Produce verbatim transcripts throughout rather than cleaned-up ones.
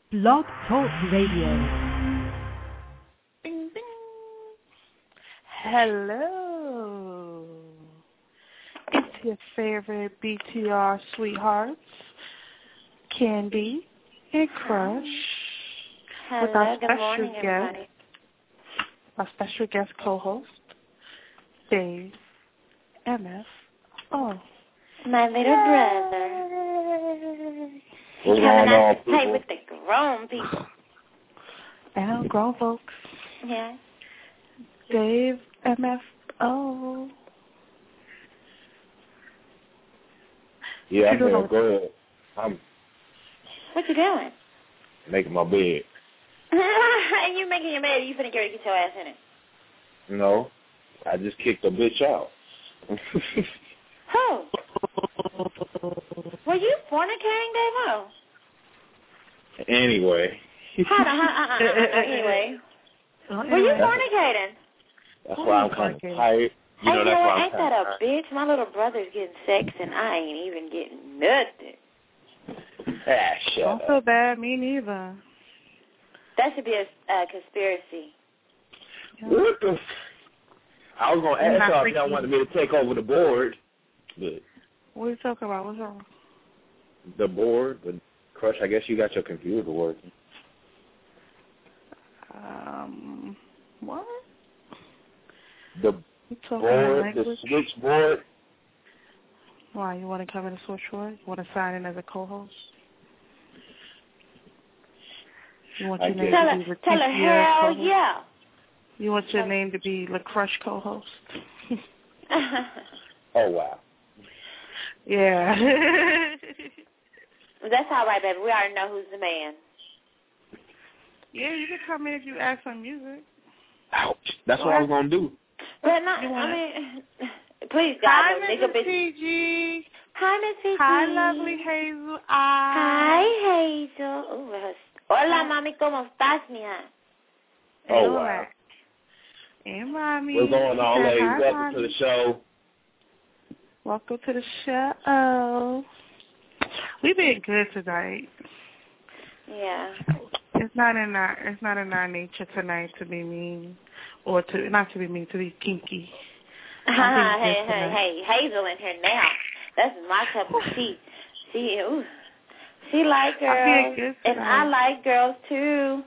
Blog Talk Radio. Bing, bing. Hello. It's your favorite B T R sweethearts, Candy and Crush. Hello, with our good special morning, guest, everybody. our special guest co-host, Dave M F O. My little brother. What's Coming going out on, to play people? with the grown people. And grown folks, Yeah. Dave M F O. Yeah, I'm You don't here. know- Go ahead. I'm What you doing? making my bed. And you making your bed, you finna get ready to get your ass in it. No, I just kicked a bitch out. Who? Were you fornicating, Dave-O? Anyway. Hold on, hold on, uh, uh, uh, anyway. Oh, Were you anyway. fornicating? That's why I'm kind of tired. You Hey, know, you that's know why what? I'm Ain't kind that of a bitch? My little brother's getting sex and I ain't even getting nothing. Ah, shut Don't up. feel bad, me neither. That should be a uh, conspiracy. What the f- I was going to You're ask not y'all if y'all freaky. wanted me to take over the board, but What are you talking about? What's wrong? the board, but Crush, I guess you got your computer working. Um, what? The You talking board, the language? switchboard. Why, you want to come in the switchboard? You want to sign in as a co-host? You want I your name guess. Tell to her, be tell her, Leticia hell co-host? yeah. You want your name to be LaCrush co-host? Oh, wow. Yeah. That's all right, baby. We already know who's the man. Yeah, you can come in if you ask some music. Ouch. That's what I was going to do. But not, You I wanna- mean, please, Hi, God, no nigga Missus bitch. P G. Hi, Miss P G. Hi, lovely Hazel. Hi, Hazel. Ooh, her- Hola, mami, ¿cómo estás, mija? Oh, wow. Hey, mommy. What's going on, Say ladies? hi, Welcome mommy. to the show. Welcome to the show. We've been good tonight. Yeah. It's not in our it's not in our nature tonight to be mean, or to not to be mean, to be kinky. hey, I'm being hey, good tonight. hey, Hazel in here now. That's my cup of tea. She, ooh, she like I'm being girls, good and tonight. I like girls too.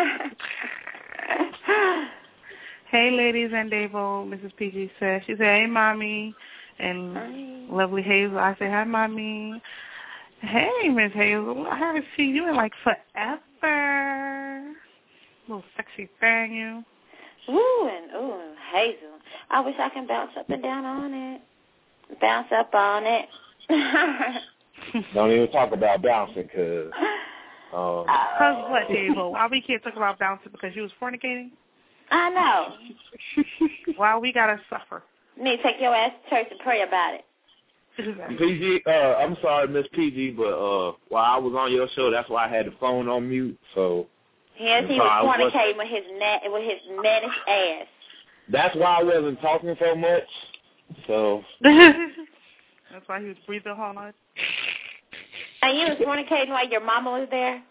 Hey, ladies and Davo, Missus P G said. She said, hey, mommy. And Hi. lovely Hazel, I say, hi, mommy. Hey, Miss Hazel, I haven't seen you in, like, forever. Little sexy thing, you. Ooh, and ooh, Hazel. I wish I can bounce up and down on it. Bounce up on it. Don't even talk about bouncing, because... Um, Because what, Davo? Why we can't talk about bouncing? Because you was fornicating? I know. Why we got to suffer? You need to take your ass to church and pray about it. P G, uh, I'm sorry, Miss P G, but uh, while I was on your show, that's why I had the phone on mute. So Yes, he so I was was- fornicating with his na- with his mannish ass. that's why I wasn't talking so much. So That's why he was breathing hard. And you was fornicating while your mama was there?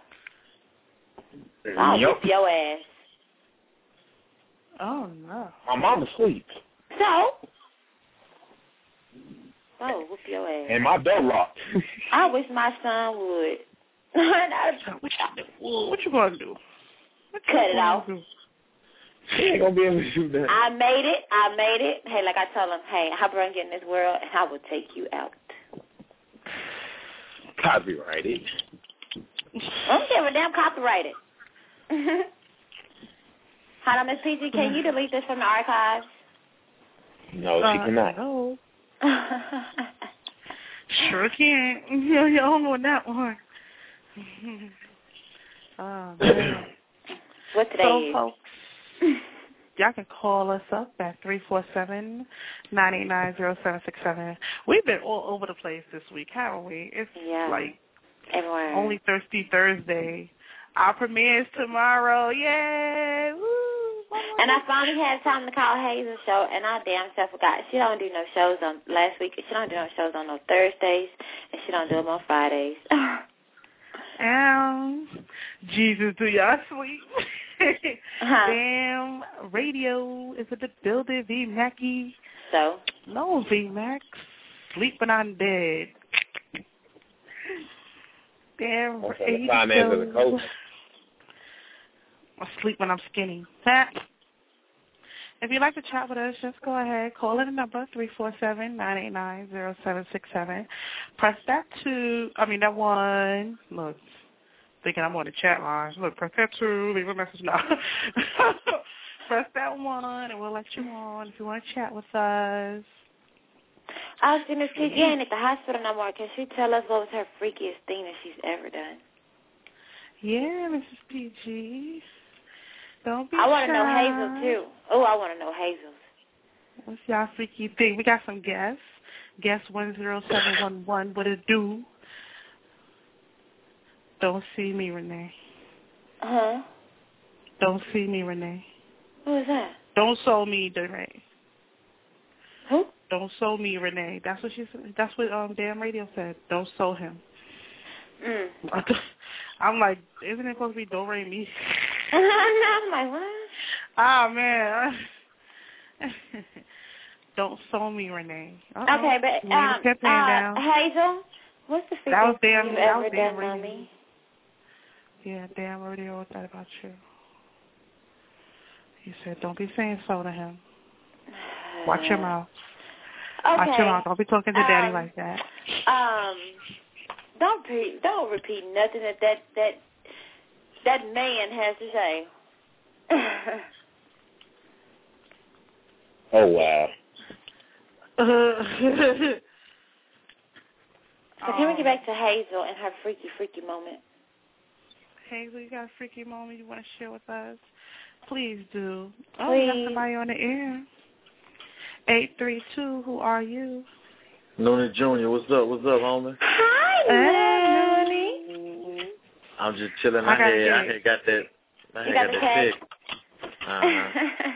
I'll Yup. whoop your ass. Oh, no. My mama's asleep So? Oh, whoop your ass. and my door locked. I wish my son would. What you, what you going to do? What you Cut it gonna off. do? She ain't gonna be able to do that. I made it. I made it. Hey, like I told him, hey, I brought you in this world, and I will take you out. Copyrighted. I don't give a damn copyrighted. Hold on, Miss P G, can you delete this from the archives? No, she Uh, cannot. No. Sure can. You're the only one that one. Oh, man. What today So, is? folks, y'all can call us up at three four seven, nine eight nine, zero seven six seven. We've been all over the place this week, haven't we? It's Yeah. like Everywhere. only Thirsty Thursday. Our premiere is tomorrow. Yay! Woo! And I finally had time to call Hazel's show, and I damn self forgot. She don't do no shows on last week. She don't do no shows on no Thursdays, and she don't do them on Fridays. Um, Jesus, do y'all sleep? Uh-huh. Damn, radio is in the building, V Mackie. So? No, V Mac. Sleep when I'm dead. Damn, That's radio. the finance of the coach. I sleep when I'm skinny. If you'd like to chat with us, just go ahead. Call in the number three four seven, nine eight nine, zero seven six seven. Press that two, I mean that one. Look, thinking I'm on the chat line. Look, press that two, leave a message now. Press that one, and we'll let you on if you want to chat with us. I was going to see Jen at the hospital no more. Can she tell us what was her freakiest thing that she's ever done? Yeah, Missus P G. Don't be I want to know shy. Hazel, too. Oh, I want to know Hazel's. What's y'all freaky thing? We got some guests. Guest one zero seven one one, what it do? Don't see me, Renee. Uh-huh. Don't see me, Renee. Who is that? Don't soul me, Renee. Who? Don't soul me, Renee. That's what she said. That's what um Damn Radio said. Don't soul him. Mm. I'm like, isn't it supposed to be Don't Ray Me? I'm like, what? Ah, man. Don't soul me, Renee. Uh-oh. Okay, but um, uh, down. Hazel, what's the That was freakiest damn, thing you've that ever was damn done, radio. Mommy? Yeah, Damn Radio, what's that about you? He said, don't be saying so to him. Watch your mouth. Okay. Watch your mouth. Don't be talking to um, Daddy like that. Um, don't repeat, don't repeat nothing that that that, that man has to say. Oh, wow. So can we get back to Hazel and her freaky, freaky moment? Hazel, you got a freaky moment you want to share with us? Please do. Oh, Please. we got somebody on the air. eight three two, who are you? Noonie Junior, what's up? What's up, homie? Hi, Noonie. I'm just chilling. I I, got had, it. I had got that. I You had got got the that cake? pick. Uh-huh.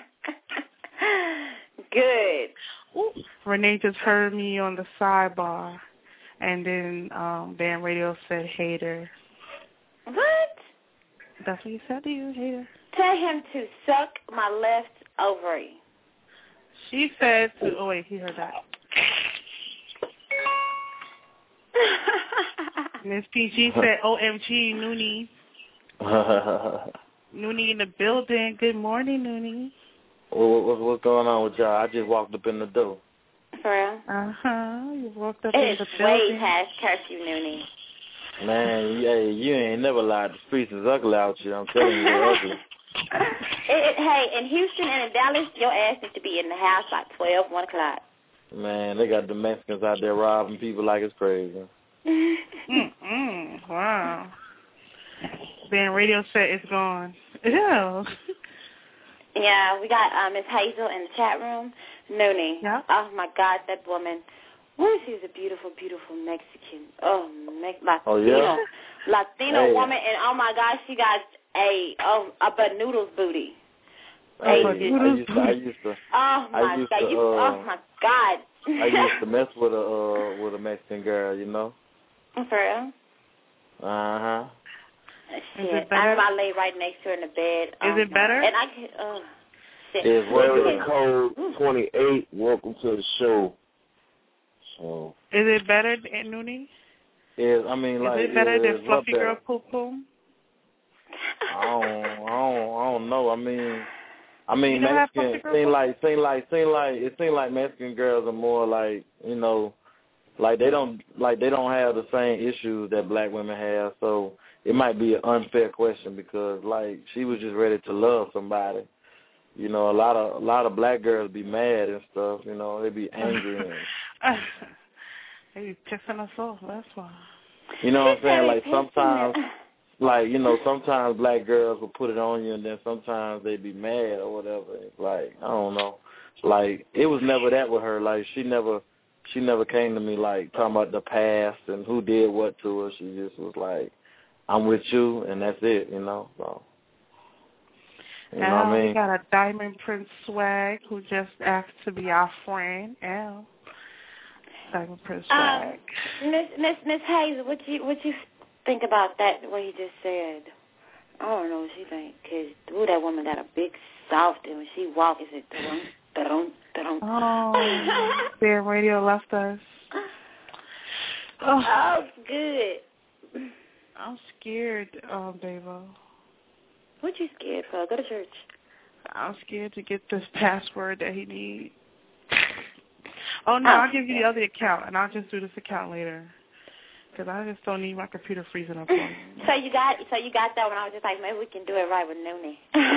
Good. Ooh. Renee just heard me on the sidebar, and then um, Damn Radio said hater. What? That's what he said to you, hater. Tell him to suck my left ovary. She said to, oh wait, he heard that. Miss P G said, O M G, Noonie. Noonie in the building. Good morning, Noonie. what, what, what's going on with y'all? I just walked up in the door. For real? Uh-huh. You walked up It in is the way building. past curfew, Noonie. Man, hey, you ain't never lied. The streets is ugly out here. I'm telling you, they're ugly. It, it, hey, in Houston and in Dallas, your ass needs to be in the house by twelve, one o'clock. Man, they got the Mexicans out there robbing people like it's crazy. Mm-mm. Wow. Damn Radio said it's gone. Ew. Yeah, we got uh, Miss Hazel in the chat room. Noonie. Yeah. Oh, my God, that woman. Ooh, she's a beautiful, beautiful Mexican. Oh, me- Latino. Oh, yeah? Latino Hey. woman, and oh, my God, she got a, oh, a Banoodles booty. Hey, Hey, I used to, I used to, Oh, my I used God. to, you, uh, oh, my God. I used to mess with a, uh, with a Mexican girl, you know? For real? Uh-huh. Shit. it I better? remember I lay right next to her in the bed. Is it better? And I could, oh, shit. Is Well, what the code twenty-eight. Welcome to the show. So, Is it better, Noonie? Is, I mean, Is like, it better is, than what Fluffy better? Girl Poo Poo? I don't, I don't, I don't know. I mean, I mean, You never had Mexican Fluffy Girl seem Poo like, seem like, seem like, it seems like Mexican girls are more like, you know, like they don't, like they don't have the same issues that black women have. So it might be an unfair question because, like, she was just ready to love somebody. You know, a lot of, a lot of black girls be mad and stuff. You know, they be angry and. They be pissing us off. That's why. You know what I'm saying? Like sometimes, like, you know, sometimes black girls will put it on you and then sometimes they be mad or whatever. It's like, I don't know. Like, it was never that with her. Like, she never, she never came to me, like, talking about the past and who did what to her. She just was like, I'm with you and that's it, you know? So, you know what I mean? We got a Diamond Prince Swag who just asked to be our friend. L. Diamond Prince Swag. Um, Miss Miss Miss Hazel, what you what you think about that? What he just said? I don't know what she think, because, ooh, that woman got a big soft, and when she walk, it's a dun, dun, dun. Oh, their radio left us. Oh, oh good. I'm scared, um, Davo. What you scared for? Go to church. I'm scared to get this password that he needs. Oh, no, Oh, I'll give you yeah. the other account, and I'll just do this account later. Because I just don't need my computer freezing up on me. So you got so you got that one. I was just like, maybe we can do it right with Noonie.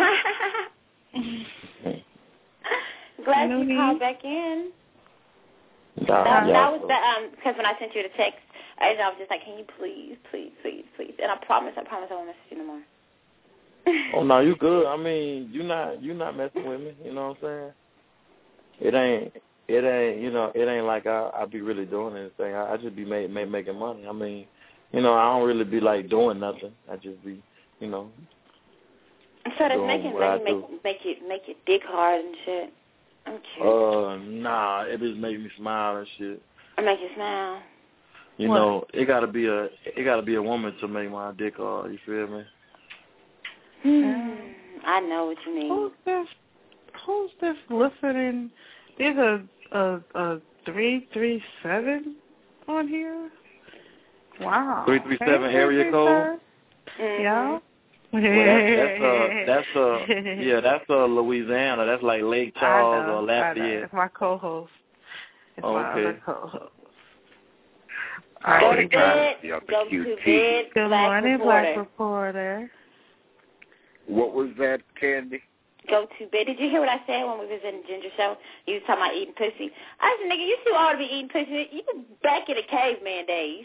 Glad Noonie. you called back in. Nah, That, yeah, that was so- the, um, because when I sent you the text, I was just like, can you please, please, please, please? And I promise, I promise I won't message you no more. Oh no, you good. I mean, you not you not messing with me. You know what I'm saying? It ain't it ain't you know it ain't like I I be really doing anything. I, I just be make, make, making money. I mean, you know, I don't really be like doing nothing. I just be you know. So does doing making what I money do. make make you make your dick hard and shit? I'm curious. Uh, nah, it just make me smile and shit. Or make you smile. You What? know, it gotta be a it gotta be a woman to make my dick hard. You feel me? Hmm. I know what you mean. Who's this? Who's this listening? There's a a, a three three seven on here. Wow. Three three seven area code. Mm-hmm. Yeah. Well, that's that's uh that's uh yeah that's uh Louisiana. That's like Lake Charles I know, or I know. Lafayette. It's my co-host. It's Oh, my okay. other co-host. Go All to right. bed. Yeah, Go Q to T. bed. Good Black morning, reporter. Black Reporter. What was that, Candy? Go to bed. Did you hear what I said when we was in the Ginger Show? You was talking about eating pussy. I said, nigga, you too old to be eating pussy. You back in the caveman days.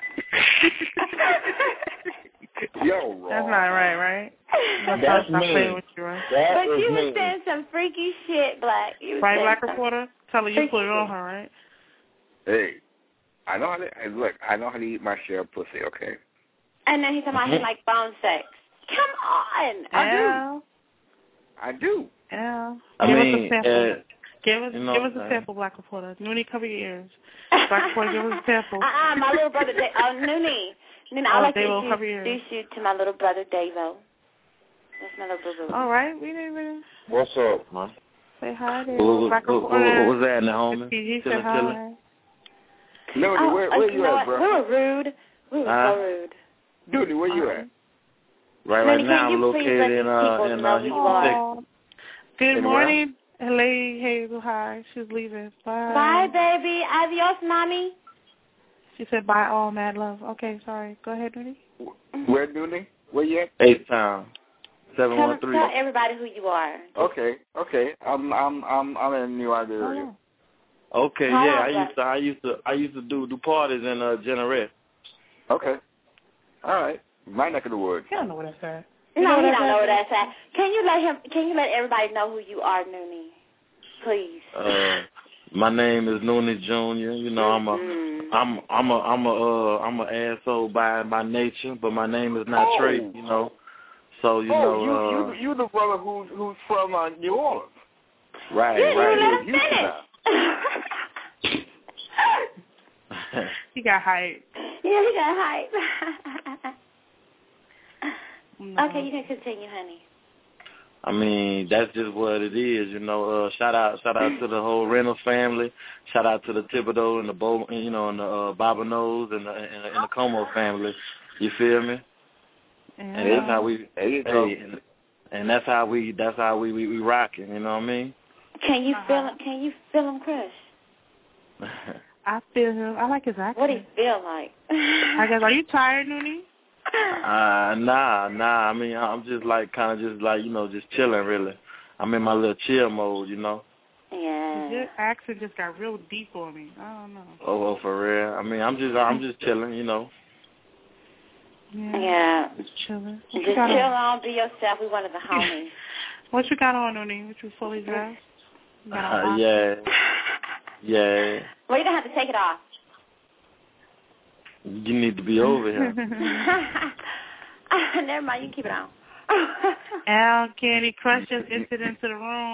Yo, wrong. That's not right, right? That's not me. playing with you, right? That But is you me. was saying some freaky shit, Black. You was Right, saying Black some Reporter? Tell her you freaky put it on shit. her, right? Hey, I know how to hey, look. I know how to eat my share of pussy. Okay. And then he's talking about he like phone sex. Come on. Yeah. I do. Yeah. I Give mean, us a sample. uh, give us you know give us what a I'm sample, Black Reporter. Noonie, cover your ears. Black Reporter, give us a sample. Uh-uh, my little brother, da- oh, Noonie. Noonie, Oh, I'd like Davo, to cover your introduce you to my little brother, Davo. That's my little boo-boo. All right. We didn't even What's up, man? say hi there. what, what, Black what, Reporter. what was that, Naomi? He Chillin', said hi. chillin'? Dude, Oh, where, uh, where you you know at, what? bro? We were rude. We were Huh? so rude. Dude, where you Uh-uh. at? Right, right Noonie, now can I'm you please let located these in uh people in know uh who you Houston, are? Texas. Oh. Good Anywhere? morning, Lady Hazel. Hi. She's leaving. Bye. Bye, baby. Adios, mommy. She said bye, all mad love. Okay, sorry. Go ahead, Noonie. Where, Dooney? Where you at? Eighth Town, seven Tell, one three. tell everybody who you are. Okay, okay. I'm I'm I'm I'm in the New York area. Oh. Okay, Hold yeah, on, I Black. used to I used to I used to do do parties in uh Generette. Okay. All right. My neck of the woods. You don't know what I said. No, know he what don't I know said? what that's at. Can you let him? Can you let everybody know who you are, Noonie? Please. Uh, my name is Noonie Junior You know, I'm a Mm-hmm. I'm I'm a I'm a uh I'm a asshole by by nature, but my name is not Oh. Trey. You know, so you oh, know. you uh, you you the brother who's who's from uh, New Orleans. Right, You didn't even let right. him You finish. He got hyped. Yeah, he got hype. No. Okay, you can continue, honey. I mean, that's just what it is, you know. Uh, shout out, shout out to the whole Reynolds family. Shout out to the Thibodeau and the Bo, you know, and the uh, Bobineaus and the and the, and the Como family. You feel me? Yeah. And that's how we, There you go. hey, and, and that's how we, that's how we we, we rocking. You know what I mean? Can you Uh-huh. feel him? Can you feel him, crush? I feel him. I like his accent. What do you feel like? I guess, are you tired, Noonie? uh, nah, nah. I mean, I'm just like kind of just like you know, just chilling. Really, I'm in my little chill mode. You know. Yeah. Your accent just got real deep on me. I don't know. Oh, oh, for real. I mean, I'm just, I'm just chilling. You know. Yeah. Yeah. Just chilling. What Just you got chill on? on, be yourself. We one of the homies. What you got on, Noonie? What you fully dressed? You got on Uh, boxers? yeah, yeah. Well, you don't have to take it off. You need to be over here. Never mind, you can keep it on. Al, Candy Crush just entered into the room.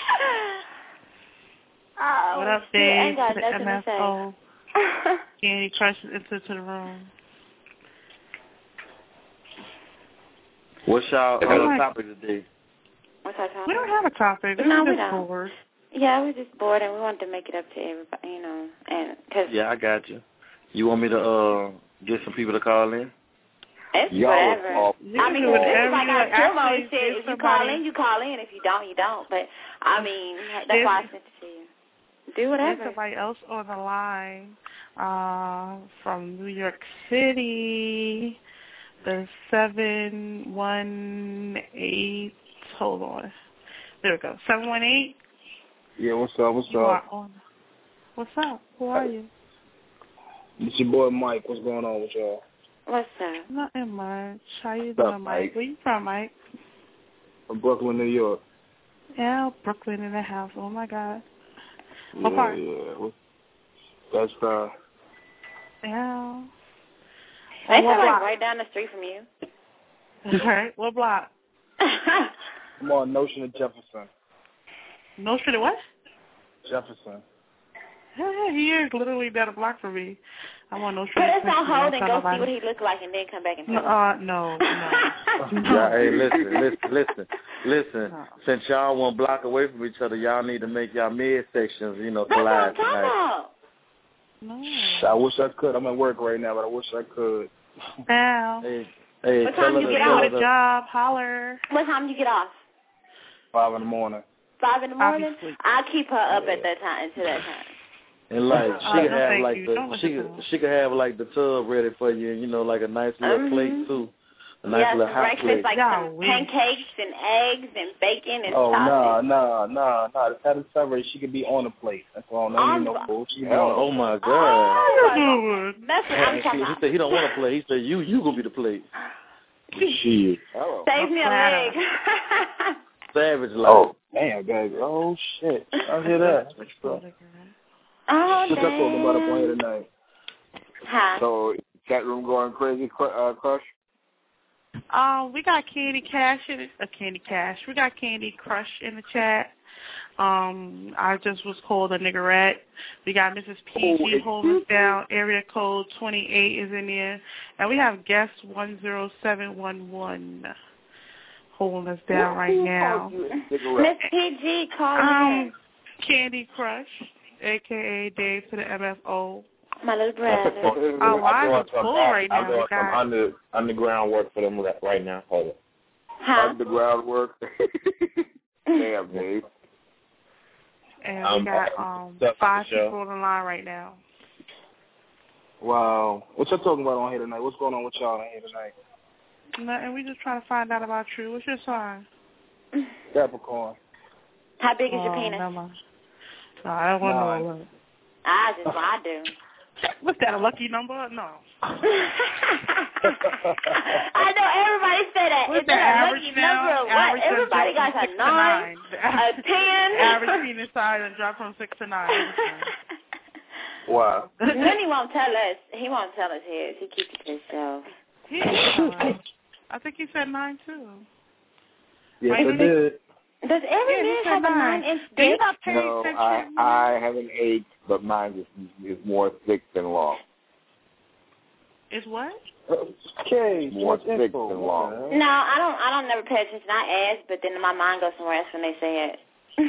Oh, What up, shit, I Dave? ain't got To the nothing M to F say. O. Candy Crush just entered into the room. What's y'all uh, topic today? What's our topic? We don't have a topic. No, We're we just don't. bored. Yeah, we're just bored, and we wanted to make it up to everybody, you know. And cause yeah, I got you. You want me to uh get some people to call in? It's Y'all whatever. was I mean, whatever. it's like I Actually, told always said, if you somebody... call in, you call in. If you don't, you don't. But, I mean, that's There's, why I sent it to you. Do whatever. There's somebody else on the line uh, from New York City. The seven one eight. Hold on. There we go. seven one eight. Yeah, what's up? What's you up? On. What's up? Who are you? It's your boy Mike. What's going on with y'all? What's up? Nothing much. How you What's up, doing, Mike? Mike? Where you from, Mike? From Brooklyn, New York. Yeah, Brooklyn in the house. Oh, my God. Yeah, What part? yeah. That's uh. Yeah. They What live like block? right down the street from you. Okay. What block? I'm on Notion of Jefferson. Notion of what? Jefferson. Yeah, he is literally down a block from me. I'm on Notion. Put us on hold and go nobody. see what he looks like, and then come back and tell No, us. uh, no, no. Yeah, hey, listen, listen, listen, listen. No. Since y'all one block away from each other, y'all need to make y'all midsections, you know, That's what I'm collide talking tonight. about. No. I wish I could. I'm at work right now, but I wish I could. Now. Hey, hey, What tell time her you to get tell out? her Get a to- job, holler. What time do you get off? Five in the morning. Five in the morning? Obviously. I'll keep her up at that time, until that time. And like Uh, she could no, have thank like you. the Don't she listen could to her. she could have like the tub ready for you, you know, like a nice little Mhm. plate too, a nice Yeah, little some hot breakfast, plate. like Yeah, some we- pancakes and eggs and bacon and Oh, sausage. no, no, no, no. Tell the server she could be on the plate. That's all. No, On need no the- food. She could be on the Oh my God! Oh, that's what I'm He, talking he about. said he don't want to play. He said you you gonna be the plate. Shit. Hello. Save me a leg. Savage like. Oh, damn, guys. Oh, shit. I hear that. What's up? Oh, What's up talking about up on here damn. tonight? Huh? So, chat room going crazy, Cr- uh, Crush? Um, we got Candy Cash in it. Uh, Candy Cash. We got Candy Crush in the chat. Um, I just was called a niggerette. We got Missus P G Oh, holding us down. Area code twenty-eight is in there. And we have guest one zero seven one one holding us down right now. Miss P G calling Um, in. Candy Crush, a k a. Dave to the M F O. My little brother. Our line I'm is doing full some, right I'm now. doing We some got, under, underground work for them right now. Hold on. Huh? Underground work. Damn, Dave. and we Um, got um stuff for five the show. people on the line right now. Wow. What y'all talking about on here tonight? What's going on with y'all on here tonight? Nothing. We just trying to find out about you. What's your sign? Capricorn. How big is oh, your penis? Never mind. No, I don't want to Nine. know. What. I just, I do. What's that, a lucky number? No. I know everybody say that. What's It's the a average lucky now? number. What? Average has Everybody dropped got from a six to nine, nine. a ten. Average penis size has dropped from six to nine. Wow. Then he won't tell us. He won't tell us his. He keeps it to himself. He is nine. I think he said nine too. Yes, Right, I Nick? did. Does every Yeah, he man said have a nine. nine-inch Do you dick? not pay No, attention? I, I have an eight, but mine is, is more thick than long. Is what? Okay. More much thick info. than long. No, I don't. I don't never pay attention. I ask, but then my mind goes somewhere else when they say it.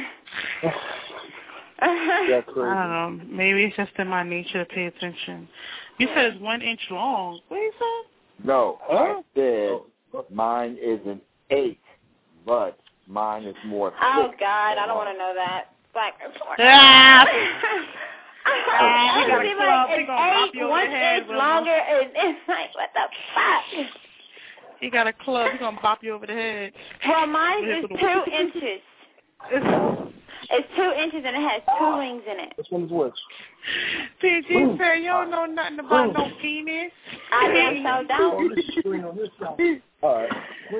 That's crazy. I don't know. Maybe it's just in my nature to pay attention. You said it's one inch long. What you said? No, Huh? I said mine is an eight, but mine is more thick. Oh God, than I don't long. want to know that. Black report. Ah! I we got a see club. like He an gonna bop eight, you over one the head inch with longer, and it's like, what the fuck? He got a club. He gonna bop you over the head. Well, mine is two inches. It's two inches and it has two rings in it. Which one is which? P G said you don't know nothing about no penis. I damn so don't. All right.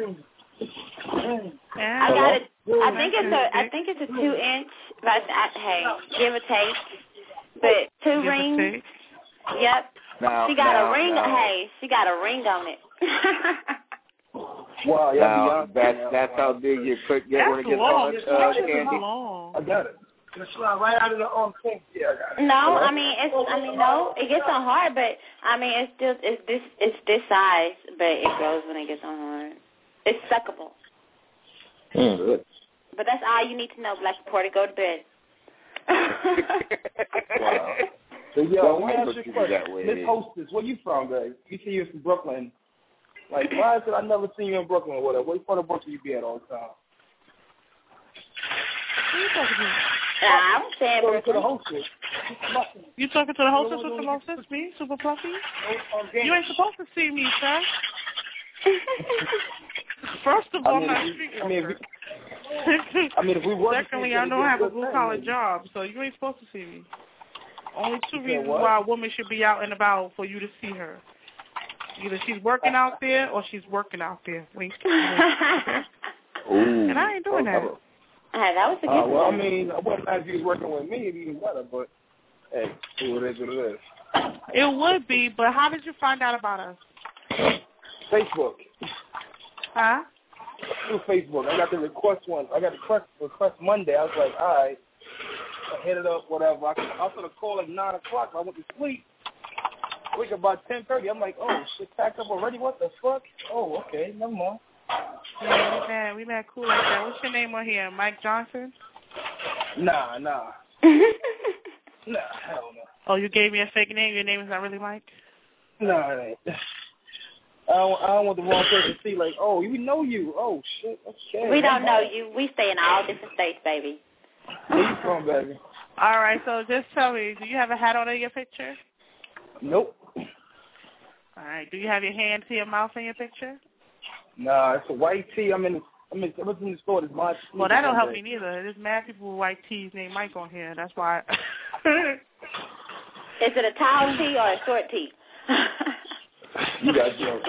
Yeah. I got it. I think it's a. I think it's a two inch. But I, hey, give or take. But two Give or rings. take. Yep. Now, She got now, a ring. now, Hey, she got a ring on it. Wow, y'all now Beyonce that's now. that's how big your foot get when it That's gets long. on It's uh, candy. long. I got it. Just slide right out of the arm thing. Yeah, I got it. No, I mean it's. I mean no, it gets on hard, but I mean it's still it's this it's this size, but it grows when it gets on hard. It's suckable. Mm. But that's all you need to know, Black Reporter. Go to bed. Wow. So, yo, let me ask you a question. Miss Hostess, where you from, babe? You see you from Brooklyn. Like, why is it I never seen you in Brooklyn or whatever? What part of Brooklyn you be at all the time? Who are you talking to? Nah, I'm saying Talking to the Brooklyn. hostess. You talking to the hostess with the mostest? Me? Super Fluffy? You ain't supposed to see me, sir. First of all, I mean, I'm not a if street we- I mean, if worker. we- I mean, if we work. Secondly, I don't have a blue-collar job, so you ain't supposed to see me. Only two You said reasons what? why a woman should be out and about for you to see her. Either she's working out there or she's working out there. Wink. Wink. Okay? Ooh. And I ain't doing that. Hey, that was a good Uh, well, I one. mean, I wouldn't if you was working with me, it'd be even better, but hey, see what it is, what it is. It would be, but how did you find out about us? Facebook. Huh? Through Facebook. I got the request one. I got the request, request Monday. I was like, all right. I hit it up, whatever. I, I was going to call at nine o'clock. I went to sleep. Wake up about ten thirty. I'm like, oh, shit, packed up already? What the fuck? Oh, okay, never mind. Yeah, we mad. We mad cool like that. What's your name on here? Mike Johnson? Nah, nah. Nah, hell no. Oh, you gave me a fake name? Your name is not really Mike? Nah, it ain't. I don't, I don't want the wrong person to see, like, oh, we know you. Oh, shit, okay. We don't know you. We stay in all different states, baby. Where you from, baby? All right, so just tell me, do you have a hat on in your picture? Nope. All right, do you have your hand to your mouth in your picture? Nah, it's a white tee. I'm in the, I'm in, I was in the store. It's my Well, that don't help me neither. There's mad people with white tees named Mike on here. That's why. Is it a tall tee or a short tee? You got jokes.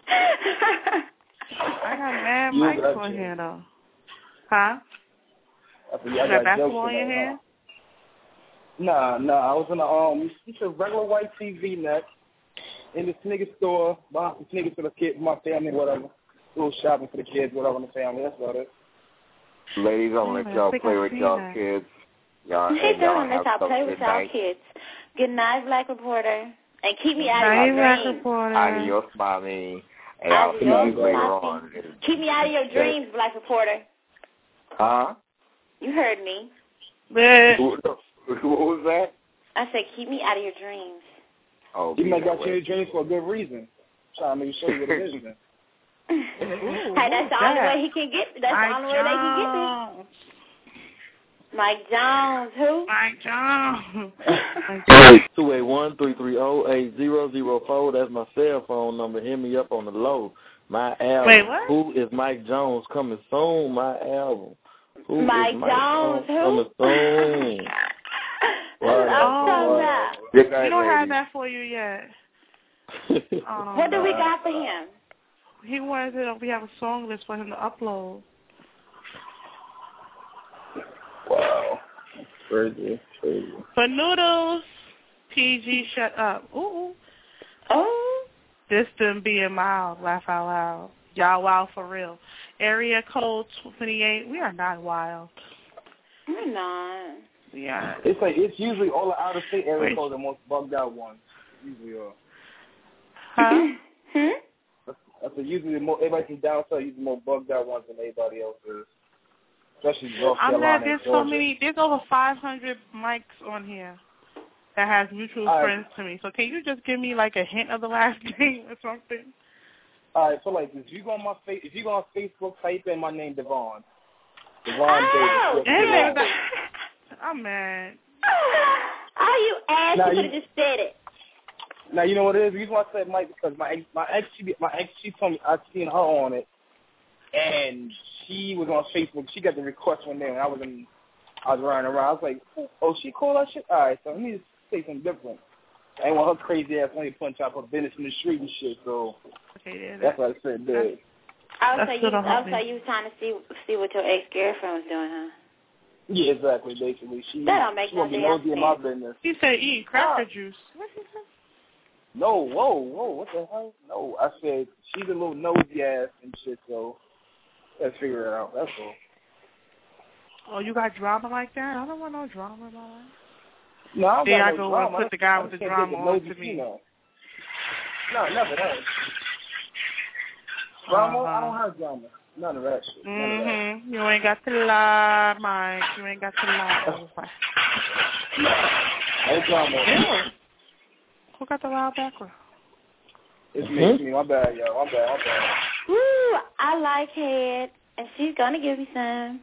I got mad You Mike got on jokes. here, though. Huh? I said, You I got got basketball jokes in your tonight, hand? huh? Nah, nah. I was in a um, it's a regular white T V neck in the sneaker store, buying some sneakers for the kids, my family, whatever. Little shopping for the kids, whatever, in the family. That's about it. Ladies, don't let I y'all think play I've with seen y'all that. kids. Y'all, She and y'all telling us have I'll play some with good y'all night. kids. Good night, Black Reporter. And keep me out Night, of Black your dreams. Reporter. Adios, mommy. And I'll see Adios, you later mommy. on. Keep me out of your dreams, Black Reporter. Huh? You heard me. Bleh. What was that? I said keep me out of your dreams. Oh, You be might that got you way. in your dreams for a good reason. Trying to make sure you what it is then. Ooh, Hey, that's the who's only that? way he can get. That's Mike the only way they can get me. Jones. Mike Jones, who? Mike Jones. two eight one, three three zero, eight zero zero four. That's my cell phone number. Hit me up on the low. My album. Wait, what? Who is Mike Jones coming soon? My album. Who Mike is Mike Jones, who? coming soon? That's what I'm talking about. Good night, We don't have ladies. that for you yet. Um, What do we got for him? He wanted to, we have a song list for him to upload. Wow. Crazy, crazy. For Noodles, P G, shut up. Ooh. Oh. This them being mild, laugh out loud. Y'all wild for real. Area code twenty-eight, we are not wild. We're not. We are. It's like it's usually all the out of state area Wait. codes the most bugged out ones. Usually are. Huh? Hmm? I said usually the more everybody from down south usually more bugged out ones than anybody else is. Especially North I'm Carolina glad there's and so Georgia. many, there's over five hundred mics on here that has mutual All right. friends to me. So can you just give me like a hint of the last name or something? All right, so like this, if you go on my face, if you go on Facebook, type in my name, Devon. Devon Oh, Davis. Damn Devon. it. I'm mad. Oh, you ass! Now You you- could have just said it. Now you know what it is. The reason why I said Mike because my ex, my ex, she, my ex, she told me I seen her on it, and she was on Facebook. She got the request one day, and I was in, I was running around. I was like, oh, she called that shit. All right, so let me just say something different. I ain't want her crazy ass only punch out her business in the street and shit. So Okay, yeah, that's that, what I said. Dude. Also, That's you, still don't help also me. you was trying to see see what your ex girlfriend was doing, huh? Yeah, exactly. Basically, she That don't make she no won't be damn nosy in my sense. business. he said eat cracker Ah. juice. What he say? No, whoa, whoa, what the hell? No, I said she's a little nosy ass and shit. So let's figure it out. That's all. Oh, you got drama like that? I don't want no drama in my life. No, I don't There got I no go drama. and put the guy I with the just can't drama take a on nosy to me. female. No, never that. Drama? Uh-huh. I don't have drama. None of that shit. None of that. Mm-hmm. You ain't got to lie, Mike. You ain't got to lie. No drama. Yeah. Who got the loud background? It's me. It's me. My bad, yo. My bad. My bad. Woo! I like head, and she's gonna give me some.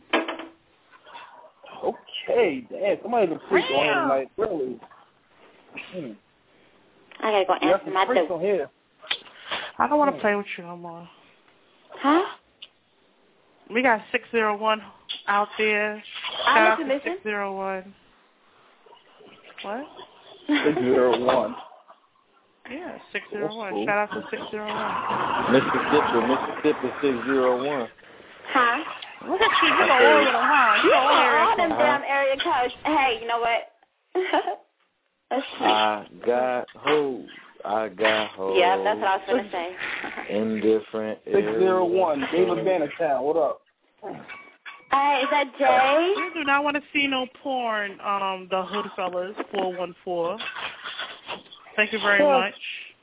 Okay, damn. Somebody's a freak on here tonight. Really? Hmm. I gotta go answer my freaks door. on here. I don't want to play with you no more. Huh? We got six zero one out there. I Shout out listen, to listen. six zero one. What? six zero one. Yeah, six zero one. Shout out to six zero one. Mississippi, Mississippi six zero one. Huh? Look at you. You know all of them, huh? You You know all know area all them codes. damn area codes. Hey, you know what? Let's see. I got hoes. I got hoes. Yeah, that's what I was gonna say. In different six zero one. David Bannertown. What up? Hey, is that Jay? You do not want to see no porn, um, the Hood Fellas, four one four. Thank you very Sure. much.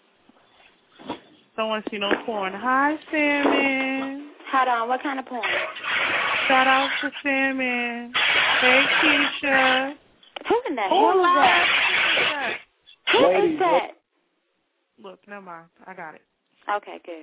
Don't want to see no porn. Hi, Salmon. Hold on, what kind of porn? Shout out to Salmon. Hey, Keisha. Who in the Who hell is that? that? Who Ladies, is that? Look, never mind. I got it. Okay, good.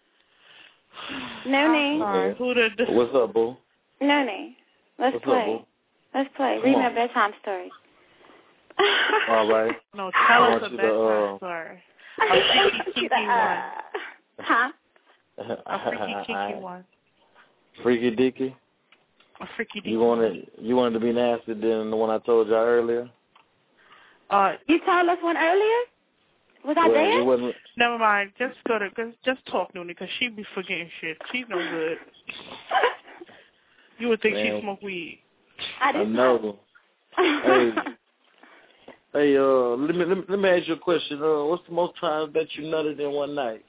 Nooney. Sorry. Who the, the What's up, boo? Nooney. Let's What's play. up, boo? Let's play. Come Read on. me a bedtime story. All right. No, tell I us want a you to, bedtime uh, story. A freaky, kinky one. Huh? A freaky, kinky one. Freaky Dicky? A freaky, kinky You wanted you wanted to be nasty than the one I told you earlier? Uh, You told us one earlier? Was I Well, there? it wasn't. never mind. Just go to, just, just talk, Noonie, because she be forgetting shit. She's no good. You would think Man. she smoke weed. I I did know. Hey, hey, uh, let me, let me let me ask you a question. Uh, what's the most times that you nutted in one night?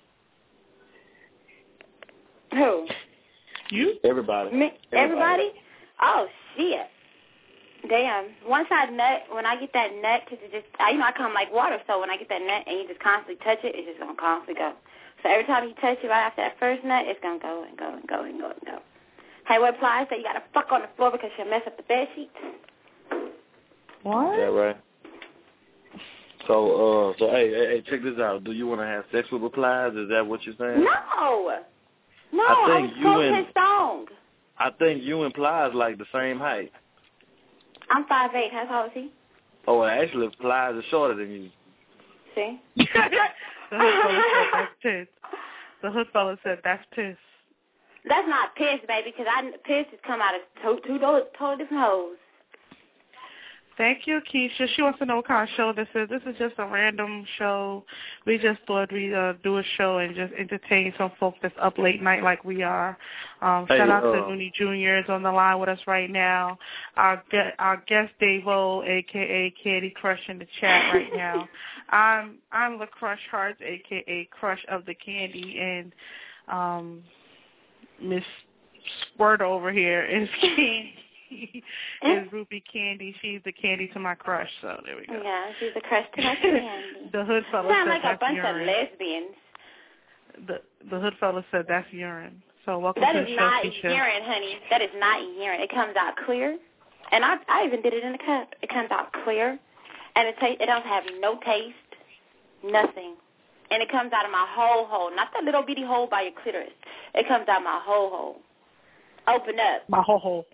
Who? You? Everybody. Me? Everybody? Oh, shit. Damn. Once I nut, when I get that nut, because it just, I, you know, I come like water, so when I get that nut and you just constantly touch it, it's just going to constantly go. So every time you touch it right after that first nut, it's going to go and go and go and go and go. Hey, what Plies say? You got to fuck on the floor because she'll mess up the bed sheets? What? Yeah, right. So, uh, so hey, hey, hey, check this out. Do you want to have sex with Replies? Is that what you're saying? No. No, I I, think was you quoting and- his song. I think you and Plies like the same height. I'm five eight. How tall is he? Oh, actually, Plies is shorter than you. See? The hood fella said that's piss. The hood fella said that's piss. That's not piss, baby, because I piss has come out of two, two totally different holes. Thank you, Keisha. She wants to know what kind of show this is. This is just a random show. We just thought we'd uh, do a show and just entertain some folks that's up late night like we are. Um, Hey, shout out uh, to Noonie Junior is on the line with us right now. Our, ge- our guest, Dave-O, a k a. Candy Crush, in the chat right now. I'm I'm the Crush Hearts, a k a. Crush of the Candy, and um, Miss Squirt over here is Candy. is Ruby Candy. She's the candy to my crush, so there we go. Yeah, she's a crush to my candy. The hood fella Sound said like a that's bunch urine. of lesbians. The the hood fella said that's urine. So welcome That to is the show, not Keisha. urine, honey. That is not urine. It comes out clear. And I I even did it in a cup. It comes out clear. And it ta- it don't have no taste, nothing. And it comes out of my whole hole, not that little bitty hole by your clitoris. It comes out my whole hole. Open up. My ho ho.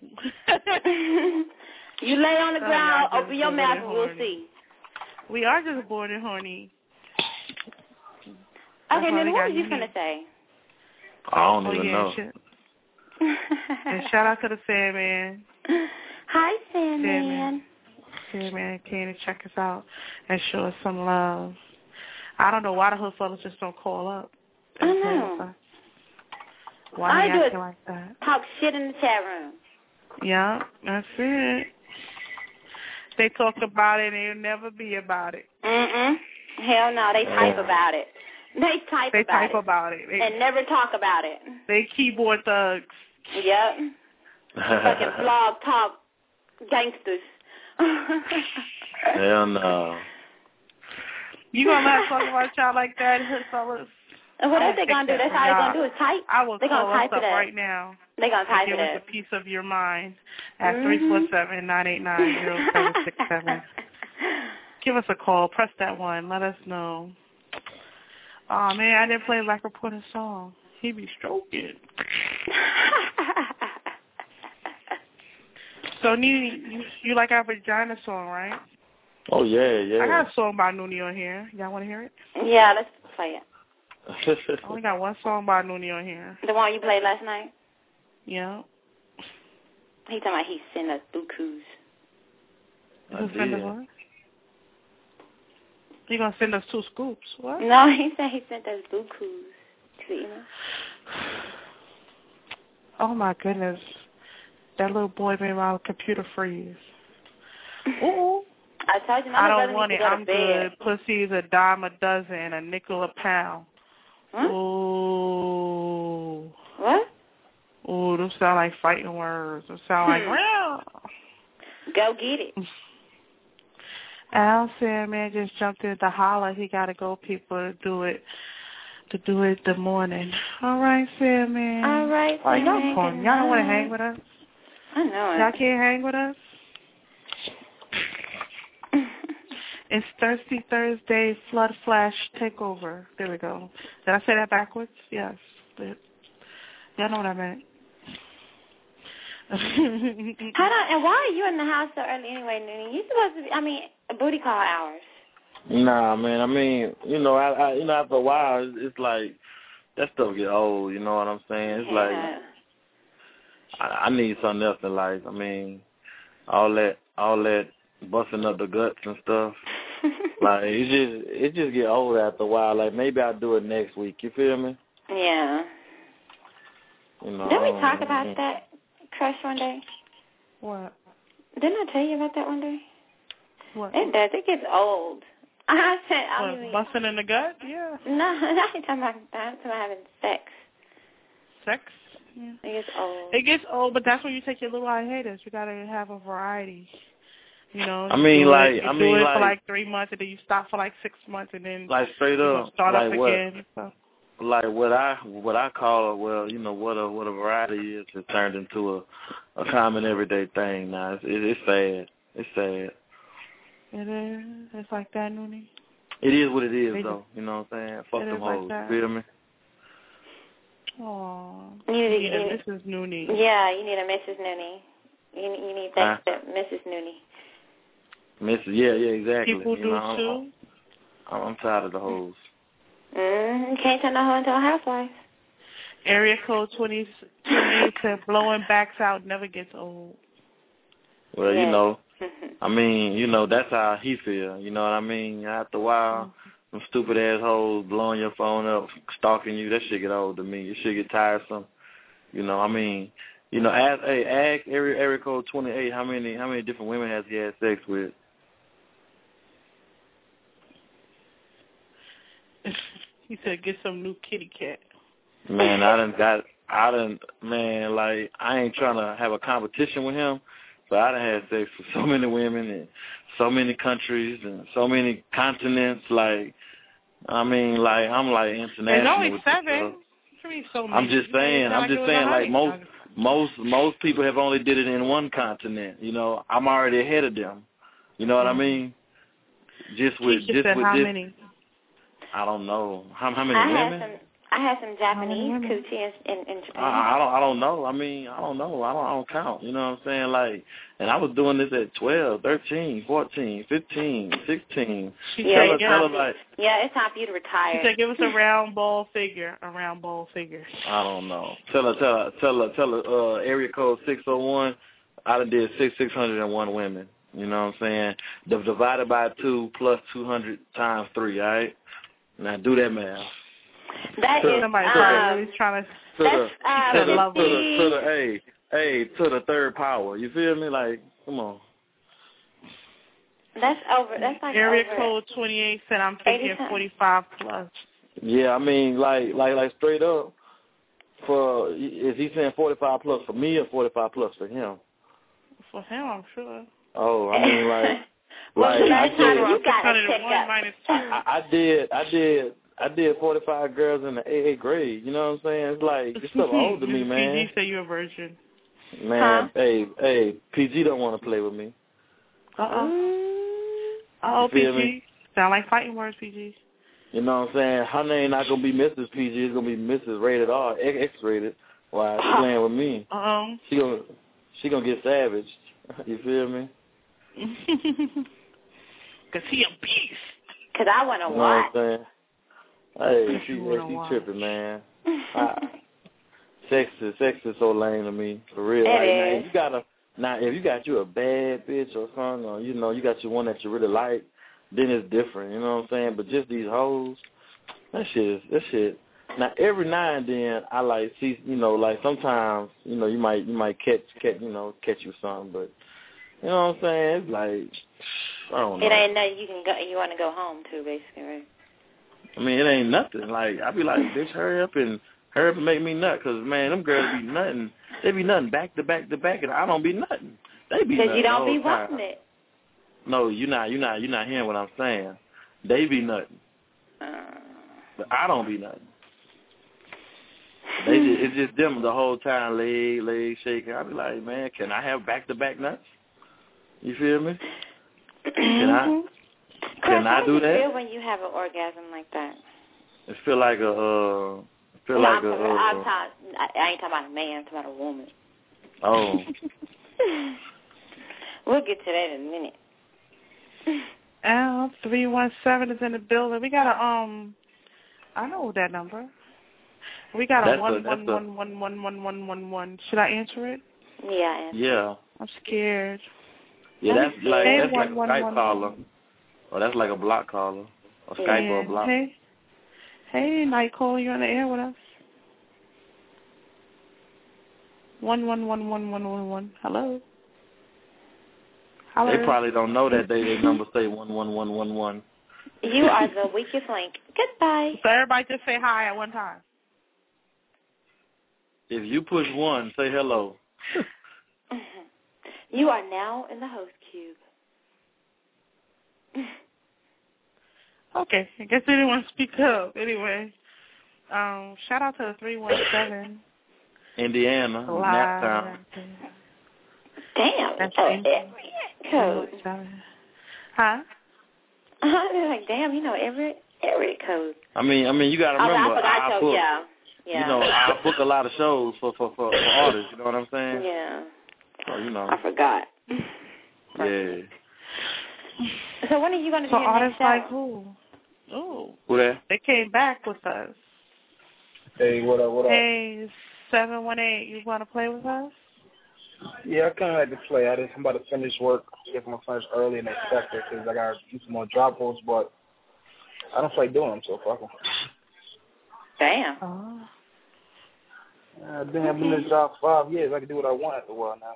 You lay on the Oh, ground, y'all just open your born mouth, and and we'll horny. see. We are just born and horny. Okay, That's why then we what got was you you going to here. say? I don't Oh even yeah, know. shit. And shout out to the Sandman. Hi, Sandman. Sandman. Sandman came to check us out and show us some love. I don't know why the hood fellas just don't call up. I know. Why All they I do acting is like that? talk shit in the chat room. Yeah, that's it. They talk about it and they'll never be about it. Mm-mm. Hell no, they type Oh. about it. They type They about type it. about it. They, and never talk about it. they keyboard thugs. Yep. Fucking blog talk gangsters. Hell no. You gonna let us talk about y'all like that, hood fellas? And what else they gonna do? That's all they gonna do is type. I will they call gonna us type up it up right now. They gonna type give it us up. a piece of your mind at mm-hmm. three four seven, nine eight nine, zero seven six seven. Give us a call. Press that one. Let us know. Oh, man, I didn't play Black Reporter's song. He be stroking. So, Nene, you, you like our vagina song, right? Oh, yeah, yeah. I got a song by Noonie on here. Y'all want to hear it? Yeah, let's play it. I only got one song by Noonie on here. The one you played last night? Yeah. He talking about he sent us bukus. I did. What? He gonna send us two scoops? What? No, he said he sent us bukus to email. Oh my goodness, that little boy made my computer freeze. Ooh. I told you my I brother don't want needs it. to go I'm to bed. good. Pussy's a dime a dozen, a nickel a pound. Huh? Ooh. What? Ooh, those sound like fighting words. Those sound like, wow. Go get it. Al said, man, just jumped in to holler. He got to go, people, to do it, to do it the morning. All right, Sam, man. All right, oh, Sam, y'all man. fun. Y'all don't want to hang with us? I know it. Y'all can't hang with us? It's Thirsty Thursday Flood Flash Takeover. There we go. Did I say that backwards? Yes. But y'all know what I meant. Hold on, and why are you in the house so early anyway, Noonie? You supposed to be, I mean, booty call hours. Nah, man, I mean, you know, I, I you know, after a while, it's, it's like, that stuff get old, you know what I'm saying? It's yeah. like, I, I need something else in life. I mean, all that, all that busting up the guts and stuff, like, it just, it just get old after a while. Like, maybe I'll do it next week, you feel me? Yeah. You know, Didn't we talk about mm-hmm. that? Crush one day? What? Didn't I tell you about that one day? What? It does. It gets old. I said, I what, mean, busting in the gut? Yeah. No, I'm not talking about that. I'm talking about having sex. Sex? Yeah. It gets old. It gets old, but that's when you take your little hiatus. You got to have a variety. You know, I mean, you like, it, you I do mean, it like, for like three months, and then you stop for like six months, and then like straight up, up, start like up what, again. So. Like what I what I call, well, you know, what a what a variety is, it turned into a a common everyday thing now. It's, it, it's sad. It's sad. It is. It's like that, Noonie. It is what it is, it though. Is. You know what I'm saying? Fuck it them hoes. Like you feel me? Aww. You need, you need you a need, Missus Noonie. Yeah, you need a Missus Noonie. You, you need that huh? Missus Noonie. Missus Yeah, yeah, exactly. People you do, know, too? I'm, I'm tired of the hoes. Mm, you can't turn the hoe into a housewife. Area code twenty-eight said blowing backs out never gets old. Well, yeah. you know, I mean, you know, that's how he feel. You know what I mean? After a while, mm-hmm. them stupid assholes blowing your phone up, stalking you, that shit get old to me. It shit get tiresome. You know, I mean, you know, ask, hey, ask area, area code twenty-eight how many how many different women has he had sex with? He said, get some new kitty cat. Man, I done got, I done, man, like, I ain't trying to have a competition with him, but I done had sex with so many women in so many countries and so many continents. Like, I mean, like, I'm like international. There's only with seven. So I'm just saying, I'm just saying, like, most, most, most people have only did it in one continent. You know, I'm already ahead of them. You know what mm-hmm. I mean? Just with, Keisha just said with how this. many? I don't know. How, how many I women? Had some, I had some Japanese coochie in, in Japan. I, I don't. I don't know. I mean, I don't know. I don't. I don't count. You know what I'm saying? Like, and I was doing this at twelve, thirteen, fourteen, fifteen, sixteen. She yeah, said, tell her, tell her like, yeah, it's time for you to retire. She said, give us a round ball figure. A round ball figure. I don't know. Tell her, tell her, tell her, tell her. Uh, area code six oh one. I done did six six hundred and one women. You know what I'm saying? D- divided by two plus two hundred times three. All right. Now do that math. That to, is somebody um, really trying to. To the, uh, to, the, to, the, to the, hey, hey, to the third power. You feel me? Like, come on. That's over. That's like Area over code twenty-eight said I'm thinking forty-five plus. Yeah, I mean, like, like, like straight up. For is he saying forty-five plus for me or forty-five plus for him? For him, I'm sure. Oh, I mean, like. Well, like, I did, you got to check up. minus two. I, I did, I did I did forty-five girls in the eighth grade. You know what I'm saying? It's like, it's stuff old to me, man. P G say you're a virgin. Man, huh? hey, hey, P G don't want to play with me. Uh-oh. Uh-oh, P G. Me? Sound like fighting words, P G. You know what I'm saying? Her name not going to be Missus P G. It's going to be Missus Rated R, X-rated. Why? She playing with me. Uh-oh. She going she gonna get savaged. You feel me? Because he a beast. Because I want to You know watch. what I'm saying? Hey, she, wanna she watch. tripping, man. I, sex is sex is so lame to me, for real. It like, is. now, if you got a now, if you got you a bad bitch or something, or you know, you got you one that you really like, then it's different. You know what I'm saying? But just these hoes, that shit is that shit. Now, every now and then, I like see, you know, like sometimes, you know, you might you might catch catch you know catch you something, but you know what I'm saying? It's like I don't know. It ain't nothing you can go. You want to go home to, basically, right? I mean, it ain't nothing. Like, I be like, bitch, hurry up and hurry up and make me nut, because, man, them girls be nutting. They be nutting back to back to back, and I don't be nutting. They be nutting Because you don't the be whole time. wanting it. No, you're not, you're not, you're not hearing what I'm saying. They be nutting. Uh, But I don't be nutting. They just, it's just them the whole time, leg, leg shaking. I be like, man, can I have back-to-back nuts? You feel me? Can I? Can I do how do you that? feel when you have an orgasm like that? It feel like a, uh, feel no, like I'm, a, talking, I'm uh, talking, I, I ain't talking about a man, I'm talking about a woman. oh. We'll get to that in a minute. L three one seven is in the building. We got a, um, I know that number. We got a That's one a- that's one one one one one one one one. Should I answer it? Yeah. Yeah. I'm scared. Yeah, that's like Hey, that's like a one, Skype one, caller. one. Or that's like a block caller. A Yeah. Skype or a block. Hey, hey, Night Cole, you on the air with us? One one one one one one one. Hello. Hello. They probably don't know that they their number say one one one one one. You are the weakest link. Goodbye. So everybody just say hi at one time. If you push one, say hello. You are now in the host cube. Okay, I guess they didn't want to speak up. Anyway, um, shout out to the three one seven. Indiana, nap time. Damn. That's oh, in- every code. Huh? They're like, damn, you know every every code. I mean, I mean, you got to Oh, remember, I forgot I to, book, yeah. Yeah. you know, I book a lot of shows for, for, for, for artists, you know what I'm saying? Yeah. So, you know. I forgot. Yeah. So when are you going to do So your next artists show? like who? Oh, Who that? they came back with us. Hey, what up, what up? Hey, seven one eight, you want to play with us? Yeah, I kind of like to play. I just, I'm about to finish work. Get my finish early and expected because I got to do some more drop balls, but I don't feel like doing them, so fuck them. Damn. Oh. I've been, I've been in this job five years. I can do what I want after a while now.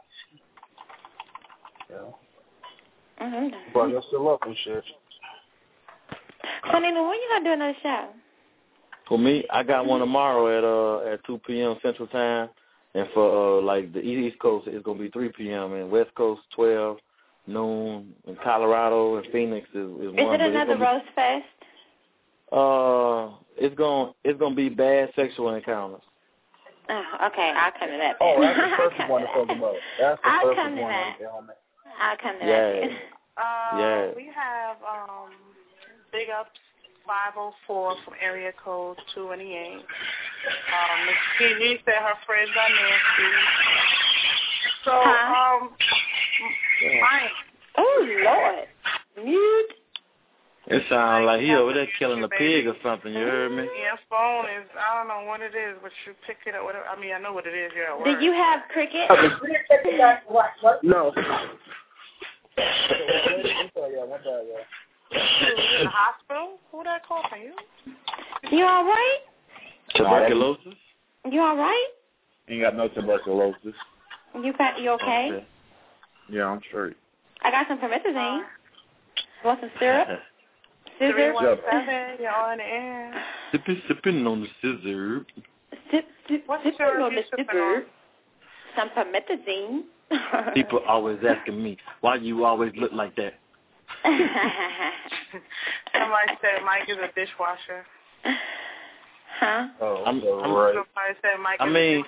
Yeah. Mm-hmm. But I'm still up and shit. So, Nina, when you going to do another show? For me, I got one tomorrow at uh at two p.m. Central Time, and for uh like the East Coast, it's gonna be three p.m. and West Coast twelve noon. In Colorado and Phoenix is, is, Is one. it another be, Rose Fest? Uh, it's gonna it's gonna be bad sexual encounters. Oh, okay. I'll come to that. Oh, then. that's the perfect one to talk about. That's the I'll perfect come to one that. right there, homie. I'll come to Yeah. that. Uh, Yeah. We have um, Big Ups five oh four from area code two eighty-eight. Um, Miss P G said her friends are nasty. So, Huh? um, Mike. Oh, Lord. Mute. It sounds like he over there killing a pig or something. You heard me? Yeah, phone is, I don't know what it is, but you pick it up. Whatever. I mean, I know what it is. You're at work. Did you have cricket? No. You in the hospital? Who that call for you? You all right? Tuberculosis? You all right? Ain't got no tuberculosis. You got, you okay? Okay. Yeah, I'm straight. I got some promethazine. Want some syrup? three Scissor? one seven, you're on the air. Sipping, sipping on the scissor. Sip, sip, What sipping syrup on you the sipping scissor. on? Some promethazine. People always asking me, why you always look like that? Somebody said Mike is a dishwasher. Huh? Oh, I'm, so I'm, right. Somebody said Mike I is mean,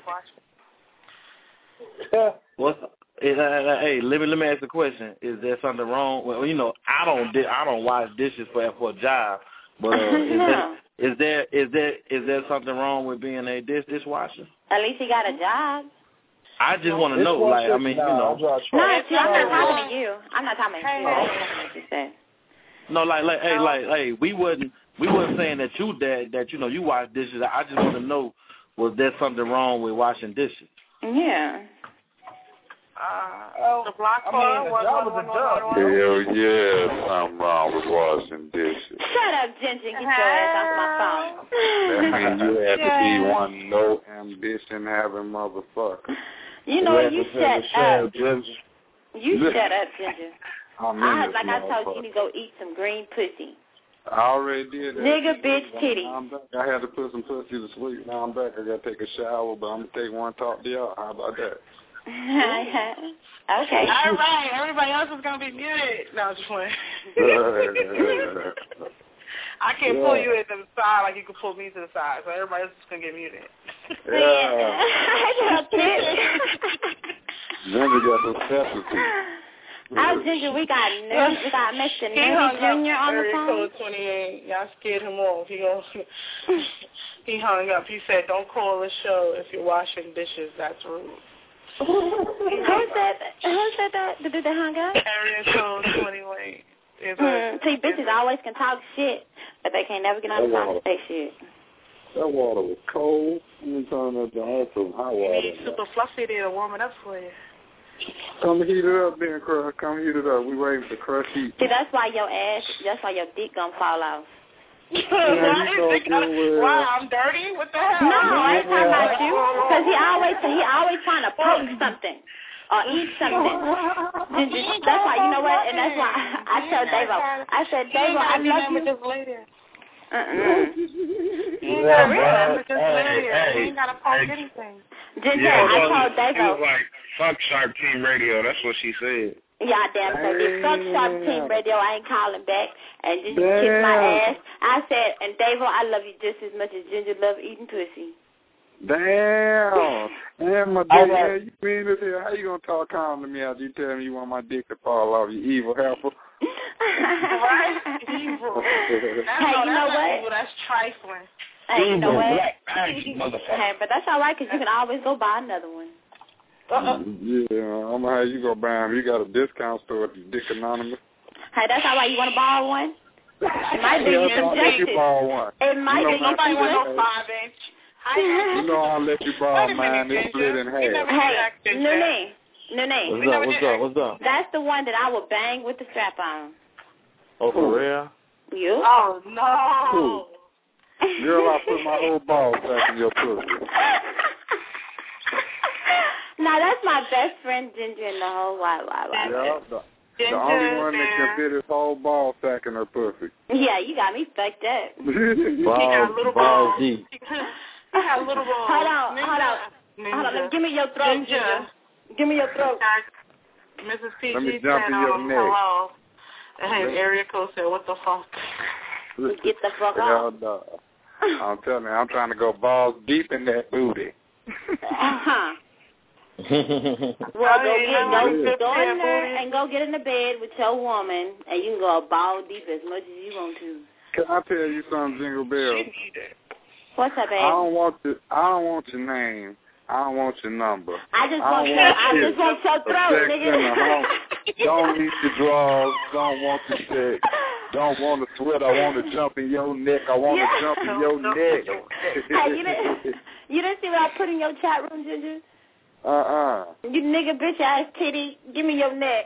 a what's is, uh, uh, hey, let me let me ask the question: is there something wrong? Well, you know, I don't di- I don't wash dishes for for a job, but uh, is No. there is there is there is there something wrong with being a dish dishwasher? At least he got a job. I just want to know, like, I mean, you know, No, see, I'm not talking to you. I'm not talking to you. I'm talking what you said. no, like, like, hey, like, hey, we wasn't we wasn't saying that you that that you know you wash dishes. I just want to know, was there something wrong with washing dishes? Yeah. Uh, the block I mean, the job is a job. Hell yeah, something wrong with washing dishes. Shut up, Ginger. Get your ass off my phone. That means you have to be one low ambition having motherfucker. You know what? You shut up. Ginger. You shut up, Ginger. I'm I, in like this I told you, you need to go eat some green pussy. I already did that. Nigga, bitch, titty. Now I'm back. I had to put some pussy to sleep. Now I'm back. I got to take a shower, but I'm going to take one talk to y'all. How about that? Okay. All right. Everybody else is going to be muted. No, just one. I can't yeah. pull you to the side like you can pull me to the side, so everybody else is going to get muted. Yeah. Ginger got some specialty. Oh, Ginger, we got Nerdy, we got Mister Nerdy Junior on the phone. Code twenty-eight. Y'all scared him off. He goes, he hung up. He said, "Don't call the show if you're washing dishes. That's rude." Who said that? Who said that? Did they hung up? Area code twenty-eight. Mm, see, bitches always can talk shit, but they can't never get on the phone to say shit. That water was cold. Let me turn up the air some hot You water. need super fluffy there to warm it up for you. Come heat it up, then, Crush. Come heat it up. We waiting for Crush heat. See, that's why your ass, that's why your dick gonna fall off. Yeah, why, is it gonna, why? I'm dirty? What the hell? No, I ain't talking about you. Because he always, he always trying to poke something or eat something. That's why, you know what? And that's why I, I tell Davo, I said, Davo, I love you. Uh-uh. You ain't gotta just lay there. You ain't gotta poke anything. Ginger, yeah, I told Davo. She was like, fuck Sharp Team Radio. That's what she said. Yeah, damn straight. This fuck Sharp Team Radio, I ain't calling back. And Ginger kicked my ass. I said, and Davo, I love you just as much as Ginger love eating pussy. Damn. Damn, my dick. Right. You mean as hell. How you gonna talk calm to me after you tell me you want my dick to fall off, you evil helper? Right? Evil. That's hey, no, you know that's what? Evil. That's trifling. Hey, you know what? Hey, but that's all right, because you can always go buy another one. Uh-uh. Yeah, I don't know how you gonna buy them. You got a discount store at the Dick Anonymous. Hey, that's all right. You want to borrow one? It might be yeah, some justice. you borrow one. It might you be know, Nobody want no five inch. You know I'll let you borrow mine. It's split in half. Hey, Nene. Nene. What's up? What's up? What's up? That's the one that I would bang with the strap on. Oh, for real? You? Oh, no. Cool. Girl, I put my whole ball back in your pussy. Now, that's my best friend, Ginger, in the whole wide, wide, wide. Yeah, the, the only one that can fit his whole ball sack in her pussy. Yeah, you got me fucked up. Balls, balls deep. I got little balls. Hold on, Ninja. hold on. Ninja. Hold on, give me your throat, Ninja. Ginger. Give me your throat. Missus P G Let me said, jump in your um, neck. hello. And area code said, what the fuck? Get the fuck Hell off. no. I'm telling you, I'm trying to go balls deep in that booty. Uh-huh. Well, go, get, go, go in there and go get in the bed with your woman, and you can go ball deep as much as you want to. Can I tell you something, Jingle Bell? What's up, babe? I don't want your, I don't want your name. I don't want your number. I just I want your, want I just want your throat, nigga. Don't need your drawers. Don't want your sex. Don't want to sweat. I want to jump in your neck. I want Yeah. to jump in your neck. Hey, you didn't, you didn't see what I put in your chat room, Ginger? Uh-uh. You nigga bitch ass titty, give me your neck.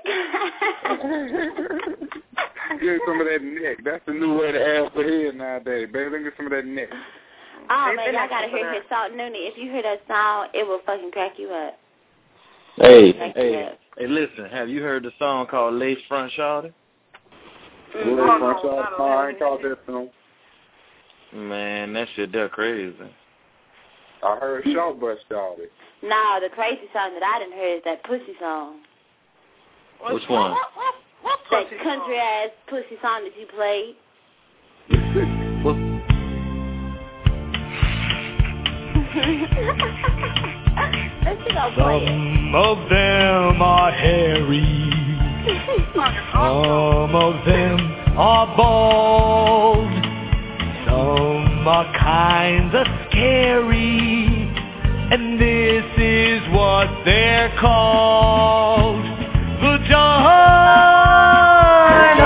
Give me some of that neck. That's the new way to ask for head nowadays, baby. Let me get some of that neck. Oh, man, I gotta hear his song, Noonie. If you hear that song, it will fucking crack you up. Hey, Crack hey, you up. hey, listen, have you heard the song called Lace Front Shawty? Mm. Well, front shot, oh, I ain't called that song. Man, that shit, they're crazy. I heard Short Butt Shawty. No, the crazy song that I didn't hear is that pussy song. Which one? What, what, what That pussy country song? ass pussy song that you played. What? Some of them are hairy. Some of them are bald. Some are kinda scary. And this is what they're called. Vagina.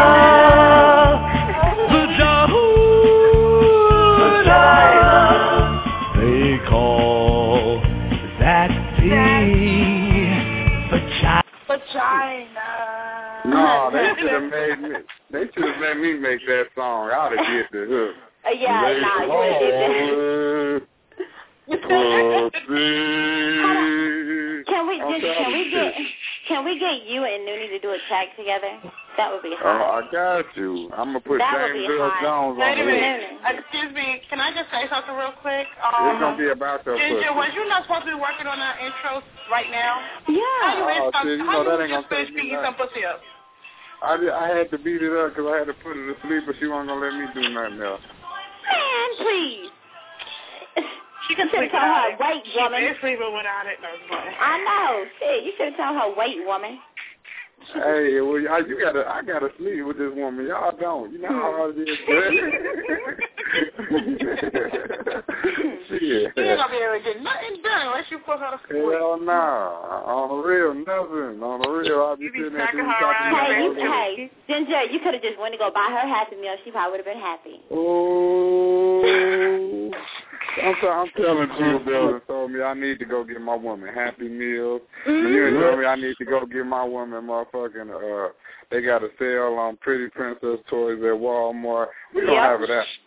Vagina. They call that thing vagina. Vagina. No, they should have made me. They should have made me make that song. I'd have get the hook. Uh, yeah, They nah, you would have did that. Can we just, can we get can we get you and Noonie to do a track together? That would be hot. Oh, I got you. I'm gonna put That would James be Earl hot. Jones Wait on a the minute. list. Excuse me. Can I just say something real quick? It's Um, gonna be about that Ginger, was pussy. you not supposed to be working on that intro right now? Yeah. How you, Oh, oh, shit, you how know you that ain't just gonna finish take me beating some nothing. pussy up? I, did, I had to beat it up because I had to put it to sleep, but she wasn't gonna let me do nothing else. Man, please. She can should sleep tell without her it. wait, She woman. can sleep without it. No, it's fine. I know. Shit, you should tell her wait, woman. Hey, well, I, you gotta, I gotta sleep with this woman. Y'all don't. You know how hard it is. Shit. You ain't gonna be able to get nothing done unless you put her to sleep. Hell nah. On the real, nothing. On the real, I'll be You be sitting there smacking doing her something. around. Hey, you, hey, Ginger, you could have just went to go buy her Happy Meal. She probably would have been happy. Oh, I'm, t- I'm telling you, Bill and told me I need to go get my woman Happy Meals. Mm-hmm. You told me I need to go get my woman motherfucking, uh, they got a sale on Pretty Princess toys at Walmart. We don't Yep. have it at.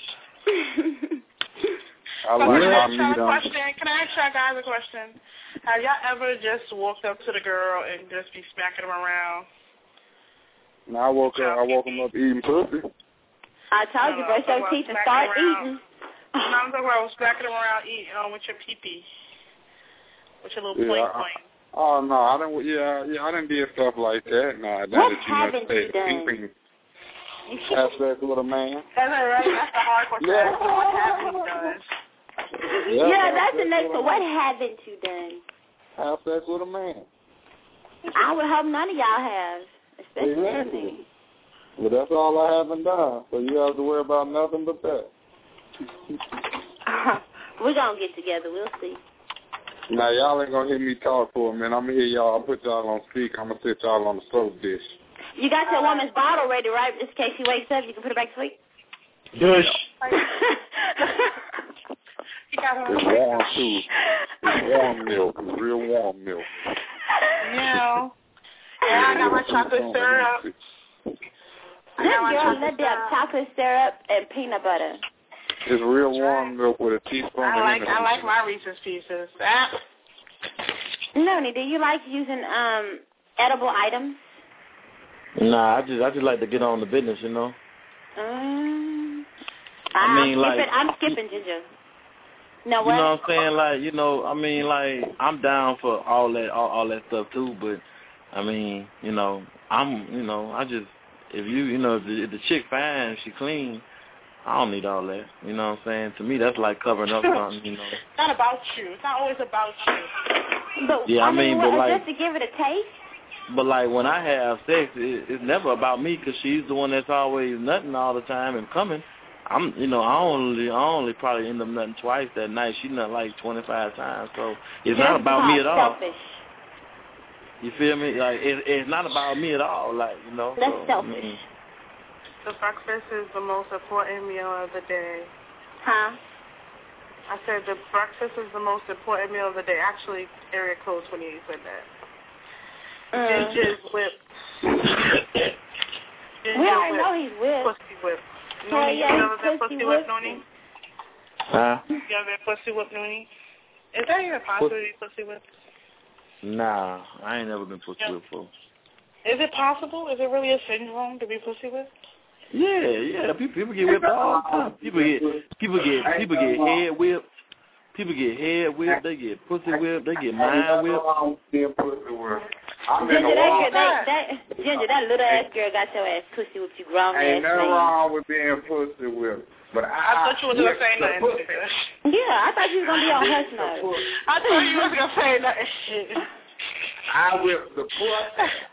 I So like can I my ask y'all meat a on. question? Can I ask y'all guys a question? Have y'all ever just walked up to the girl and just be smacking them around? Now I woke up, I woke him up eating pussy. I told you, No, brush no, your I'm teeth and smacking start around. eating. No, I'm talking about smacking them around eating um, with your pee-pee. With your little Yeah, point I- point. Oh no, I didn't. Yeah, yeah, I didn't do stuff like that. Nah, now What that you haven't must say you done? peeping, have sex with a man. That's all right. That's the hard question. Yeah. What haven't you done? Yeah, Yeah, have that's sex the next with a one. What man. haven't you done? Have sex with a man. I would hope none of y'all have, especially Exactly. me. Well, that's all I haven't done. So you have to worry about nothing but that. We're going to get together. We'll see. Now y'all ain't gonna hear me talk for a minute. I'm gonna hear y'all. I'll put y'all on speaker. I'm gonna sit y'all on the soap dish. You got your woman's bottle ready, right? Just in case she wakes up, you can put her back to sleep. Dush. You got her. It's warm too. It's warm milk. It's real warm milk. Yeah. Yeah, I got my chocolate syrup. This girl let that chocolate syrup and peanut butter. It's real warm milk with a teaspoon I of like lemon. I like my Reese's Pieces. Ah. Noni, do you like using um edible items? Nah, I just I just like to get on the business, you know. Um, I I'm mean, like- skipping, I'm skipping Ginger. No, You what? know what I'm saying? Like, you know, I mean, like, I'm down for all that, all, all that stuff too. But I mean, you know, I'm, you know, I just, if you, you know, if the, if the chick fine, if she clean, I don't need all that. You know what I'm saying? To me, that's like covering up something. You know. It's not about you. It's not always about you. But, Yeah, I mean, what, but like- just to give it a taste? But like when I have sex, it, it's never about me because she's the one that's always nutting all the time and coming. I'm, you know, I only, I only probably end up nutting twice that night. She nut like twenty-five times, so it's not Just about me at all. Selfish. You feel me? Like it, it's not about me at all. Like you know. That's so, selfish. mm. The breakfast is the most important meal of the day. Huh? I said the breakfast is the most important meal of the day. Actually, area code twenty-eight said that. Mm. Ginger's whipped. Ginger We already whipped. know he's whipped. Pussy whipped. Hell Noonie, yeah, you ever been pussy pussy whipped, whipped. Noonie? Huh? You ever been pussy whipped, Noonie? Is that even possible to be pussy whipped? Nah, I ain't never been pussy Yeah. whipped before. Is it possible? Is it really a syndrome to be pussy whipped? Yeah, yeah. People, people get whipped all the time. People get, people get, people get head whipped. People get head whipped. They get pussy whipped. They get mind whipped. Being pussy whipped. I'm in Ginger, the that, wall. girl, that, that, Ginger, that little ass girl got your ass pussy with you grown ass Ain't nothing man. wrong with being pussy whipped. But I, I thought you was going to say nothing. Yeah, I thought you was going to be on hush mode. I thought you was going to say nothing. I whip the foot.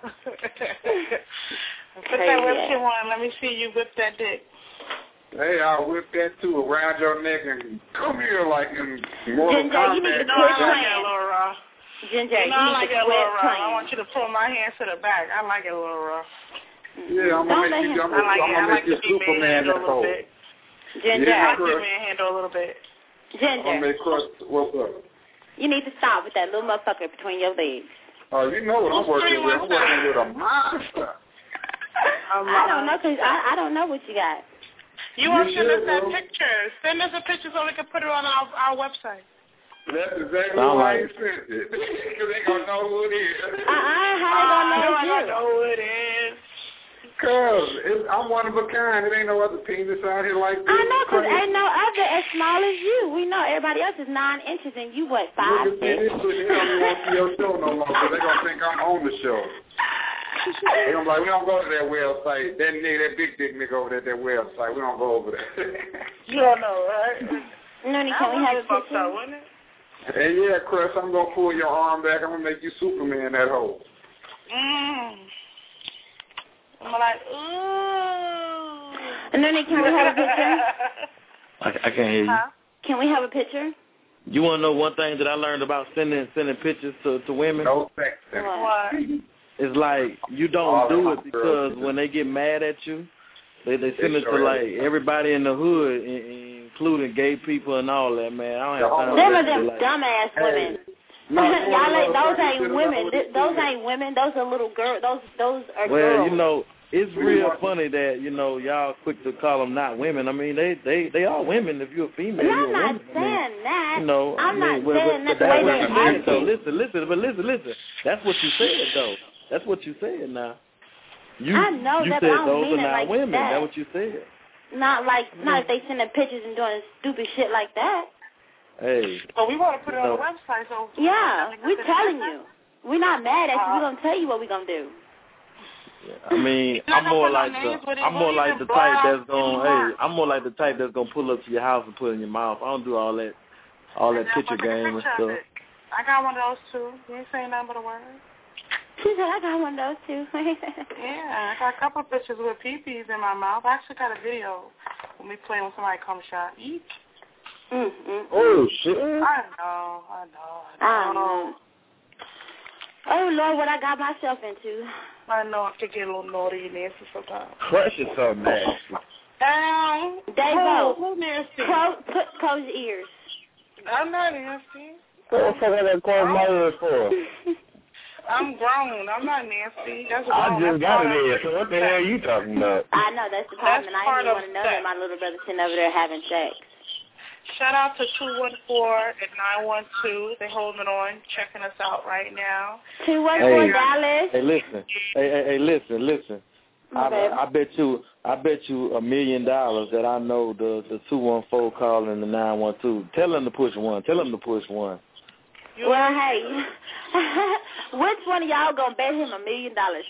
Put that whip on. Let me see you whip that dick. Hey, I'll whip that too around your neck and come here like in Mortal Ginger, Kombat. you need to No, quit I like playing. it a little rough. Ginger, you know, you I need like to it a quit little rough. playing. I want you to pull my hands to the back. I like it a little rough. Yeah, I'm going to make you, I'm gonna, I like I'm it. gonna I like make you to be Superman manhandled that a little hole. bit. Ginger, Yeah, I like to be manhandled a little bit. Ginger, I'm gonna make crust. What's up? you need to stop with that little motherfucker between your legs. Oh, you know what I'm working with. I'm working with a monster. I don't know, cause I, I don't know what you got. You want to You send us should, that bro. picture. Send us a picture so we can put it on our, our website. That's exactly Sound why like- you sent it. Because they going to know who it is. Uh-uh, how they gonna know I it's don't you? know who it is. Because I'm one of a kind. It ain't no other penis out here like this. I know, cause Crazy. ain't no other as small as you. We know everybody else is nine inches and you what, five, Look at six? this, but they don't want to see your show no more because they going to think I'm on the show. They gonna be like, we don't go to that website. That nigga, that big dick nigga over there at that website, we don't go over there. You don't know, right? Noni, can we have a fucked picture? up, wouldn't it? Hey, yeah, Chris, I'm going to pull your arm back. I'm going to make you Superman that hole. Mm. I'm like, ooh. Noni, can we have a picture? I, I can't hear you. Huh? Can we have a picture? You want to know one thing that I learned about sending sending pictures to, to women? No sex. What? It's like you don't do it because when they get mad at you, they they send it to like everybody in the hood, in, including gay people and all that. Man, I don't have time. Them for are that them shit, like, dumbass women. No, Y'all ain't, those ain't women. Th- Those ain't women. Those are little girls. Those those are well, girls. you know, it's real funny that you know y'all quick to call them not women. I mean, they they they are women. If you're a female, And you're I'm a not woman. I mean, saying that. You know, I'm I mean, not well, saying but, that but the way that's what they you said, act. though. Listen, listen, but listen, listen. That's what you said, though. That's what you said. Now, you I know you that, said but I don't those mean are it not like women. that. That's what you said. Not like not if they sending pictures and doing stupid shit like that. Hey. But we want to put it on No. the website, so. Yeah, we're telling you. We're not mad at you. We're gonna tell you what we're gonna do. I mean, You're I'm not more gonna like put no the names, but it I'm more won't like even the type block that's going. anymore. Hey, I'm more like the type that's gonna pull up to your house and put it in your mouth. I don't do all that, all that And then picture put a game and picture of stuff. it. I got one of those too. You ain't saying nothing but a word. She said I got one of those too. Yeah, I got a couple of pictures with pee-pees in my mouth. I actually got a video when we playing with somebody come shot. Eek. mm, mm, Oh, shit. I know, I know, I I know. know. Oh Lord, what I got myself into. I know I could get a little naughty and nasty sometimes. Crush is so nasty. Um, Davo, who, who nasty? close, put, close your ears. I'm not nasty. What the fuck are that close my ears for? I'm grown. I'm not nasty. That's I grown. just That's got part it of- in, so what the hell are you talking about? I know that's the problem, and That's I part didn't even of want to know sex. that my little brother sitting over there having sex. Shout out to two one four and nine one two. They're holding on, checking us out right now. Two one four Hey. Dallas. Hey, listen. Hey, hey, hey, listen, listen. I, Okay. I bet you, I bet you a million dollars that I know the the two one four calling the nine one two. Tell them to push one. Tell them to push one. You Well, hey, which one of y'all gonna bet him a million dollars?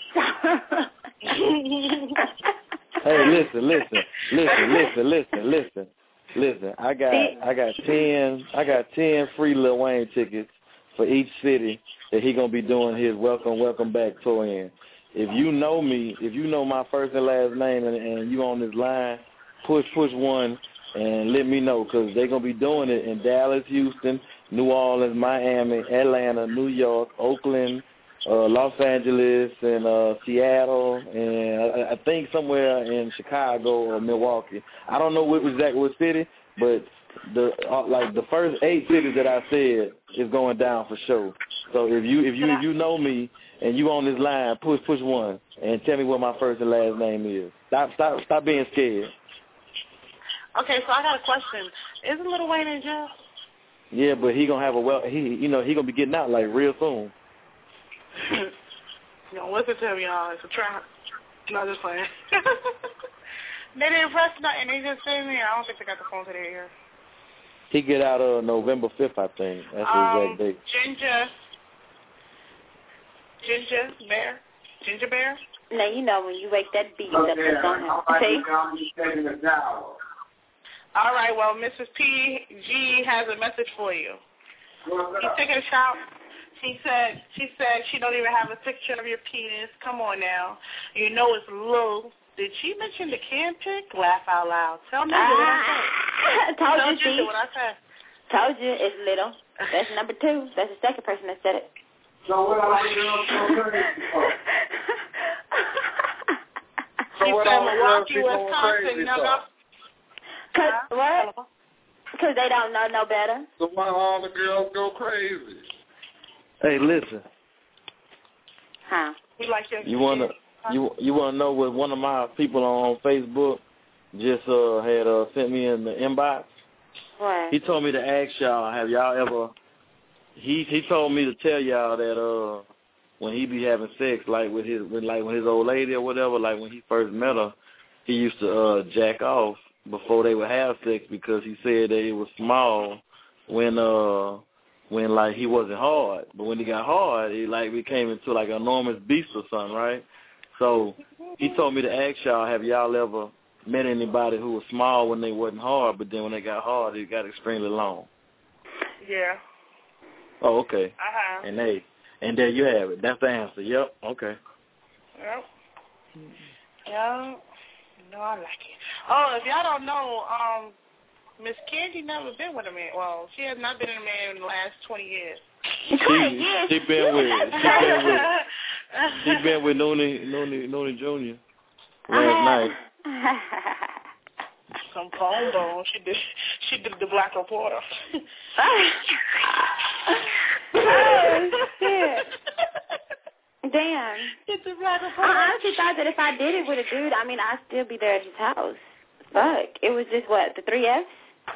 Hey, listen, listen, listen, listen, listen, listen, listen. I got, I got ten, I got ten free Lil Wayne tickets for each city that he gonna be doing his welcome, welcome back tour in. If you know me, if you know my first and last name, and, and you on this line, push, push one, and let me know, because they're going to be doing it in Dallas, Houston, New Orleans, Miami, Atlanta, New York, Oakland, uh, Los Angeles, and uh, Seattle, and I, I think somewhere in Chicago or Milwaukee. I don't know what exactly what city, but the uh, like the first eight cities that I said is going down for sure. So if you if you if you know me and you on this line, push push one and tell me what my first and last name is. Stop stop stop being scared. Okay, so I got a question. Isn't Lil Wayne in jail? Yeah, but he gonna have a well. He you know he gonna be getting out like real soon. You know, listen to me, y'all. It's a trap. No, just playing. They didn't press nothing. They just sent me. I don't think they got the phone to their ear. He get out uh, November fifth, I think. That's the Um, exact date. Ginger. Ginger Bear. Ginger Bear. Now you know when you wake that beast up, it's gonna happen. See? All right, well, Missus P G has a message for you. He's taking a shout. She said she said she don't even have a picture of your penis. Come on now. You know it's low. Did she mention the can pick? Laugh out loud. Tell me uh, what I said. Told Tell you, see? what I said. Told you it's little. That's number two. That's the second person that said it. So what are you doing so crazy for? She so said Milwaukee, Wisconsin, nigga. Cause what? Because they don't know no better. So why all the girls go crazy? Hey, listen. Huh? We like your you wanna huh? you you wanna know what one of my people on Facebook just uh had uh sent me in the inbox? What? He told me to ask y'all, have y'all ever? He he told me to tell y'all that uh when he be having sex, like with his with like with his old lady or whatever, like when he first met her, he used to uh jack off before they would have sex because he said that it was small when uh when like he wasn't hard, but when he got hard, it like became into like an enormous beast or something, right? So he told me to ask y'all, have y'all ever met anybody who was small when they wasn't hard, but then when they got hard, it got extremely long? Yeah. Oh, okay. Uh-huh. And hey, and there you have it. That's the answer. Yep. Okay. Yep. Yeah. No, I like it. Oh, if y'all don't know, um, Miss Candy never been with a man. Well, she has not been in a man in the last twenty years. She, she been with she been with she been with Noonie Noonie Noonie Junior last night. Some phone bone. She did she did the Black Reporter. Oh shit. Damn. It's a Black Reporter. I honestly thought that if I did it with a dude, I mean, I'd still be there at his house. Fuck. It was just, what, the three F's?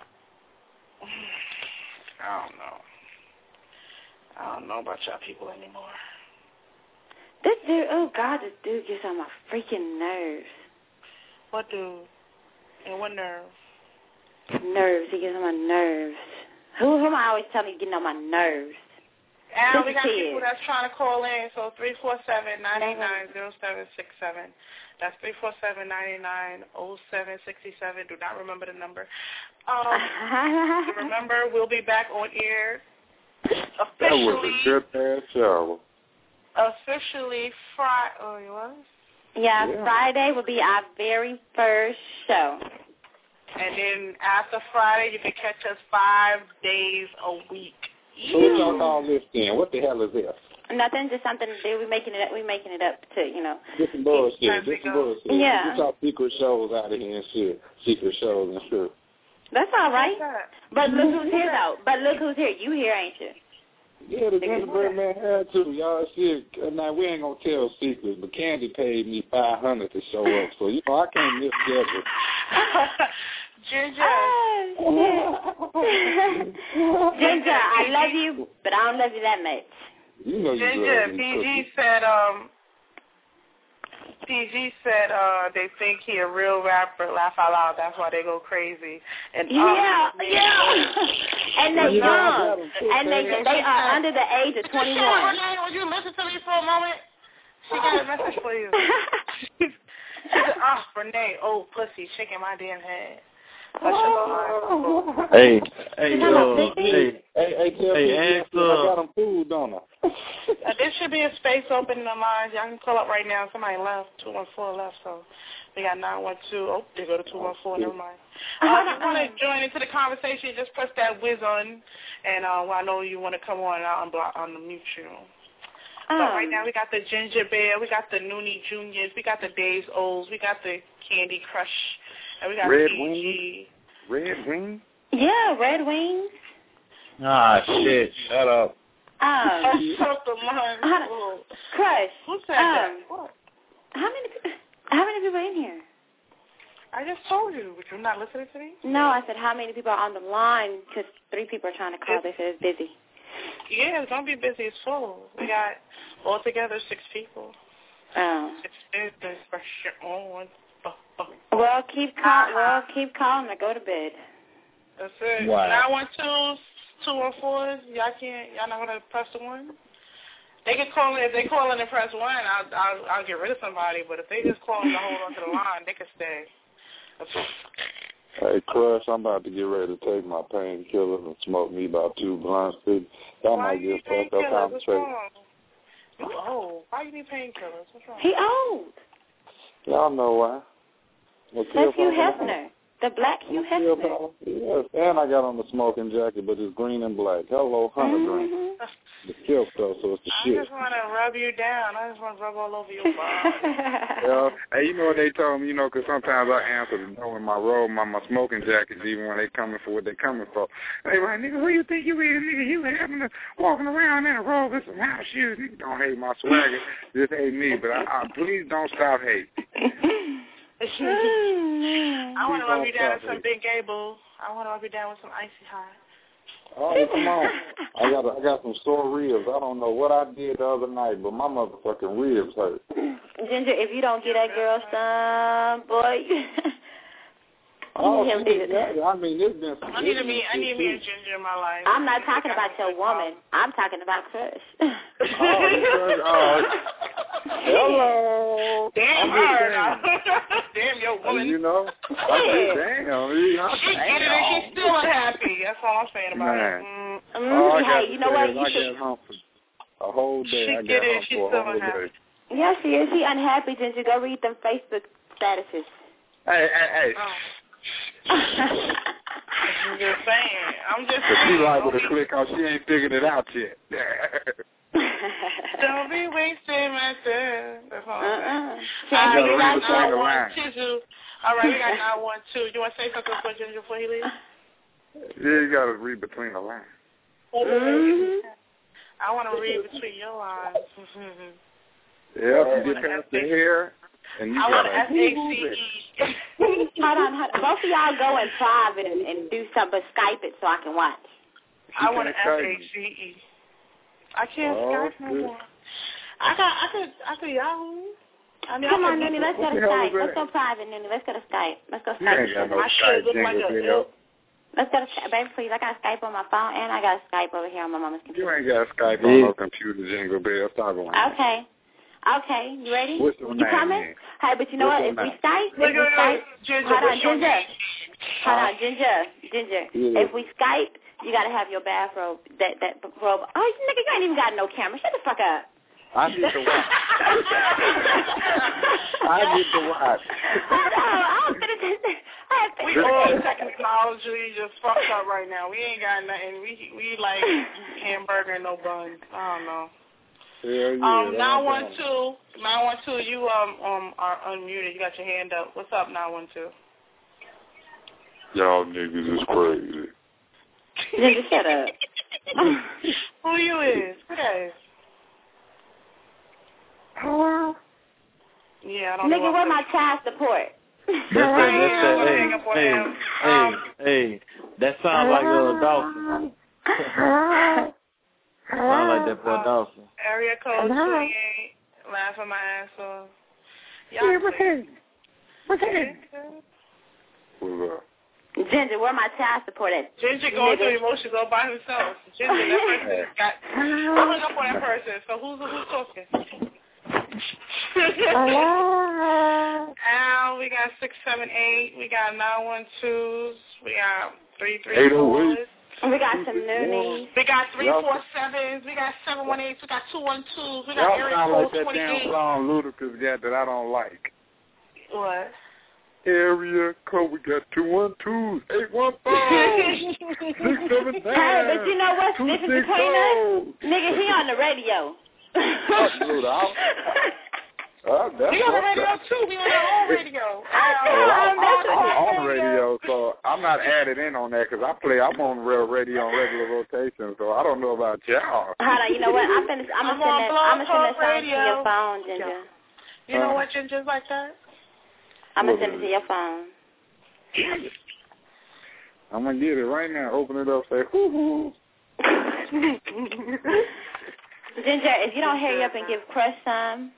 I don't know. I don't know about y'all people anymore. This dude, oh, God, this dude gets on my freaking nerves. What dude? And what nerve? Nerves. He gets on my nerves. Who, who am I always telling you getting on my nerves? And we got people that's trying to call in, so three four seven, nine eight nine, zero seven six seven. That's three four seven, nine eight nine, zero seven six seven. Do not remember the number. Um, remember, we'll be back on air officially. That was a good ass show. Officially Friday. Oh, it was? Yeah, yeah, Friday will be our very first show. And then after Friday, you can catch us five days a week. So what y'all call this then? What the hell is this? Nothing, just something to do. We're making it up. We're making it up to, you know. Get some bullshit. Get some bullshit. Yeah. Get y'all secret shows out of here and shit. Secret shows and shit. That's all right. But look who's here, though. But look who's here. You here, ain't you? Yeah, the Gingerbread Man had to. Y'all shit. Now, we ain't going to tell secrets, but Candy paid me five hundred dollars to show up. So, you know, I can't miss schedule. Ginger. Oh, Ginger, I love you, but I don't love you that much. You know you Ginger, love me, P G said, um, P G said uh, they think he a real rapper. Laugh out loud. That's why they go crazy. And um, yeah, yeah. And they young, and they they are under the age of twenty-one. Would you listen to me for a moment? She got a message for you. She said, "Oh, Renee, oh pussy, shaking my damn head." Hey, hey, uh, hey, hey, hey, tell hey, me, ask, I uh, got them food, don't I? Uh, there should be a space open in the lines. Y'all can call up right now. Somebody left, two one four left, so we got nine one two. Oh, they go to two one four. Never mind. Uh, if you want to join into the conversation, just press that whiz on, and uh, well, I know you want to come on, and I'll unblock on the mute you. Um. But right now we got the Ginger Bear, we got the Noonie Juniors, we got the Days Olds, we got the Candy Crush, and we got Red P G. Wings? Red Wings? Yeah, Red Wings. Ah, shit. Shut up. Um, uh, Crush. Who said um, that? What? How many? How many people are in here? I just told you. But you're not listening to me? No, I said how many people are on the line because three people are trying to call. It's, they said it's busy. Yeah, it's going to be busy. It's full. We got altogether six people. Oh. Six business for sure. On. Well, keep call. Well, keep calling or go to bed. That's it. Wow. Nine one two, two one fours. Y'all can't. Y'all not gonna press the one. They can call in. If they call in and press one, I'll I'll, I'll get rid of somebody. But if they just call in to hold on to the line, they can stay. Hey, Crush, I'm about to get ready to take my painkillers and smoke me about two blunts. That Why might you get fucked up painkillers? What's conversation. wrong? You old. Why you need painkillers? What's wrong? He old. Y'all know why. That's Hugh Hefner. The black Hugh Hefner. Yes, and I got on the smoking jacket, but it's green and black. Hello, Hunter mm-hmm. green. The kill stuff, so it's the I shit. just want to rub you down. I just want to rub all over your body. Yeah. Hey, you know what they told me, you know, because sometimes I answer the door in my robe, my, my smoking jackets, even when they coming for what they coming for. Hey, like, nigga, who you think you is, nigga? You having to walking around in a robe with some house shoes. Nigga, don't hate my swagger. Just hate me. But I, I, please don't stop hating. I want to rub you down with some Big Gable. I want to rub you down with some Icy Hot. Oh, come on. I got I got some sore ribs. I don't know what I did the other night, but my motherfucking ribs hurt. Ginger, if you don't get that girl some, boy. Oh, him yeah, I mean, it's been I need to be, I need me a Ginger in my life. I'm not talking about your woman. I'm talking about Crush. Oh, oh. Hello. Damn her. Damn your woman. You know? I said, damn. She get it and she's still unhappy. That's all I'm saying about Man. it. Mm. Oh, hey, you know what? You I should. got home for a whole day. She I get got it. home She's for still a whole unhappy. day. Yeah, she is. She unhappy, Ginger. Go read them Facebook statuses. Hey, hey, hey. Oh. I'm just saying. I'm just But saying. she liable to click on. She ain't figured it out yet. Don't be wasting my time. That's all I'm uh-uh. saying. You Uh, we gotta got read nine between the one lines. two. All right, we got nine one two. You want to say something for Ginger before he leaves? Yeah, you got to read between the lines. Mm-hmm. I want to read between your lines. Yeah, you get past the hair. And you I want gotta S A C E. Hold on, hold on. Both of y'all go in private and, and do something, but Skype it so I can watch. I want an S A C E. I can't oh, Skype no good. more. I got, I could, I could Yahoo. I mean, Come I on, Noonie, let's go to Skype. Let's go private, Noonie. Let's go to Skype. Let's go Skype. You ain't got no My Skype shit look like a jingle. Let's go to Skype. Baby, please. I got Skype on my phone, and I got Skype over here on my mama's computer. You ain't got Skype on no computer, Jingle Bell. Stop going. Okay. Okay, you ready? What's your you name, coming? man? Hey, but you know What's what? If your we name? Skype, if Look, we look, Skype, look, Ginger, hold on, what's your Ginger. name? Hold on, Ginger, Ginger. Yeah. If we Skype, you gotta have your bathrobe. That that robe. Oh, nigga, you ain't even got no camera. Shut the fuck up. I get the watch. I get the watch. I was gonna just. We all technology just fucked up right now. We ain't got nothing. We we like hamburger and no buns. I don't know. Hell yeah, Um, nine one two, nine one two. You um um are unmuted. You got your hand up. What's up, nine one two? Y'all niggas is crazy. Ginger, shut up. Who you is? Who that is? Hello? Yeah, I don't know. Nigga, where my child support? That's that, that's that, hey, hey, hey, hey, that sounds like uh, Dawson. Sound like that boy Dawson. Area code twenty-eight. Laughing my ass off. Y'all Yeah, what's that? What's that? What's up? Ginger, where my child support at? Ginger going through emotions all by himself. Ginger, that person got. I hung up on that person. So who's who's talking? Al, we got six seven eight. We got nine one twos. We got three three fours. We got some Noonies. We got three four sevens. We got seven one eights. We got two one twos. We got Y'all area sound code like that twenty damn eight. song Ludacris got that I don't like. What? Area code, we got two one twos, eight one five, six seven nine. Hey, but you know what's the difference between us? Nigga, he on the radio. Oh, Uh, that's we on the radio too. We on our own radio. I know, well, I'm, I'm, I'm on the radio, so I'm not added in on that because I play. I'm on real radio on regular rotation, so I don't know about y'all. Hold on, you know what? I'm gonna I'm I'm gonna on send that I'm gonna send Blog that song Radio. to your phone, Ginger. You know Uh, what, Ginger's like that? I'm gonna send it to your phone. I'm gonna get it right now. Open it up, say hoo hoo. Ginger, if you don't hurry up and give Crush some.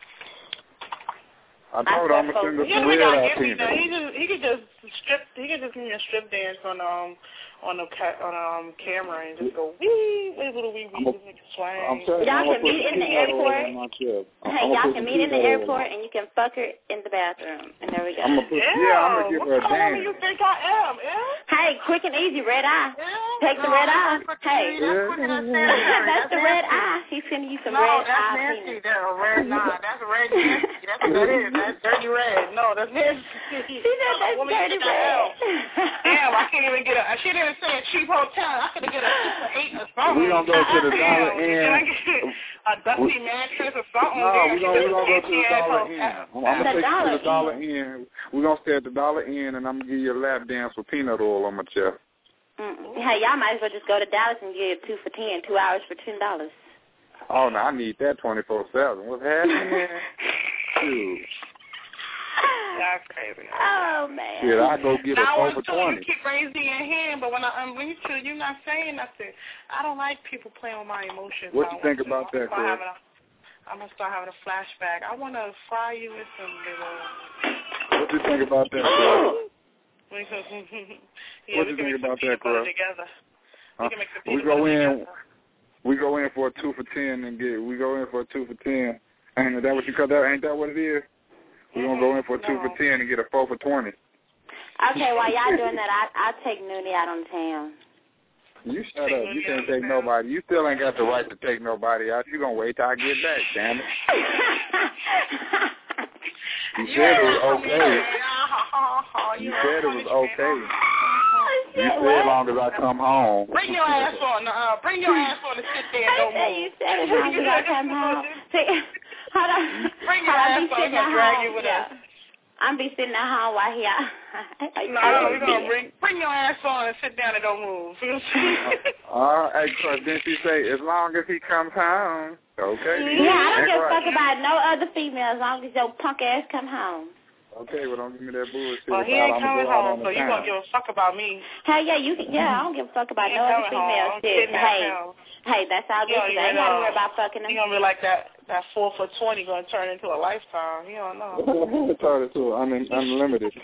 I told her I'm gonna send her He some don't red gotta out give me peanuts. that. He just he could just strip he could just give me a strip dance on um on the ca- on um camera and just go wee, wiggle wee wee, make it swing. Y'all can meet in the airport. Hey, y'all can meet in the airport and you can fuck her in the bathroom. And there we go. I'm gonna put, yeah, yeah, I'm gonna give her a dance. What kind of you think I am? Yeah. Hey, quick and easy, red eye. Yeah. Take no, the red eye. Hey, yeah. that's the red eye. He's sending you some no, red that's eye. Nasty. That's a red nah. That's a red nasty. That's what that is. That's dirty red. No, that's nasty. She said that's dirty red. Damn, I can't even get a. She didn't say a cheap hotel. I could have get a super eight or something. We're going to go to the Dollar Inn. A dusty mattress or something. No, we're going to go to the Dollar Inn. I'm going to take you to the Dollar Inn. We're going to stay at the Dollar Inn, and I'm going to give you a lap dance with peanut oil on my chest. Mm-mm. Hey, y'all might as well just go to Dallas and get two for ten, two hours for ten dollars. Oh, no, I need that twenty-four seven. What's happening? Dude. That's crazy. Oh, man. Yeah, I go get now, a four for twenty. You keep raising your hand, but when I unmute you, you're not saying nothing. I don't like people playing with my emotions. What you think about that, Chris? I'm going to start having a flashback. I want to fry you with some little... What you think about that, Chris? yeah, what you think about that, Chris? Together. Uh, we can make some we go in. Together. We go in for a two for ten and get. We go in for a two for ten. Ain't that what you call that? Ain't that what it is? We're gonna go in for a two no. for ten and get a four for twenty. Okay, while y'all doing that, I I take Noonie out on town. You shut up. You can't take nobody. You still ain't got the right to take nobody out. You gonna wait till I get back, damn it. You said it was okay. You said it was okay. You said as long as I come home. Bring your ass on. Uh, bring your ass on and sit there and don't move. You said as long as I come home. Hold on. Bring your ass on and drag you with us. I'm be sitting at home while he out. No, we're going to bring, bring your ass on and sit down and don't move. All right, because then she say, as long as he comes home. Okay. Yeah, I don't give a fuck about no other female as long as your punk ass come home. Okay, well, don't give me that bullshit. Well, he ain't coming home, so you gonna give a fuck about me. Hey, yeah, you. Yeah, I don't give a fuck about no other female shit. Hey, hey, that's all good. I ain't gotta worry about fucking him. He gonna be like that. That four for twenty gonna turn into a lifetime. You don't know. Turn it to un- unlimited.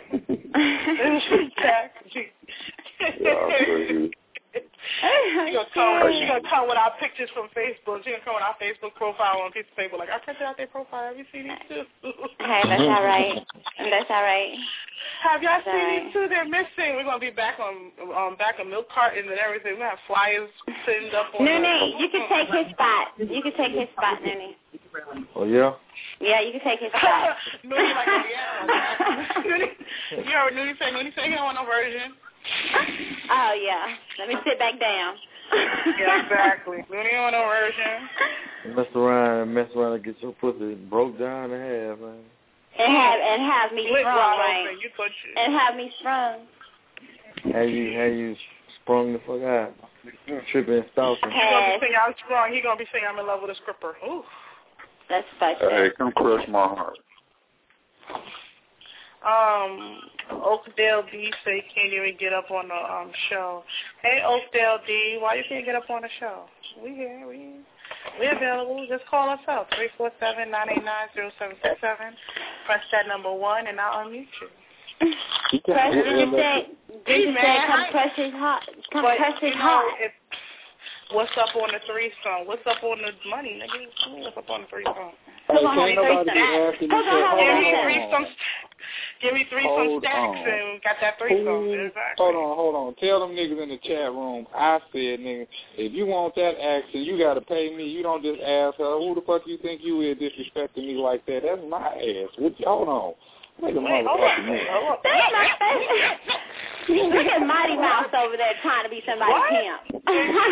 Yeah, She gonna come. She gonna come with our pictures from Facebook. She gonna come with our Facebook profile on a piece of paper. Like I printed out their profile. Have you seen these two? Hey, that's all right. That's all right. Have y'all that's seen right. these two? They're missing. We're gonna be back on um back on milk cartons and everything. We have flyers pinned up on. Noonie, you can take his spot. You can take his spot, Noonie. Oh yeah. Yeah, you can take his spot. Noonie like oh, yeah. Noonie, you heard Noonie say Noonie say he don't want no version. Oh, yeah. Let me sit back down. Yeah, exactly. Noonie don't want no version. Mess around and mess around and get your pussy broke down in half, man. And have and have me Lick sprung, right? open, you put you. And have me sprung. Have you, have you sprung the fuck out? Tripping and stalking. He gonna be saying I'm sprung. He gonna be saying I'm in love with a scripper. Ooh. That's fucked up. Hey, come crush my heart. Um, Oakdale D say can't even get up on the um show. Hey, Oakdale D, why you can't get up on the show? We here, we we available. Just call us up three four seven nine eight nine zero seven six seven. Press that number one, and I'll unmute you. Press did you say? Did you say come press his heart? Come but, press his you know, heart. If, what's up on the threesome? What's up on the money, nigga? What's up on the threesome? Hey, can't nobody be asking you Give me hold threesome. Give me threesome stacks on. and got that threesome. Hold, exactly. hold on, hold on. Tell them niggas in the chat room, I said, nigga, if you want that action, you got to pay me. You don't just ask her, who the fuck you think you is disrespecting me like that? That's my ass. What you, hold on. Wait a Wait, motherfucking minute. That's my face. Look at Mighty Mouse over there trying to be somebody's pimp.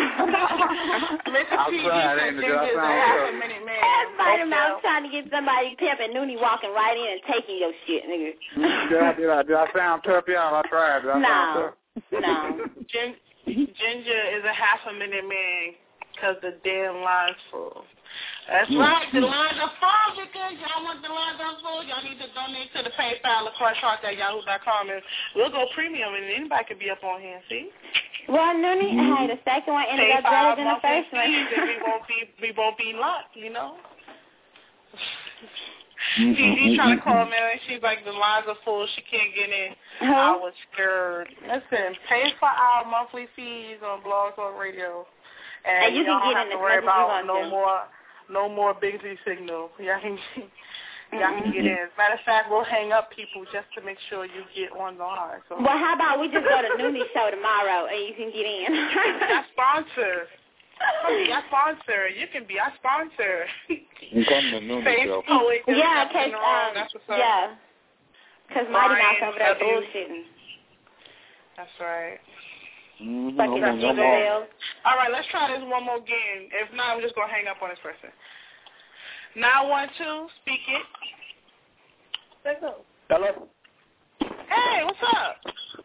I'm trying, ain't it? I sound That's Mighty Mouse trying to get somebody pimp and Noonie walking right in and taking your shit, nigga. Did I, did I, did I sound tough, y'all? I tried. Did I no. sound tough? No. Gin- Ginger is a half a minute man because the damn line's full. That's right. The lines are full because y'all want the lines are full. Y'all need to donate to the PayPal or crush heart at yahoo dot com and we'll go premium and anybody can be up on here, see? Well, Noonie, mm-hmm. hey, the second one ended up better than the first one. we won't be we won't be locked, you know? She, she trying to call me, and she's like, the lines are full. She can't get in. Huh? I was scared. Listen, pay for our monthly fees on Blog Talk Radio, and, and you, you don't can get have in to as worry much as you about want no to. more, no more Bigsby signal. Y'all can, y'all can get in. As a matter of fact, we'll hang up people just to make sure you get on the line. So. Well, how about we just go to Nooney's show tomorrow, and you can get in. Our sponsor. Come be our sponsor. You can be our sponsor. You come to Nooney's show. Poet, yeah, because um, that's what's up. yeah, because Mighty Mouse over there W. bullshitting. That's right. Mm-hmm. Fucking no, Jingle no Bells. All right, let's try this one more game. If not, I'm just going to hang up on this person. nine one two, speak it. Let's go. Hello? Hey, what's up?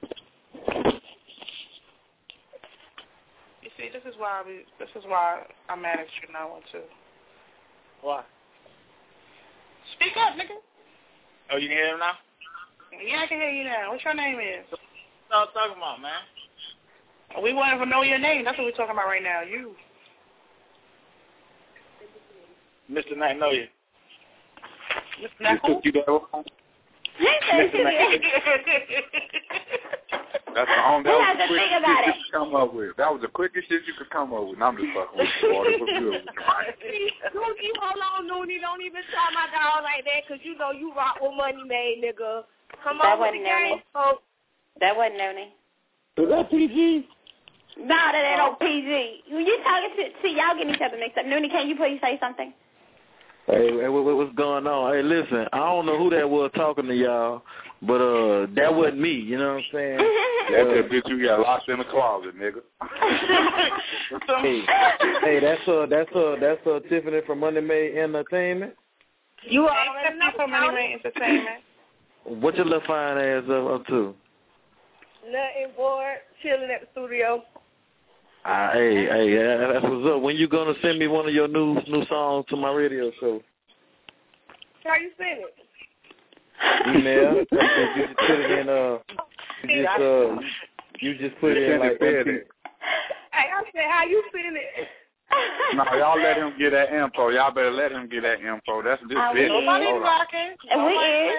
You see, this is why I be, this is why I'm mad at you, nine one two. Why? Speak up, nigga. Oh, you can hear him now? Yeah, I can hear you now. What's your name is? What y'all talking about, man? We want to know your name. That's what we're talking about right now. You. Mister Knight know you. Mister Knuckle? You took you that one? Mister That's the only, We that have was the to think quickest about shit it. you could come up with. That was the quickest shit you could come up with. And I'm just fucking with you, boy. It was good. Noonie, hold on, Noonie. Don't even try my dog like that, because you know you rock with Money Made, nigga. Come That on with the wasn't game, Noonie. folks. That wasn't Nooney. Is that P G? No, that ain't no P G. When you talking to, see, y'all getting each other mixed up. Nooney, can you please say something? Hey, hey what, what's going on? Hey, listen, I don't know who that was talking to y'all, but uh, that wasn't me. You know what I'm saying? That's that bitch you got locked in the closet, nigga. hey, hey, that's uh, that's uh, that's uh, Tiffany from Money Made Entertainment. You already know from Money Made Entertainment. What your little fine ass up, up to? Nothing, bored, chilling at the studio. Ah, hey, hey, that's what's up. When you gonna send me one of your new new songs to my radio show? How you send it? Email. You just put it in. Uh, you just uh, you just put it in like. It. Hey, I said, how you send it? No, y'all let him get that info. Y'all better let him get that info. That's this Uh, bitch. Nobody's rocking. And we is.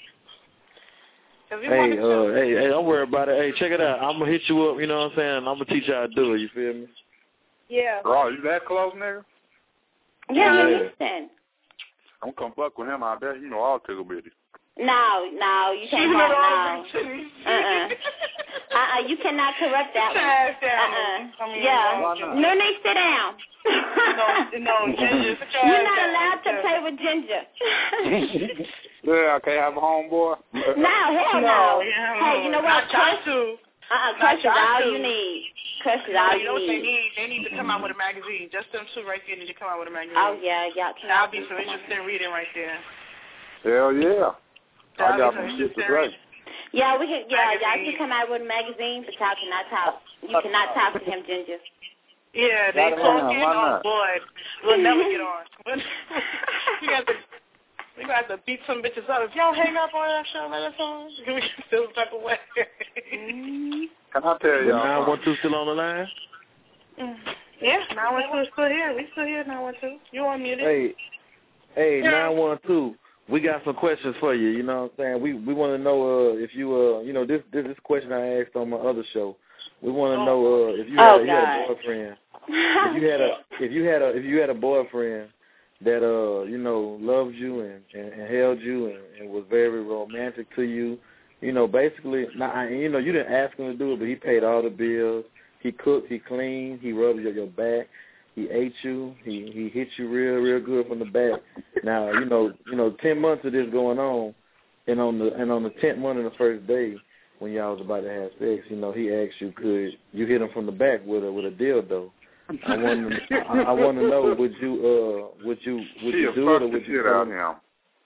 Hey, uh, hey, hey, don't worry about it. Hey, check it out. I'm gonna hit you up. You know what I'm saying? I'm gonna teach you how to do it. You feel me? Yeah. Bro, you that close, nigga? Yeah, Yeah. listen. I'm gonna come fuck with him out there. You know, I'll tickle bitty. No, no, you can't She's have wrong. no. Uh-uh. Uh-uh, you cannot corrupt that one. Uh-uh. Yeah. Nooney, sit down. no, no, Ginger, sit your You're ass not down. allowed to play with Ginger. Yeah, I can't have a homeboy. No, hell no. No, yeah, Hey, you know what? Not try Crush, to. uh-uh, Not Crush is try all to. you need. Crush is No, all you know you what they need. need? They need to come out with a magazine. Just them two right there need to come out with a magazine. Oh, yeah, y'all can. That'll be some interesting reading right there. Hell yeah. I That'll got be some some shit to interesting say. Yeah, we can. Yeah, y'all Magazine. can come out with a magazine, but y'all cannot talk. You cannot talk to him, Ginger. Yeah, they Why talking. not? Why Oh not? boy, we'll never get on. we got to, we got to beat some bitches up. If y'all hang up on that show, let us on. We can still type of way. Can I tell y'all? nine one two still on the line? Yeah, nine one two is still here. We still here, nine one two. You on mute? Hey, hey, Yeah. nine one two. We got some questions for you. You know what I'm saying? We we want to know uh, if you uh, you know this this this question I asked on my other show. We want to know uh, if you had, Oh, you had a God. boyfriend. If you had a if you had a if you had a boyfriend that uh you know loved you and, and, and held you and, and was very romantic to you, you know basically not and, you know you didn't ask him to do it, but he paid all the bills. He cooked, he cleaned, he rubbed your, your back, he ate you, he he hit you real real good from the back. Now you know you know ten months of this going on, and on the and on the tenth month of the first day when y'all was about to have sex, you know he asked you could you hit him from the back with a with a dildo. I want to, I, I want to know, would you, uh, would you, would you do it, or would you? Shit out him.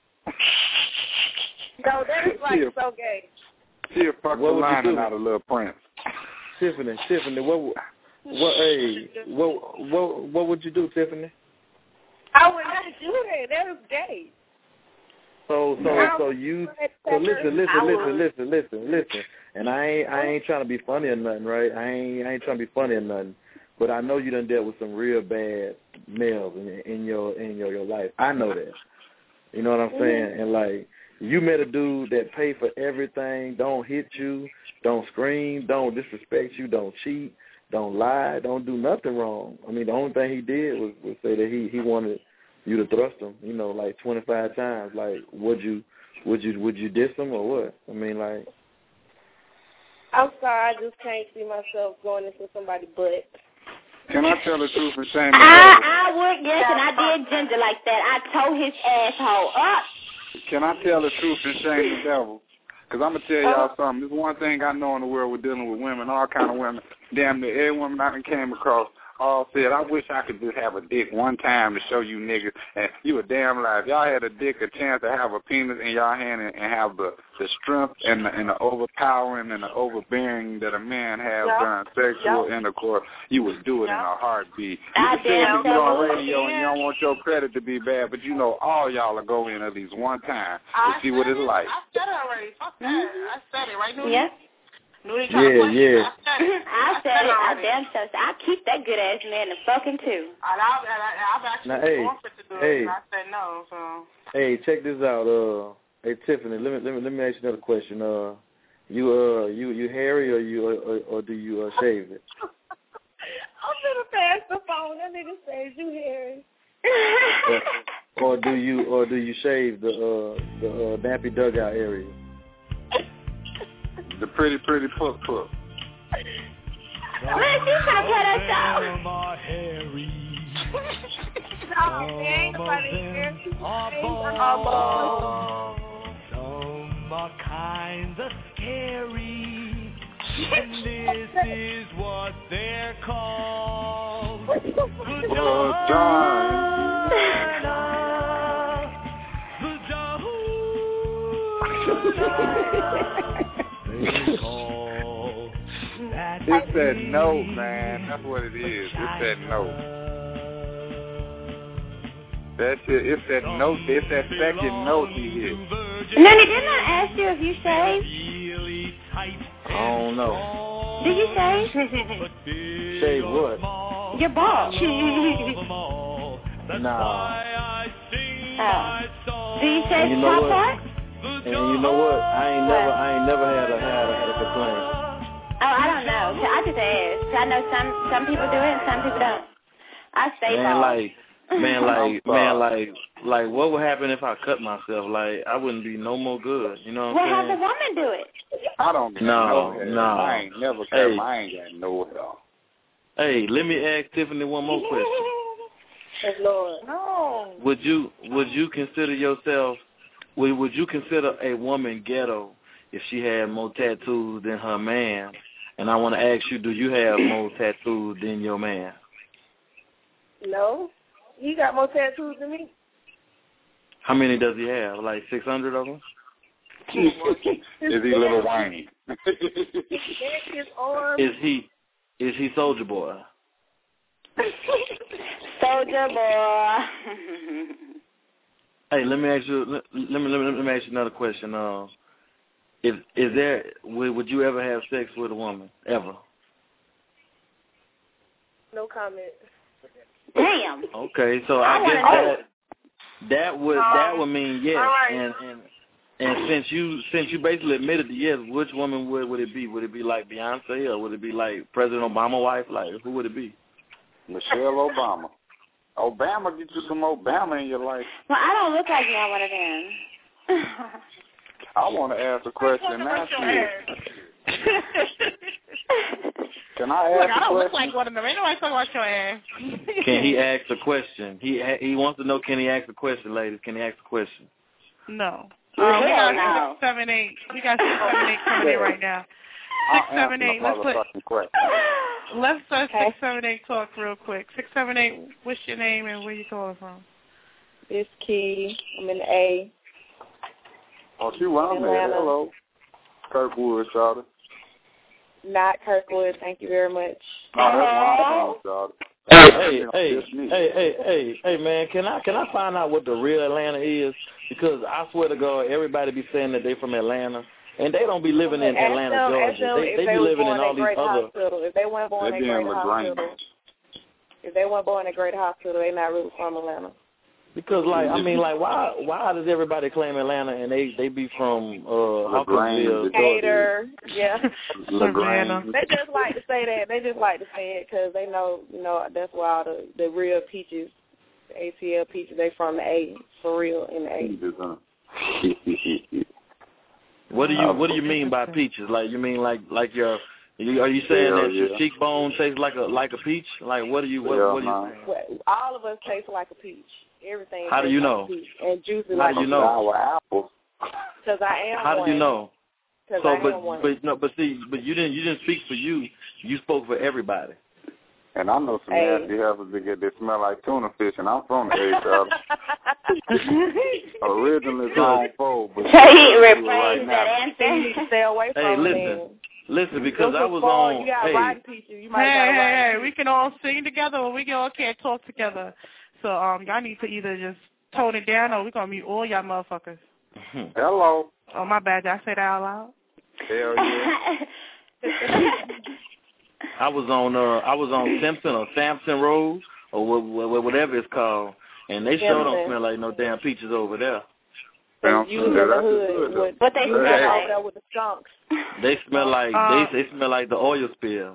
No, that is like so gay. She'll fuck the lining out of Little Prince. Tiffany, Tiffany, what, what, hey, what, what, what would you do, Tiffany? I would not do that. That is gay. So, so, so you, so listen, listen, listen, listen, listen, listen. And I ain't, I ain't trying to be funny or nothing, right? I ain't, I ain't trying to be funny or nothing. But I know you done dealt with some real bad males in, in your in your, your life. I know that. You know what I'm saying? Mm-hmm. And, like, you met a dude that pay for everything, don't hit you, don't scream, don't disrespect you, don't cheat, don't lie, don't do nothing wrong. I mean, the only thing he did was, was say that he, he wanted you to thrust him, you know, like twenty-five times. Like, would you would you would you diss him or what? I mean, like. I'm sorry, I just can't see myself going into somebody's butt. Can I tell the truth and shame the devil? I, I would, yes, and I did Ginger like that. I tore his asshole up. Can I tell the truth and shame the devil? Because I'm going to tell y'all something. There's one thing I know in the world we're dealing with women, all kind of women. Damn near every woman I done came across all said, I wish I could just have a dick one time to show you niggas. And you a damn lie. If y'all had a dick, a chance to have a penis in y'all hand and, and have the, the strength and the, and the overpowering and the overbearing that a man has yep. during sexual yep. intercourse, you would do it yep. in a heartbeat. You can say you go on radio and you don't want your credit to be bad, but you know all y'all will go in at least one time to I see what it's it. like. I said it already. Fuck that. I said it right now. Yeah. Yeah, yeah. I said it. I damn sure. I keep that good ass man the fucking too. And I, and I, I've actually now, hey, offered to do hey, it, and I said no. So. Hey, check this out. Uh, hey Tiffany, let me let me let me ask you another question. Uh, you uh you you hairy or you or, or do you uh, shave it? I'm gonna pass the phone. That nigga says you hairy. or, or do you or do you shave the uh the uh, nappy dugout area? The pretty, pretty puck puck. Man, she's trying to cut us off. No, it ain't nobody here. Some are kind of scary, and this is what they're called. Vagina. It's that note, man. That's what it is. It's that note. That's it. It's that note. It's that second note he hit. Nanny, didn't I ask you if you shave? I don't know. Did you shave? Shave what? Your balls. Nah. Oh. Do you shave you the know top part? And you know what? I ain't never, I ain't never had a had a, had a complaint. Oh, I don't know. I just asked. I know some some people do it and some people don't. I stay Man, bald. like, man, like, man, like, like, what would happen if I cut myself? Like, I wouldn't be no more good. You know what well, I'm saying? Well, have the woman do it. I don't get no, no hair. no. I ain't never cut. Hey. I ain't got no hair. Hey, let me ask Tiffany one more question. Yes, Lord. No. Would you would you consider yourself? Would would you consider a woman ghetto if she had more tattoos than her man? And I want to ask you, do you have more tattoos than your man? No. He got more tattoos than me. How many does he have? Like six hundred of them? Is he Little Wayne? His arm. Is he is he Soldier Boy? Soldier Boy. Hey, let me ask you. Let, let me let me let me ask you another question. Uh, if is there would, would you ever have sex with a woman ever? No comment. Damn. Okay, so I, I guess that that would um, that would mean yes. Right. And and and since you since you basically admitted to yes, which woman would would it be? Would it be like Beyonce or would it be like President Obama's wife? Like who would it be? Michelle Obama. Obama, get you some Obama in your life. Well, I don't look like you're one of them. I want to ask a question now. Can I ask look, I don't a question? look like one of them. Ain't nobody talking about your ass. Can he ask a question? He he wants to know. Can he ask a question, ladies? Can he ask a question? No. Um, we got no. six, seven, eight. We got six, seven, eight coming in right now. Six, I'll seven, eight. Let's let let's uh, okay. six, seven, eight talk real quick. Six, seven, eight. What's your name and where you calling from? It's Key. I'm in the A. Oh, she wound there. Hello, Kirkwood, Charlotte. Not Kirkwood. Thank you very much. Oh, that's my Hey, hey, hey, hey, hey, hey, hey, man! Can I can I find out what the real Atlanta is? Because I swear to God, everybody be saying that they from Atlanta, and they don't be living in ask Atlanta, them, Georgia. Them they if they, they be living born in all at these great other. Hospital. If they weren't born at They be Great in Hospital, if they weren't born at Great Hospital, they not really from Atlanta. Because, like, I mean, like, why why does everybody claim Atlanta and they, they be from uh, Hawkinsville, Hater, yeah. LaGrange. They just like to say that. They just like to say it because they know, you know, that's why all the, the real peaches, the A T L peaches, they from the A, for real, in the A. What do you What do you mean by peaches? Like, you mean like like your are you saying Hell that yeah. your cheekbone tastes like a like a peach? Like, what do you what, Hell what do you no. saying? Well, all of us taste like a peach. Everything. How do you tastes know? Like a peach. And juicy How like do you a know? Sour apples. Because I am How one. do you know? Because So, I am but one. but no, but see, but you didn't you didn't speak for you. You spoke for everybody. And I know some Hey. nasty heifers that get that smell like tuna fish, and I'm from the A, originally zone four, but So he right rephrased that So you need answer. to stay away from Hey, them. listen, listen, because Those I are was spoiled. on. You got Hey, rotten peaches. You might Hey, got hey, rotten hey, we can all sing together or we all can't talk together. So um, y'all need to either just tone it down or we're going to mute all y'all motherfuckers. hello. Oh, my bad. Did I say that out loud? Hell yeah. I was on uh I was on Simpson or Sampson Road or wha- wha- whatever it's called, and they sure don't smell like no damn peaches over there. So you in the hood with, What they you smell got like? over there with the skunks. They smell like Uh, they they smell like the oil spill.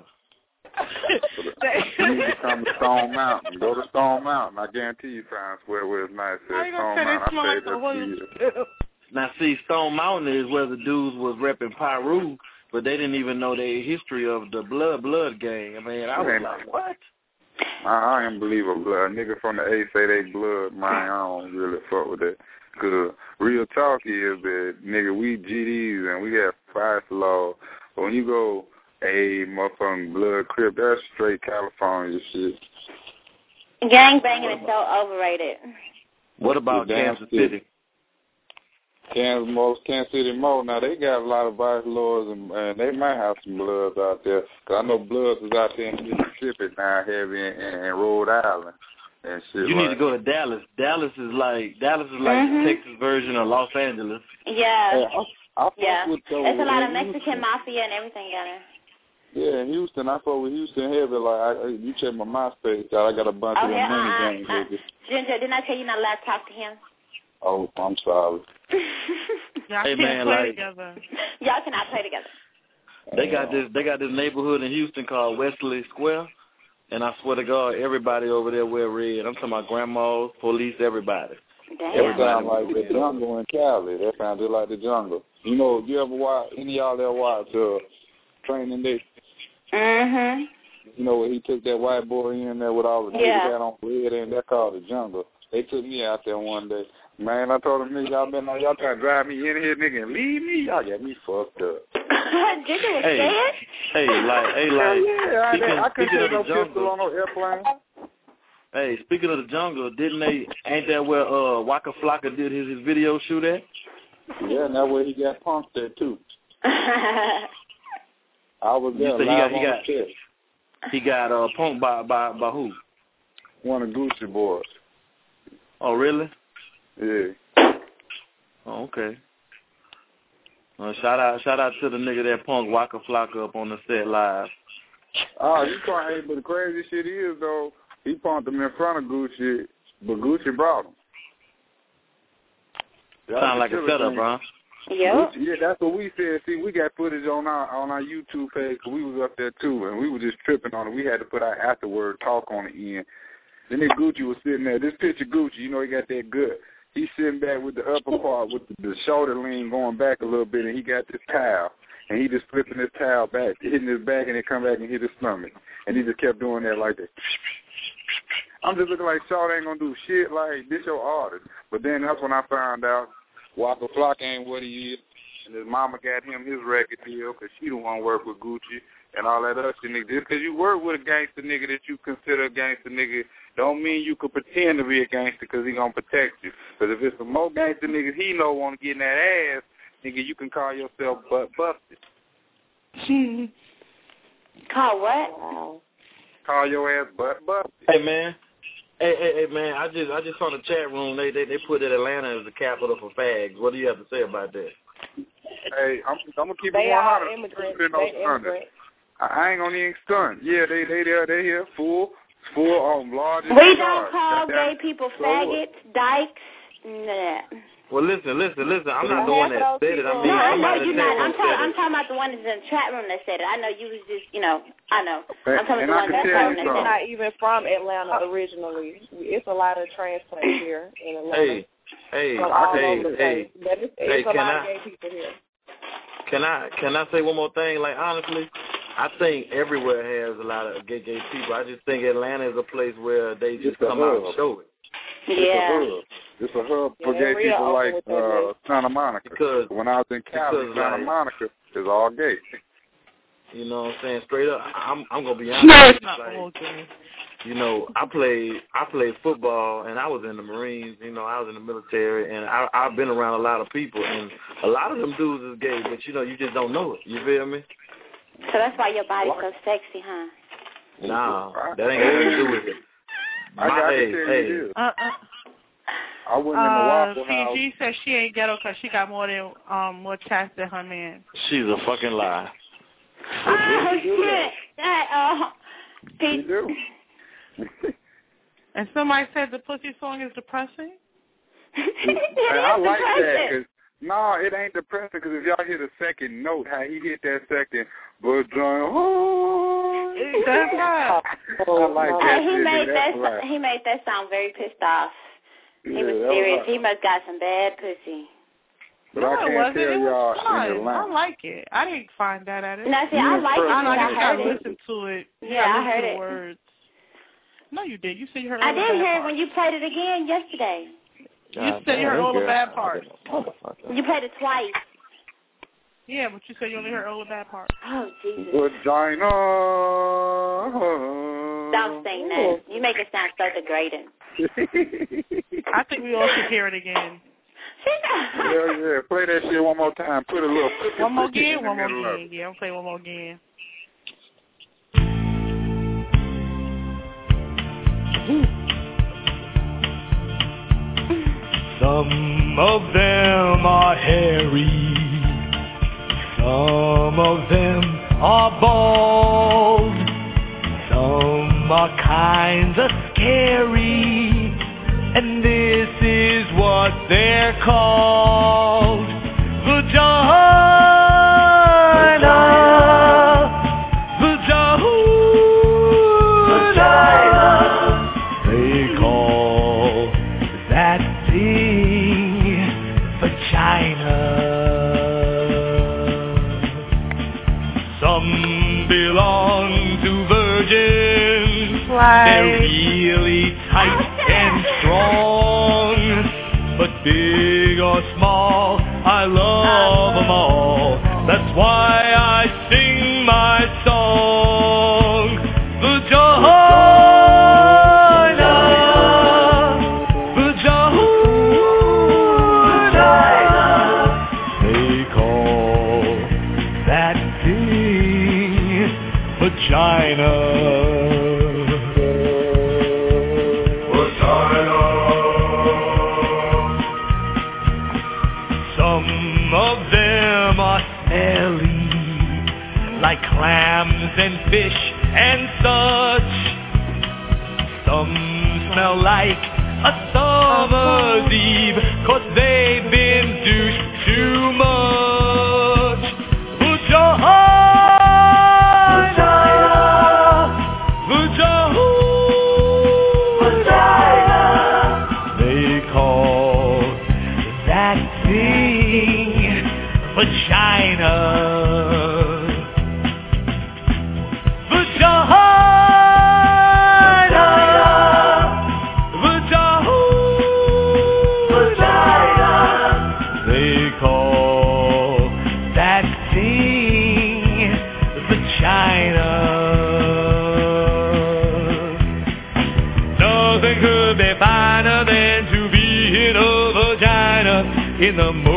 You need to come to Stone Mountain. Go to Stone Mountain. I guarantee you find where where it's nice How at you Stone gonna say they Mountain. smell I like stayed the there for oil years. spill? Now, see, Stone Mountain is where the dudes was repping Pyru, but they didn't even know the history of the blood blood gang. I mean, I was like, what? I, I ain't believe a blood. Nigga from the A say they blood, man. I don't really fuck with that. Because real talk is that, nigga, we G Ds and we have fire law. But when you go, a motherfucking blood crib, that's straight California shit. Gang banging is so overrated. What about Kansas City? Kansas, most Kansas City, Mo. Now they got a lot of vice lords, and, and they might have some Bloods out there. Cause I know Bloods is out there in Mississippi now, heavy in, in, in Rhode Island and shit. You like. need to go to Dallas. Dallas is like Dallas is like Mhm. the Texas version of Los Angeles. Yeah. Hey, I, I Yeah. with those, There's a lot of in Mexican Houston. mafia and everything down there. Yeah, in Houston, I fuck with Houston heavy. Like, I, I, you check my MySpace out, I got a bunch Oh, of them yeah, money uh, gang uh, uh. niggas. Ginger, didn't I tell you not allowed to talk to him? Oh, I'm sorry. Y'all Hey, can't man, play like- together. Y'all cannot play together. They got this they got this neighborhood in Houston called Wesley Square, and I swear to God, everybody over there wear red. I'm talking about grandmas, police, everybody. Damn. That sound like the jungle in Cali. That sounds just like the jungle. You know, you ever watch, any of y'all ever watch uh, Training Day? Mm-hmm. You know, where he took that white boy in there with all the Yeah. niggas had on red, and that called the jungle. They took me out there one day. Man, I told them, nigga, y'all been on, y'all trying to drive me in here, nigga, and leave me? Y'all got me fucked up. Ginger was Hey, scared? hey, like, hey, Hell like, yeah, I, speaking, I couldn't speaking take of no the pistol jungle, on no airplane. hey, speaking of the jungle, didn't they, ain't that where uh, Waka Flocka did his, his video shoot at? Yeah, and that way he got punked there, too. I was You there said he live got, he on got, the set. he got uh, punked by, by, by who? One of Gucci boys. Oh, really? Yeah. Oh, okay. Uh, shout out, shout out to the nigga that punked Waka Flocka up on the set live. Oh, you crying, but the crazy shit is, though, he punked him in front of Gucci, but Gucci brought him. Sound like a setup, bro. Yep. Yeah, that's what we said. See, we got footage on our on our YouTube page. We was up there too, and we were just tripping on it. We had to put our afterward talk on the end. Then this Gucci was sitting there. This picture Gucci, you know, he got that good. He's sitting back with the upper part, with the, the shoulder lean going back a little bit, and he got this towel, and he just flipping his towel back, hitting his back, and then come back and hit his stomach, and he just kept doing that like that. I'm just looking like Shaw ain't gonna do shit. Like, this your artist. But then that's when I found out Waka Flocka ain't what he is, and his mama got him his record deal because she don't want to work with Gucci and all that other shit. Nigga, just because you work with a gangster nigga that you consider a gangster nigga don't mean you could pretend to be a gangster because he gonna protect you. Because if it's some more gangster niggas he know want to get in that ass, nigga, you can call yourself butt busted. Call what? Call your ass butt busted. Hey, man. Hey, hey, hey, man, I just I just saw the chat room. They, they they put that Atlanta as the capital for fags. What do you have to say about that? Hey, I'm, I'm going to keep They it one are hundred. immigrants. They They immigrants. I ain't going to even stunt. Yeah, they they there, they here, full, Full on large. We don't call gay people faggots, dykes, nah. Well, listen, listen, listen. I'm not the one that said it. I mean, no, I know you're not. I'm, talk, I'm talking about the one that's in the chat room that said it. I know you was just, you know, I know. I'm talking about the one that's that said it. not even from Atlanta originally. It's a lot of transplants here in Atlanta. Hey, hey, hey, hey, but it's, hey, it's a can lot I, of gay people here. Can I, can I say one more thing? Like, honestly, I think everywhere has a lot of gay, gay people. I just think Atlanta is a place where they just come out and show it. Yeah. It's a hub for yeah, gay people like uh, Santa Monica. Because when I was in Cali, Santa like, Monica is all gay. You know what I'm saying? Straight up, I'm I'm gonna be honest. No, like, you know, I played I played football and I was in the Marines. You know, I was in the military and I I've been around a lot of people and a lot of them dudes is gay, but you know, you just don't know it. You feel me? So that's why your body's so sexy, huh? Nah, that ain't got nothing to do with it. I My, got hey, to tell hey. you this. Uh-uh. I went in the Uh, Waffle House. P G says she ain't ghetto because she got more than um more chats than her man. She's a fucking lie. Oh shit! That uh, She do. And somebody said the pussy song is depressing. And I like that because no, it ain't depressing because if y'all hear the second note, how he hit that second, but John, oh, that's right. I like that. He shit, made that. right. He made that sound very pissed off. He Yeah, was that serious. was He must got some bad pussy. But no, I can't it wasn't. tell It y'all was fun. in Atlanta. I like it. I didn't find that at it. No, see, I like it. I, I, I heard to it. listen to it. You Yeah, I listen heard to it. the words. No, you did. You said you heard. I all the did bad hear it parts. when you played it again yesterday. You God, said you heard all the bad parts. You played it twice. Yeah, but you said you only heard all the bad parts. Oh, Jesus. Vagina. Stop saying that. You make it sound so degrading. I think we all should hear it again. Yeah, yeah. Play that shit one more time. Put a little. One more again. One more again. Yeah, I'm play one more again. Some of them are hairy, some of them are bald, some are kinds of scary, and this is what they're called. Vagina, vagina, they call that thing vagina. Some belong to virgins, right. They're really tight and strong, but big or small, I love them all. That's why I sing my song. Vagina, vagina. They call that thing vagina. Like clams and fish and such. Some smell like a summer's eve, 'cause they've been douched too much. Vagina, vagina, they call that thing vagina. In the morning,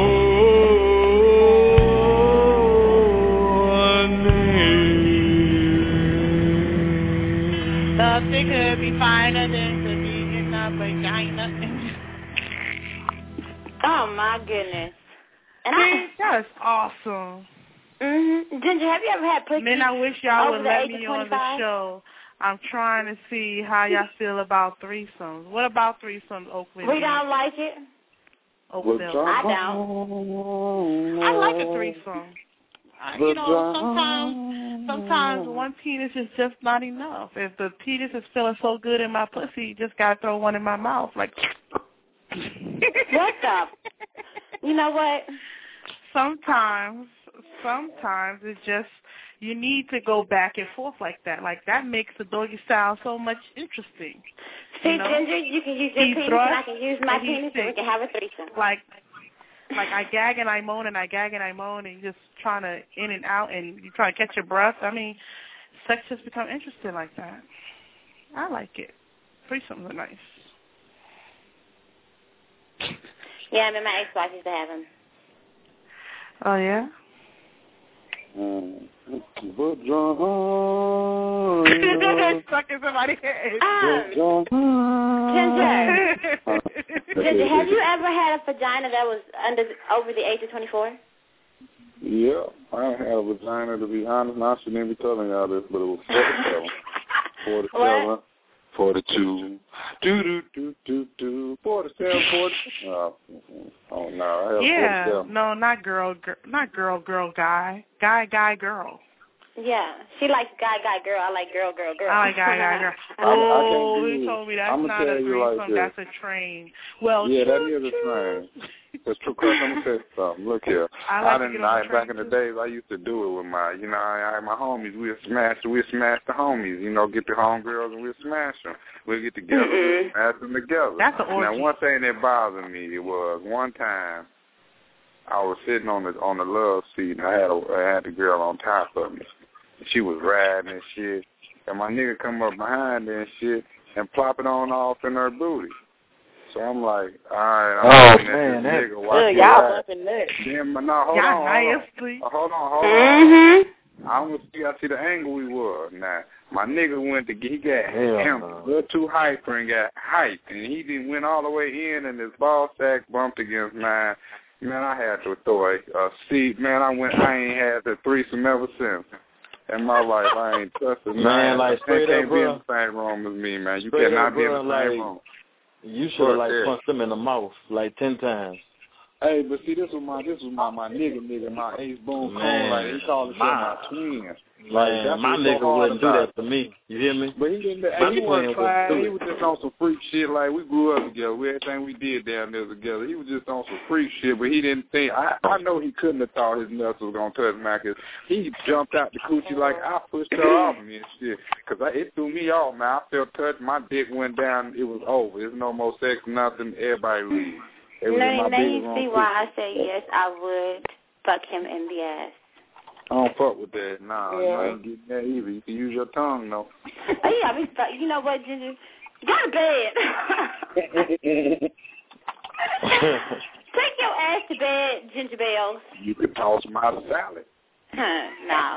nothing could be finer than to be in a vagina. Oh my goodness! And I, that's awesome. Mhm. Ginger, have you ever had pussy? Man, I wish y'all over would the let age me of on the show. I'm trying to see how y'all feel about threesomes. What about threesomes, Oakland? We don't like it. Oakville. I don't. I like a threesome. I, you know, sometimes, sometimes one penis is just not enough. If the penis is feeling so good in my pussy, you just gotta throw one in my mouth, like. What the? You know what? Sometimes, sometimes it's just you need to go back and forth like that. Like that makes the doggy style so much interesting. See, you know? Ginger, you can use your he penis thrust, and I can use my penis and we can have a threesome. Like. Like I gag and I moan and I gag and I moan and you're just trying to in and out and you try to catch your breath. I mean, sex just become interesting like that. I like it. Threesomes are nice. Yeah, I mean, my ex-wife used to have them. Oh, yeah? Mm. Stuck in somebody's head. Um, Ginger. Ginger, have you ever had a vagina that was under over the age of twenty-four? Yeah, I had a vagina, to be honest. Now I shouldn't even be telling y'all this, but it was forty-seven. forty-seven. forty-two. Do, do, do, do, do. forty-seven, forty. Oh, oh no. I have yeah, forty-seven. No, not girl, girl, not girl, girl, guy. Guy, guy, girl. Yeah, she likes guy, guy, girl. I like girl, girl, girl. I like guy, guy, girl. Oh, he told me that's not a threesome, like that's a train. Well, yeah, choo, that is a train. That's true. Cause I'm gonna tell you something. Look here, I, like I didn't. I, back in the days, I used to do it with my, you know, I, I my homies. We'd smash, we'd smash the homies. You know, get the homegirls and we'd smash them. We'd get together, mm-hmm. we'd smash them together. That's an orgy. Now, one thing that bothered me was one time I was sitting on the on the love seat and I had a, I had the girl on top of me. She was riding and shit, and my nigga come up behind her and shit and plop it on off in her booty. So I'm like, all right, I'm oh, looking man, at this that's, nigga. Watch y'all bumping nuts. Then, no, hold y'all on, nicely. hold on, hold on. Mm-hmm. I want to see, I see the angle we were. Now, my nigga went to get, he got Hell him no. a little too hyper and got hyped, and he didn't went all the way in, and his ball sack bumped against mine. Man, I had to throw a, a seat. Man, I went, I ain't had the threesome ever since. In my life, I ain't touched a man. Like straight can't up, be bro. in the same room as me, man. You straight cannot up, be in bro, the same like, room. You should have like there. punched him in the mouth like ten times. Hey, but see, this was my this was my my nigga nigga, my Ace Boone Cole. Like he called himself my twin. Like man, that's my what nigga so wouldn't do about. that to me. You hear me? But he didn't. My Hey, he wasn't twin trying. would He do was it. just on some freak shit. Like we grew up together. We, everything we did down there together. He was just on some freak shit. But he didn't think. I I know he couldn't have thought his nuts was gonna touch mine. Cause he jumped out the coochie like I pushed her off me and shit. Cause I, it threw me off, man. I felt touched. My dick went down. It was over. There's no more sex. Nothing. Everybody leave. It was now, in my now you bedroom see too. why I say yes, I would fuck him in the ass. I don't fuck with that. Nah, Yeah. you ain't getting that either. You can use your tongue, though. Oh, yeah, I mean, you know what, Ginger? Go to bed. Take your ass to bed, Ginger Bells. You could toss them out of salad. No.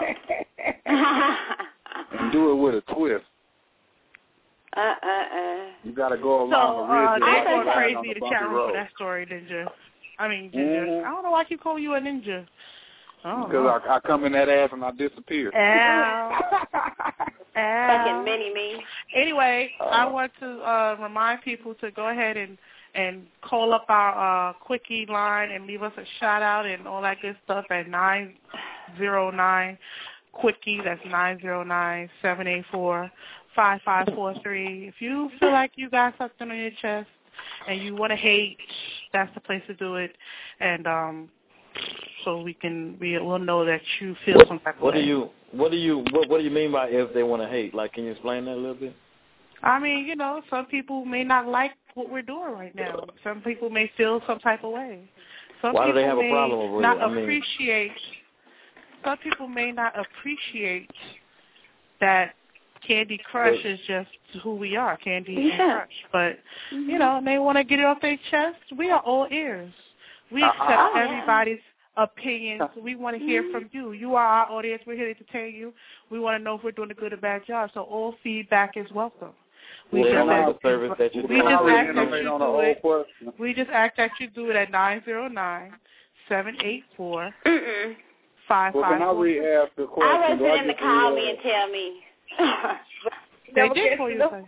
And do it with a twist. Uh-uh-uh. You got to go So, along the uh, ridge. they and going line crazy on in the the chat bumpy room for road. that story, Ninja. I mean, Ginger. Mm-hmm. I don't know why I keep calling you a ninja. Because I, I come in that ass and I disappear. Ow. Fucking mini me. Anyway, Uh, I want to uh, remind people to go ahead and, and call up our uh, quickie line and leave us a shout out and all that good stuff at nine zero nine quickie. That's nine zero nine, seven eight four, five five four three. If you feel like you got something on your chest and you want to hate, that's the place to do it. And um, so we can we will know that you feel some type of What way. do you what do you what, what do you mean by if they want to hate? Like, can you explain that a little bit? I mean, you know, some people may not like what we're doing right now. Some people may feel some type of way. Some Why do people they have may a problem with not it? I mean, appreciate. Some people may not appreciate that Candy Crush is just who we are, Candy and Yeah. Crush. But you know, they want to get it off their chest. We are all ears. We accept Oh, yeah. everybody's opinions. We want to hear from you. You are our audience. We're here to entertain you. We want to know if we're doing a good or bad job. So all feedback is welcome. We well, just like ask, the service that you we just Can I ask that reiterate you on the do whole it. question? We just ask that you do it at nine zero nine, seven eight four, Mm-mm. five Well, five can I four. re-ask the question? I want Do I them to get call the, me and tell me. They did for you. Say.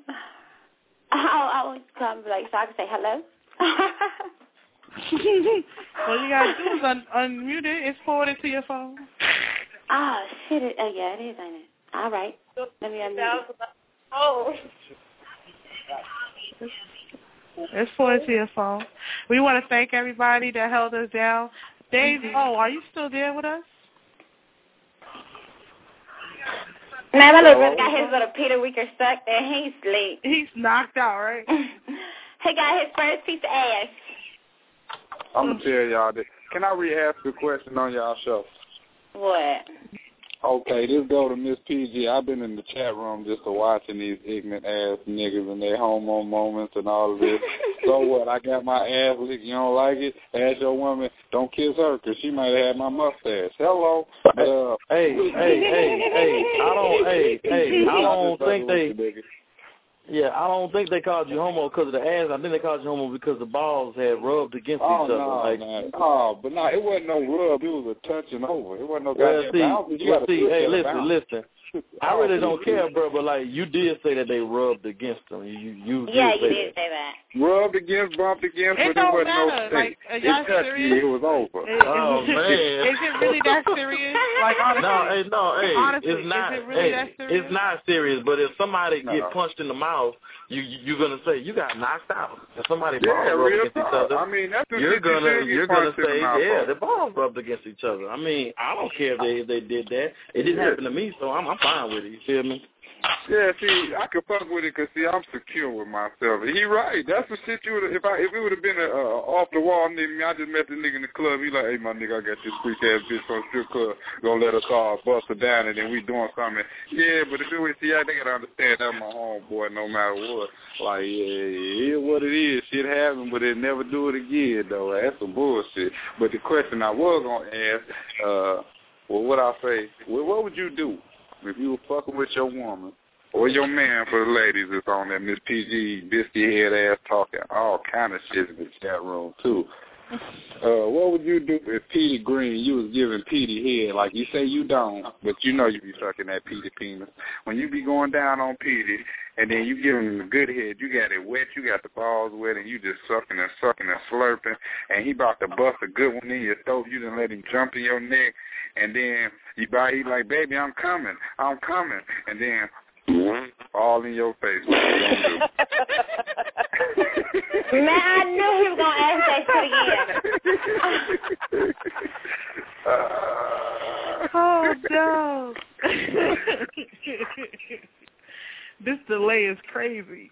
I I want to come like so I can say hello. All you gotta do is un- unmute it. It's forwarded to your phone. Oh shit! It, oh yeah, it is, ain't it? All right. Let me unmute it. Oh. It's forwarded to your phone. We want to thank everybody that held us down. Dave, oh, are you still there with us? Man, my little brother got his little Peter Weaker stuck and he's asleep. He's knocked out, right? He got his first piece of ass. I'm going to tell y'all this. Can I re-ask a question on y'all show? What? Okay, this go to Miss P G. I've been in the chat room just watching these ignorant ass niggas and their homo moments and all of this. So what? I got my ass licked. You don't like it? Ask your woman, don't kiss her because she might have had my mustache. Hello. Uh, hey, hey, hey, hey. I don't. Hey, hey. I don't think they. Yeah, I don't think they called you homo because of the ass. I think they called you homo because the balls had rubbed against oh, each other. No, like, no, oh, but no, it wasn't no rub. It was a touching over. It wasn't no well, goddamn see, bounce. You well, see, hey, listen, bounce. listen. I really don't care, bro, but like you did say that they rubbed against them. You, you, yeah, did you say did that. say that. Rubbed against, bumped against, It but it wasn't matter. no Like, it y'all touched serious? me. It was over. Is, oh is, man, is it really that serious? Like honestly, no, hey, no, hey, honestly, it's not. Is it really hey, that serious? It's not serious. But if somebody no. get punched in the mouth, you you're gonna say you got knocked out. If somebody yeah, balls rubbed real against talk. each other, I mean, that's you're gonna you you're gonna say yeah, the the balls rubbed against each other. I mean, I don't care if they if they did that. It didn't yeah. happen to me, so I'm I'm fine with it. You feel me? Yeah, see, I could fuck with it because, see, I'm secure with myself. He right. That's the shit you would if I if it would have been a uh, off-the-wall nigga, I just met the nigga in the club. He like, hey, my nigga, I got this freak-ass bitch from the strip club. Gonna let us all bust her down, and then we doing something. Yeah, but if it was, see, I they gotta understand that's my homeboy no matter what. Like, yeah, yeah, it what it is. Shit happened, but they never do it again, though. That's some bullshit. But the question I was gonna ask, uh, well, what I say, well, what would you do if you were fucking with your woman or your man, for the ladies that's on that Miss P G biscuit head ass talking all kind of shit in the chat room too? Uh, what would you do if Petey Green, you was giving Petey head? Like you say you don't, but you know you be sucking that Petey penis. When you be going down on Petey and then you give him the good head, you got it wet, you got the balls wet, and you just sucking and sucking and slurping, and he about to bust a good one in your throat. You didn't let him jump in your neck, and then you buy, he like, baby, I'm coming, I'm coming, and then all in your face. What you gonna do? Man, I knew he was gonna ask that shit again. uh, oh no. This delay is crazy.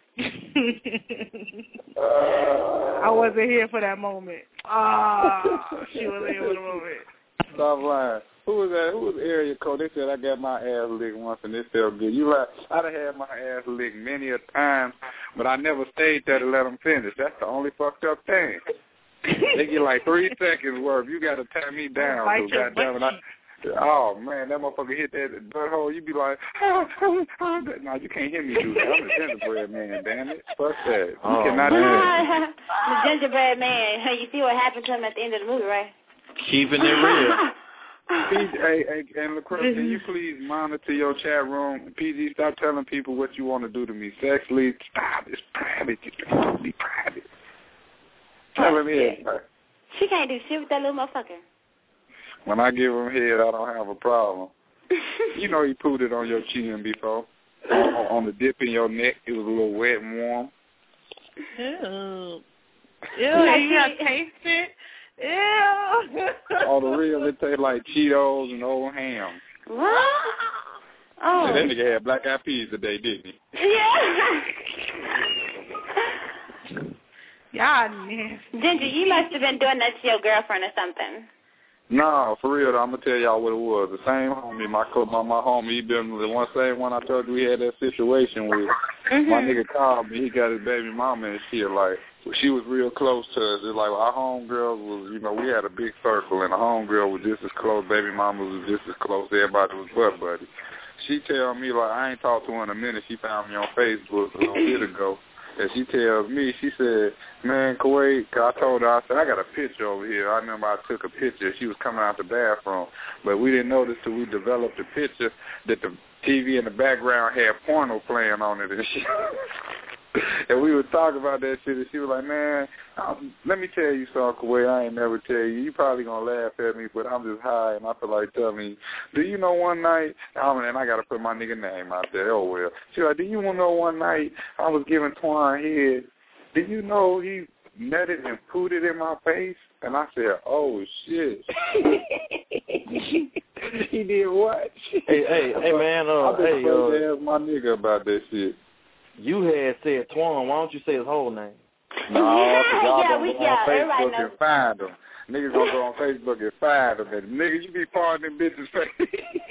uh, I wasn't here for that moment. Ah, oh, she wasn't here for the moment. Stop lying. Who was that? Who was the area code? They said I got my ass licked once and it felt good. You like, I done had my ass licked many a time, but I never stayed there to let them finish. That's the only fucked up thing. They get like three seconds worth. You got to tie me down. Like so goddamn it, I, oh, man, that motherfucker hit that butthole. You be like, oh, oh, oh. No, you can't hear me do that. I'm a gingerbread man, damn it. Fuck that. You oh, cannot do that. The gingerbread man. You see what happened to him at the end of the movie, right? Keeping it real. P G, hey, hey, and LaCroix, can you please monitor your chat room? P G, stop telling people what you want to do to me sexually. Stop. It's private. You can't be private. Tell him head. She can't do shit with that little motherfucker. When I give him head, I don't have a problem. You know he put it on your chin before. on, on the dip in your neck. It was a little wet and warm. Ew. Ew, you got to taste it? Ew. All the real, it tastes like Cheetos and old ham. What? Oh. Yeah, that nigga had black eyed peas today, didn't he? Yeah. Y'all nasty. Ginger, you must have been doing that to your girlfriend or something. No, for real, though, I'm going to tell y'all what it was. The same homie, my my, my homie, he been the one same one I told you we had that situation with. Mm-hmm. My nigga called me. He got his baby mama and shit. Like, she was real close to us. It's like our homegirls was, you know, we had a big circle, and the homegirl was just as close. Baby mama was just as close. Everybody was butt buddy. She tell me, like, I ain't talked to her in a minute. She found me on Facebook a little bit ago. And she tells me, she said, man, Kuwait, I told her, I said, I got a picture over here. I remember I took a picture. She was coming out the bathroom. But we didn't notice till we developed the picture that the T V in the background had porno playing on it and shit. And we would talk about that shit, and she was like, man, um, let me tell you something, Kuwait, I ain't never tell you. You probably going to laugh at me, but I'm just high, and I feel like telling you, do you know one night, um, and I got to put my nigga name out there, oh, well. She was like, do you want to know one night I was giving Twan head? Did you know he nutted and pooted in my face? And I said, oh, shit. He did what? Hey, hey, hey, man, uh, I've been hey, supposed uh, to ask my nigga about that shit. You had said Twan. Why don't you say his whole name? No, cause y'all Yeah, gonna we- go yeah, on everybody Facebook knows. and find them. Niggas gonna go on Facebook and find them. And niggas, you be parting them bitches' face.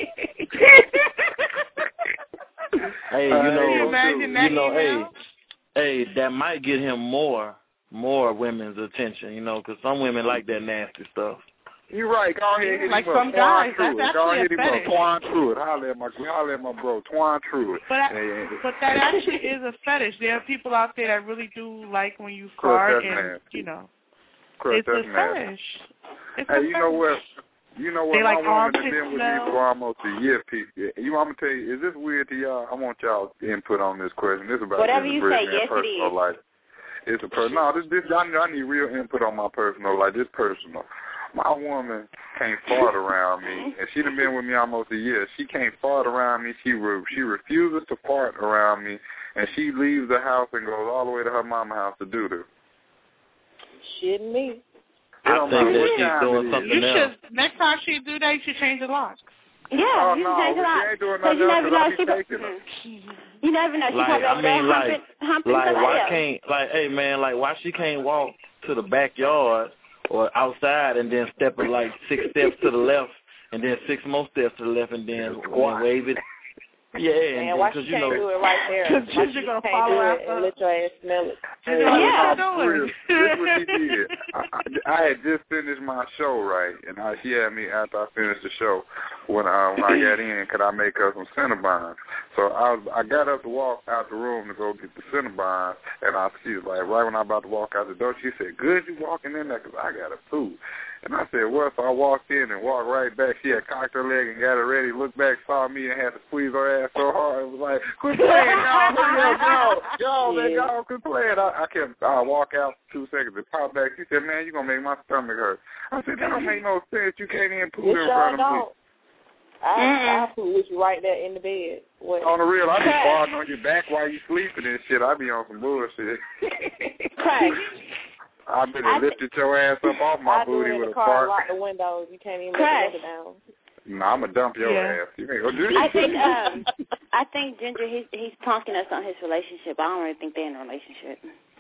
Hey, you Uh, know, you you imagine know, that hey, email? hey, that might get him more, more women's attention, you know, because some women like that nasty stuff. You right. Go ahead and hit Like him some up. guys, Twan that's Truitt. Go actually ahead a and hit him up. fetish. Twan Truitt. Holler at my, holler at my bro, Twan Truitt. But, I, Yeah, yeah. but that actually is a fetish. There are people out there that really do like when you Chris, fart that's and, nasty. you know, Chris, it's a that's nasty. fetish. It's Hey, a you fetish. know what? You know what? They My like woman has armpit been with me smell. for almost a year. People, you want me to tell you? Is this weird to y'all? I want y'all input on this question. This is about Whatever Ginger you Brittany say, and yes, it personal is. life. It's a personal. No, this this I need, I need real input on my personal life. This personal. My woman can't fart around me, and she done been with me almost a year. She can't fart around me. She re, she refuses to fart around me, and she leaves the house and goes all the way to her mama's house to do this. Shitting me. I don't think matter that what she's time doing it is. something You else. should, next time she do that, you should change the locks. Yeah, Oh, you no, can change it but out. she ain't doing Because nothing you else never 'cause I know. be She taking her. mm-hmm. You never know. She Like, probably I over there mean, like, humping, humping like, somebody why else. can't, like, hey, man, like, why she can't walk to the backyard or outside and then step like six steps to the left and then six more steps to the left and then, and then wave it? Yeah, and Man, why because she you can't know, do it right there? Because Why Ginger she gonna can't follow do it after and her. let your ass smell it? Ginger, Hey, what Yeah. you no, for doing? real. This what she did. I, I, I had just finished my show, right, and I, she had me after I finished the show. When I when I got in, could I make her some Cinnabons? So I was, I got up to walk out the room to go get the Cinnabons, and I she was like, right when I was about to walk out the door, she said, "Good, you walking in there, 'cause I got a food." And I said, well, so I walked in and walked right back. She had cocked her leg and got it ready, looked back, saw me, and had to squeeze her ass so hard. It was like, quit playing, y'all. Hurry up, y'all. Y'all, man, y'all, quit playing. I, I kept, I walk out for two seconds and pop back. She said, man, you're going to make my stomach hurt. I said, that don't make no sense. You can't even poop It in sure front of me. don't. I, I put with you right there in the bed. What? On the real, I be farting on your back while you sleeping and shit. I be on some bullshit. Craig. I been I lifted your ass up off my I do booty it in with the a car, fart. lock the windows. You can't even Craig. let it down. No, I'm going to dump your Yeah. ass. You ain't going to do I this. think um, I think Ginger, he's he's punking us on his relationship. I don't really think they're in a relationship.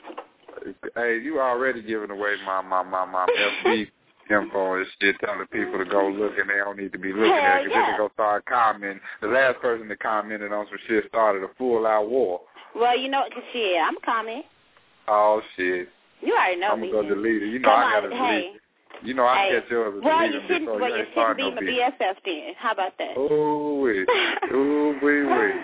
Hey, you already giving away my my my my F B info and shit, telling people to go look and they don't need to be looking Hell at it because yeah. then they go start commenting. The last person that commented on some shit started a full-out war. Well, you know, cause shit, I'm a comment. Oh, shit. You already know I'm me. going to go delete it. You know Come I got to on, delete hey. it. You know I Hey. catch yours and Well, delete you them shouldn't. before Well, you you ain't shouldn't starting be no my beef. B F F then. How about that? Ooh, wait. Ooh, wait, wait.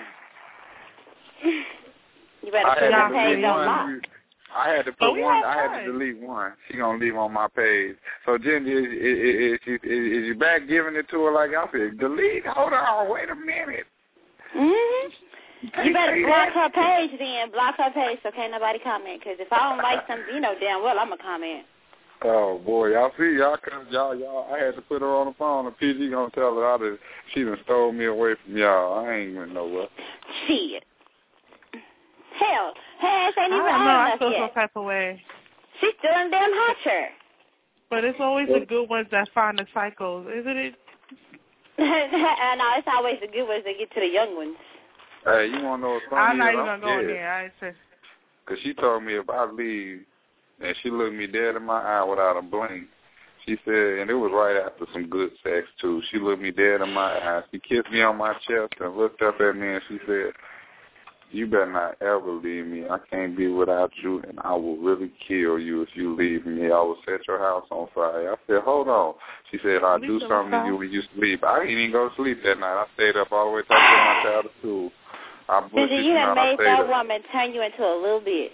You better I put had your to page delete on lock. one. I had to But put we one. have I had time. to delete one. She gonna leave on my page. So Ginger, is, is, is, is, is you back giving it to her like I said? Delete. Hold on. Wait a minute. Mm-hmm. You better say block that. her page then. Block her page so can't nobody comment. Because if I don't like something, you know damn well I'm going to comment. Oh boy, y'all see y'all, y'all, y'all. I had to put her on the phone, and P G gonna tell her I done, she done stole me away from y'all. I ain't even nowhere. Shit. Hell, her ass ain't I even don't know. I old feel enough some yet. type of way. She's still in damn hot chair. But it's always the good ones that find the cycles, isn't it? And no, it's always the good ones that get to the young ones. Hey, you wanna know what's funny? I'm not is even I'm going to go in scared. there. I said, Cause she told me if I leave, and she looked me dead in my eye without a blink. She said, and it was right after some good sex too. She looked me dead in my eye. She kissed me on my chest and looked up at me and she said, "You better not ever leave me. I can't be without you, and I will really kill you if you leave me. I will set your house on fire." I said, "Hold on." She said, "I'll do something to you when you sleep." I didn't even go to sleep that night. I stayed up all the way till I took my child to school. I bullshit Ginger, you you not. have I made stayed that up. woman turn you into a little bitch.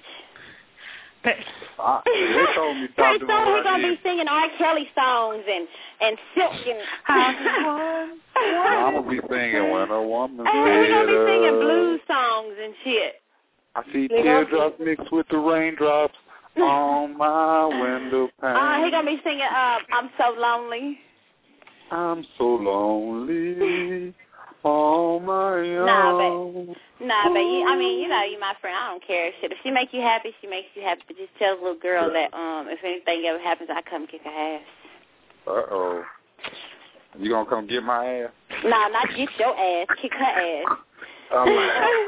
I, they told me stop Pretty doing soon what he's I going to did. be singing R. Kelly songs and, and Silk and... I'm gonna be singing when a woman Hey, we're gonna be singing uh, blues songs and shit. I see teardrops mixed with the raindrops on my window pane. Uh, he gonna be singing. Uh, I'm so lonely. I'm so lonely on my own. Nah, but nah, but you, I mean, you know, you my friend. I don't care. Shit, if she make you happy, she makes you happy. But just tell the little girl that um, if anything ever happens, I come kick her ass. Uh oh. You gonna come get my ass? Nah, not get your ass. Kick her ass. Oh,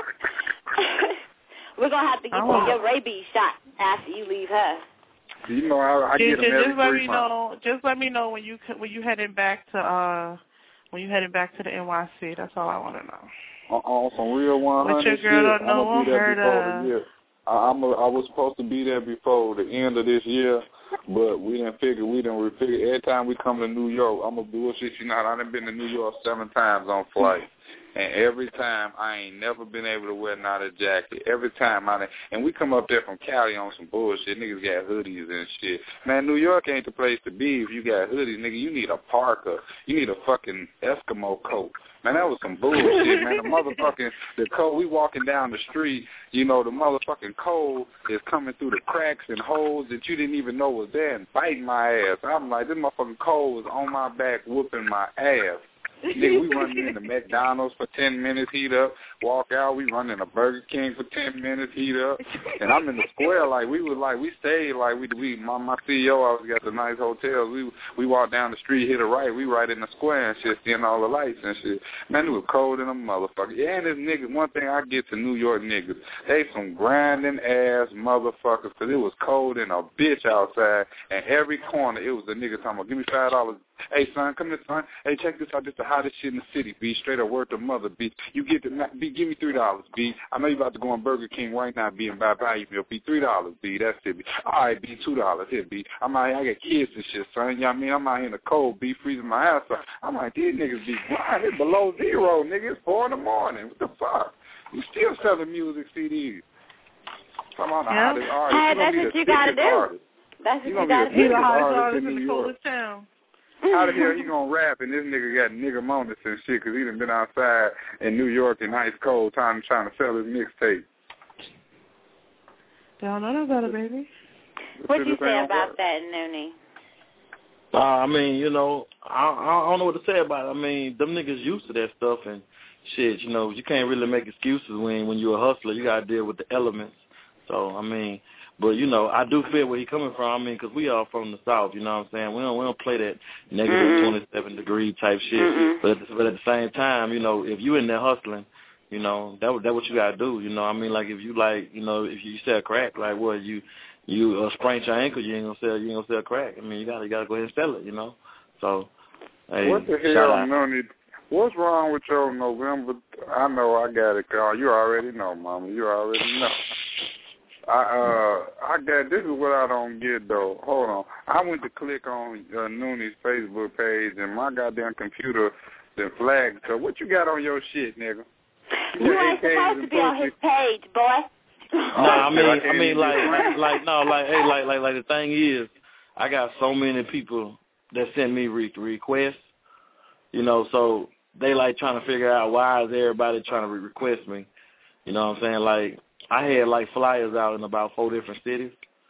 We're gonna have to get oh. you your rabies shot after you leave her. You know, I, I get them every just let three me months. know. Just let me know when you when you heading back to uh when you heading back to the N Y C. That's all I want to know. On, on some real one hundred What your shit, girl don't know I'm gonna be there her before to... the year. I, I'm a, I was supposed to be there before the end of this year, but we didn't figure. We didn't figure. Every time we come to New York, I'm gonna bullshit you not. I done been to New York seven times on flight. And every time, I ain't never been able to wear not a jacket. Every time, I done, and we come up there from Cali on some bullshit. Niggas got hoodies and shit. Man, New York ain't the place to be if you got hoodies, nigga. You need a parka. You need a fucking Eskimo coat. Man, that was some bullshit, man. The motherfucking, the cold, we walking down the street, you know, the motherfucking cold is coming through the cracks and holes that you didn't even know was there and biting my ass. I'm like, this motherfucking cold was on my back whooping my ass. Nigga, we running into McDonald's for ten minutes, heat up, walk out, we running a Burger King for ten minutes, heat up, and I'm in the square, like, we was like, we stayed, like, we, we my, my C E O, I was got the nice hotels, we we walked down the street, hit a right, we right in the square and shit, seeing all the lights and shit. Man, it was cold in a motherfucker. Yeah, and this niggas, one thing I get to New York niggas, they some grinding ass motherfuckers, because it was cold and a bitch outside, and every corner, it was a nigga talking about, give me five dollars. Hey, son, come here, son. Hey, check this out. This the hottest shit in the city, B. Straight up word to mother, B. You get the, B, give me three dollars, B. I know you about to go on Burger King right now, B, and buy value meal, B. three dollars, B. That's it, B. All right, B, two dollars. Here, B. I'm out here. I got kids and shit, son. You know what I mean? I'm out here in the cold, B, freezing my ass off. I'm like, these niggas be blind. It's below zero, nigga. It's four in the morning. What the fuck? You still selling music C Ds. Come on, the yeah. hottest artist. Hey, that's what you got to do. Artist. That's what you you got to do. He's the hottest artist artist in in New the York. coldest town. How the hell he gonna rap and this nigga got nigga moments and shit because he done been outside in New York in ice cold time trying to sell his mixtape. Don't know no better, baby. What you say about that, Noonie? Uh, I mean, you know, I, I don't know what to say about it. I mean, them niggas used to that stuff and shit, you know, you can't really make excuses when when you're a hustler. You got to deal with the elements. So, I mean, but, you know, I do feel where he's coming from. I mean, because we all from the South, you know what I'm saying? We don't, we don't play that negative mm-hmm. twenty-seven degree type shit. Mm-hmm. But, at the, but at the same time, you know, if you in there hustling, you know, that that what you got to do. You know, I mean, like, if you, like, you know, if you sell crack, like, what, you you uh, sprain your ankle, you ain't going to sell, you ain't going to sell crack. I mean, you got you got to go ahead and sell it, you know? So, hey, what the hell, Noni? What's wrong with your November? I know I got it, Carl. You already know, Mama. You already know. I uh I got this is what I don't get though. Hold on. I went to click on uh, Nooney's Facebook page and my goddamn computer then flagged. So what you got on your shit, nigga? You, you ain't supposed to be on his page, boy. No, I mean I mean like like no like hey like like like the thing is I got so many people that send me re- requests, you know, so they like trying to figure out why is everybody trying to re- request me. You know what I'm saying? Like I had, like, flyers out in about four different cities.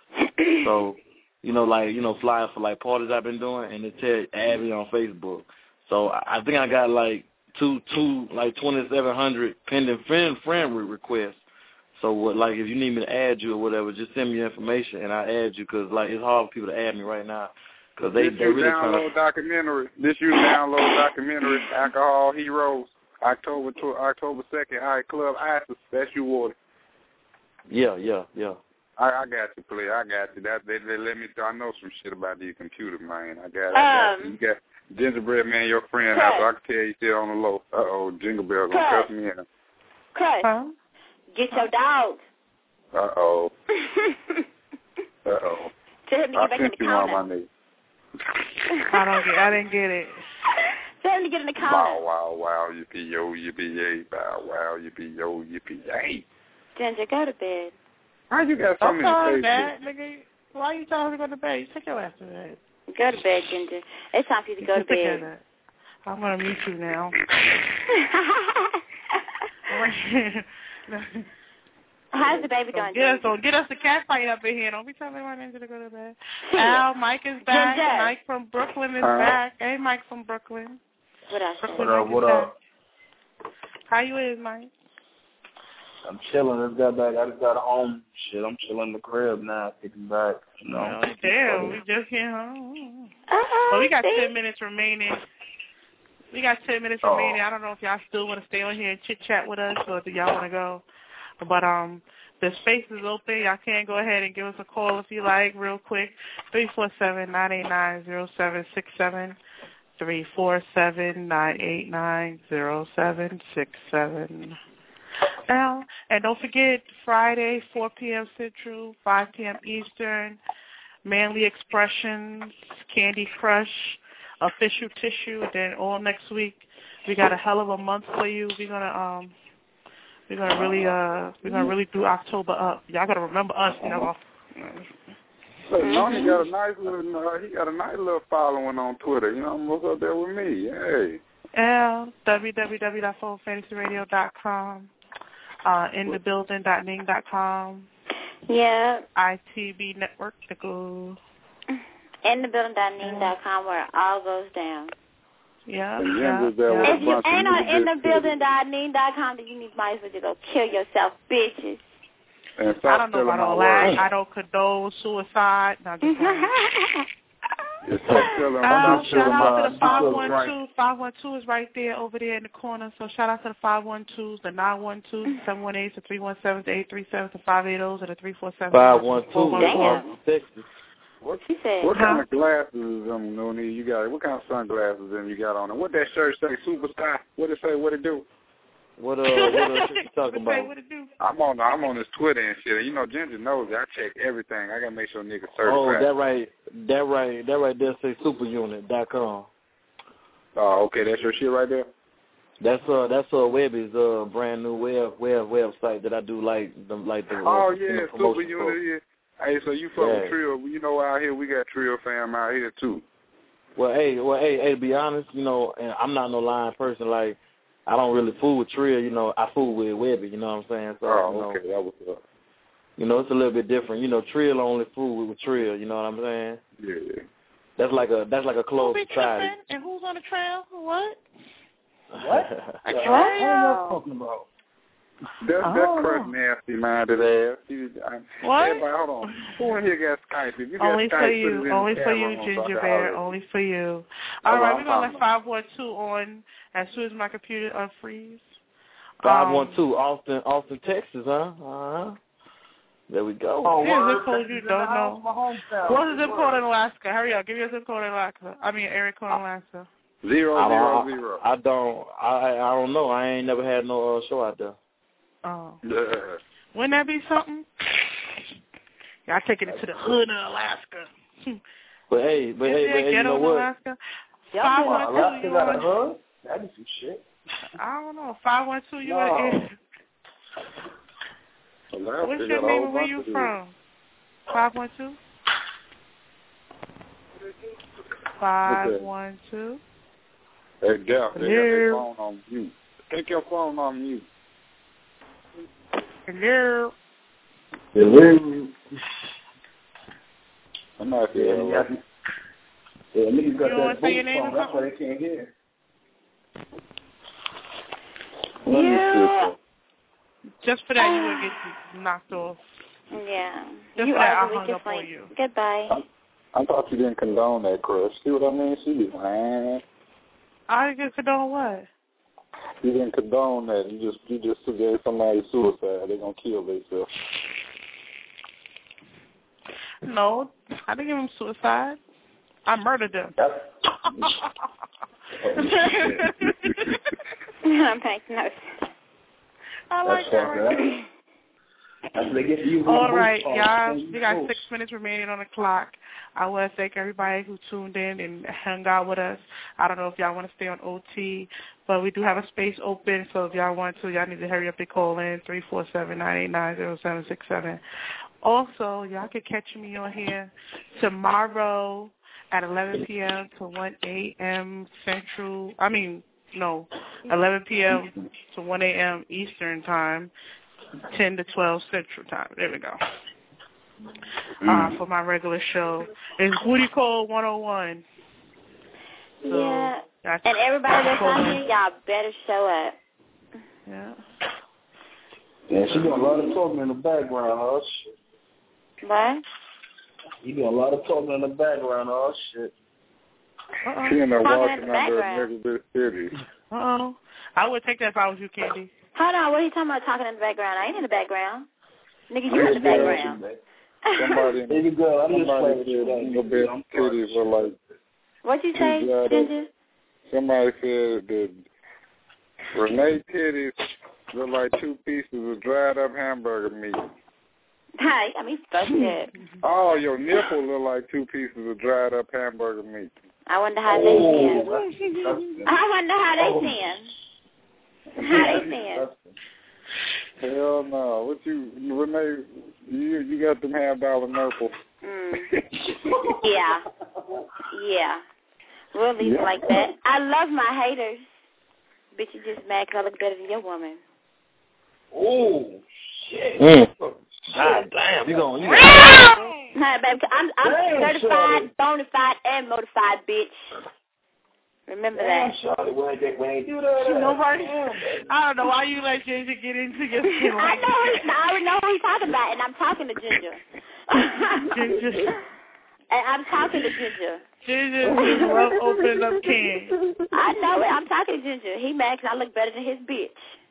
So, you know, like, you know, flyers for, like, parties I've been doing, and it said add me on Facebook. So I think I got, like, two, two like, twenty-seven hundred pending friend, friend requests. So, what, like, if you need me to add you or whatever, just send me your information, and I'll add you, because, like, it's hard for people to add me right now. Cause they, this they you really download to... documentary. This you download documentary, Alcohol Heroes, October to October second, all right, Club Isis, that's you order. Yeah, yeah, yeah. I, I got you, play. I got you. That they, they let me. I know some shit about these computers, man. I got. I got um, you. You got Gingerbread Man, your friend. Now, so I can tell you still on the low. Uh oh, Jingle Bell gonna cuss me in. Chris, huh? Get your dog. Uh oh. uh oh. Tell him to get back in the corner. My I don't get. I didn't get it. Tell him to get in the corner. Wow, wow, wow, yippee yo, yippee yay, bow, wow, yippee yo, yippee yay. Ginger, go to bed. How you got so many pages? that, nigga. Why are you telling me to go to bed? You take your ass to bed. Go to bed, Ginger. It's time for you to go to bed. I'm going to mute you now. How's the baby doing? Get us, don't get us a cat fight up in here. Don't be telling my name to go to bed. Al, Mike is back. Ginger. Mike from Brooklyn is Huh? back. Hey, Mike from Brooklyn. What up? Brooklyn, What up, Mike what is up? back. How you is, Mike? I'm chilling. I just got back. I just got home. Shit, I'm chilling in the crib now, kicking back. You know. Oh, damn, we just came home. Uh-oh, Well, we got see? ten minutes remaining. We got ten minutes Oh. remaining. I don't know if y'all still want to stay on here and chit-chat with us or do y'all want to go. But um, the space is open. Y'all can go ahead and give us a call if you like, real quick. three four seven, nine eight nine, zero seven six seven. three four seven, nine eight nine, zero seven six seven. Now, and don't forget, Friday, four p.m. Central, five p.m. Eastern, Manly Expressions, Candy Crush, Official Tissue. Then all next week, we got a hell of a month for you. We're gonna um, we're gonna really uh, we're gonna really do October up. Y'all gotta remember us, you know. So Lonnie got a nice little, uh, he got a nice little following on Twitter. You know, what's up there with me? Hey. L w w w dot full fantasy radio dot com, uh, in the building dot ning dot com. Yeah. I T V Network to go. In the building dot ning dot com where it all goes down. Yeah. And yeah, Ginger's there yeah. with a If you bunch of ain't on new in the big building dot ning dot com, then you need might as well just go kill yourself, bitches. And I stop don't know stealing about my all words. that. I don't condone suicide. No, just Just stop stealing Uh, my shout out to the my- five my- one right. two. five one two is right there over there in the corner. So shout out to the five one twos, the nine one twos, the seven one eights, the three one sevens, the eight three sevens, the five eight ohs, and the three four sevens. Five one two. Damn. Texas. What, She said, what Huh? kind of glasses, um, Noni, you got? What kind of sunglasses them you got on? And what that shirt say, Superstar? What it say? What it do? What uh? What uh? What you talking Say about? what it do? I'm on, I'm on this Twitter and shit. And you know, Ginger knows that. I check everything. I gotta make sure niggas certified. Oh, that right. That right. That right there say superunit dot com. Oh, okay, that's your shit right there. That's uh. That's uh. Webby's uh brand new web web website that I do like the like the. Oh uh, yeah, the Super promotion for. Unit. Yeah. Hey, so you fuck Yeah. with Trio? You know, out here we got Trio fam out here too. Well, hey, well, hey, hey. To be honest, you know, and I'm not no lying person. Like, I don't really fool with Trill. You know, I fool with Webby. You know what I'm saying? So, Oh, you know, okay, that was up. you know, it's a little bit different. You know, Trill only fool with, with Trill. You know what I'm saying? Yeah, yeah. That's like a that's like a closed Who be society. tripping? And who's on the trail? What? What? A What trail? are y'all talking about? That Oh. that crud nasty minded ass. He, I, What? Everybody, hold on. Who in here got Skype? If you got Only Skype, for put it you. in Only the for chat you, room so I Ginger can Bear. holler at you. Only for you. Oh, All right, I'm we're going to let talking five one two on as soon as my computer unfreeze. Five Um, one two, Austin, Austin, Texas, huh? Uh huh. There we go. Oh, Here's word. zip code you Texas in don't the house, know. my hometown. What's the zip code in Alaska? Hurry up. Give me a zip code in Alaska. I mean, area code in Alaska. Zero, I zero, don't, zero. I, I don't, I, I don't know. I ain't never had no uh, show out there. Oh. Yeah. Wouldn't that be something? Y'all taking it to the hood of Alaska. But hey, but Is hey, there but hey, you ghetto know in what? Alaska? Y'all Five been one Alaska two, you got a on? hood? That'd be some shit. I don't know. Five one two, you No. on? Alaska What's got your a name whole and where bunch you of these. from? Five one two. Five one two. Hey, Def, they got their Hello. phone on mute. Take your phone on mute. Hello. Hello. I'm not Yeah, here. you got, yeah, niggas got You wanna that say your voice name phone. or That's why something? they can't hear. Let me Yeah. see. Just for that, you would get knocked off. Yeah. Just You for that, are I the hung weakest up on link. you. Goodbye. I thought you didn't condone that, Crush. See what I mean? She be lying. I didn't condone what? You didn't condone that. You just you just gave somebody suicide. They're gonna kill themselves. No, I didn't give him suicide. I murdered them. I'm taking notes. I like That's that. fucked up. That's what they get to use All voice right, phones. y'all. Use We got voice. six minutes remaining on the clock. I want to thank everybody who tuned in and hung out with us. I don't know if y'all want to stay on O T, but we do have a space open, so if y'all want to, y'all need to hurry up and call in, three four seven, nine eight nine, zero seven six seven. Also, y'all can catch me on here tomorrow at eleven p.m. to one a.m. Central. I mean, no, eleven p.m. to one a.m. Eastern Time, ten to twelve Central Time. There we go. Uh, for my regular show. It's Booty Call one oh one. So yeah. And everybody that's on here, y'all better show up. Yeah. Yeah, she doing a lot of talking in the background, huh? Shit. What? You doing a lot of talking in the background, oh shit. Uh-oh. She in there Talking walking in the under background. a nigga city. Uh-oh. I would take that if I was you, Candy. Hold on, what are you talking about talking in the background? I ain't in the background. Nigga, you in the background. Somebody in Baby girl, I'm just somebody playing with you. in the best titties were like. What you say, Ginger? Somebody said that Renee titties look like two pieces of dried up hamburger meat. Hi, I mean, fuck that. Oh, your nipple look like two pieces of dried up hamburger meat. I wonder how they sin. I wonder how they sin. How they sin. Hell no. What you, Renee, you you got them half dollar nurple. Mm. Yeah. Yeah. We'll leave Yeah. it like that. I love my haters. Bitch, you just mad because I look better than your woman. Oh, shit. Mm. God damn. You going, you going. Hi, baby. I'm, I'm Damn, certified, bona fide, and modified, bitch. Remember Damn, that. Charlie, we ain't, we ain't do that. You know, Marty, I don't know why you let Ginger get into your skin I like know. Who, I already know who he's talking about, and I'm talking to Ginger. Ginger. And I'm talking to Ginger. Ginger just love opening up cans. I know it. I'm talking to Ginger. He mad 'cause I look better than his bitch.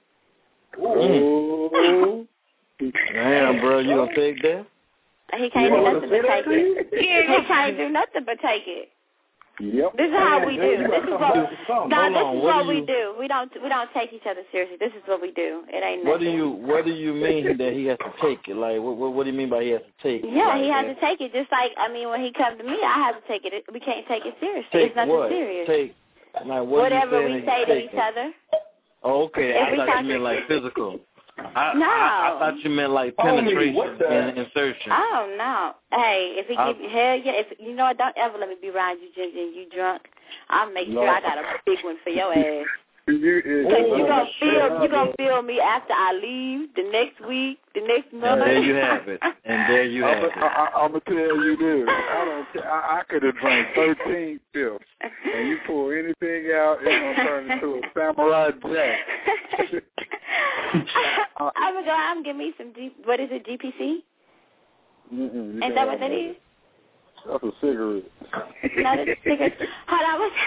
Mm. Damn, bro, you gonna take that? He can't do nothing but take it. He can't do nothing but take it. Yep. This is how we do. This is what. No, Hold this on, is what what do we you- do. We don't. We don't take each other seriously. This is what we do. It ain't nothing. What do you What do you mean that he has to take it? Like, what What, what do you mean by he has to take it? Yeah, like, he has man? to take it. Just like, I mean, when he comes to me, I have to take it. We can't take it seriously. Take It's nothing what? serious. Take like what Whatever you we saying say that to he each take it? other. Oh, okay, If I we thought talk- you meant like physical. I, No. I, I thought you meant like Homie, penetration what the- and insertion. Oh no! Hey, if he I- give you hell yeah, if you know what, don't ever let me be around you, Ginger, and you drunk. I'll make No. sure I got a big one for your ass. You, Cause you gonna shit. feel, you gonna feel me after I leave the next week, the next month. And there you have it. And there you have I'm, it. I, I'm gonna tell you this. I don't. Care. I, I could have drank thirteen fifths, and you pull anything out, it's gonna turn into a samurai jack. I'm gonna go out and give me some G. What is it? G P C? Mm-mm, you Is that gotta what that have is? That's a cigarette. No, that's a cigarette. Hold on. What's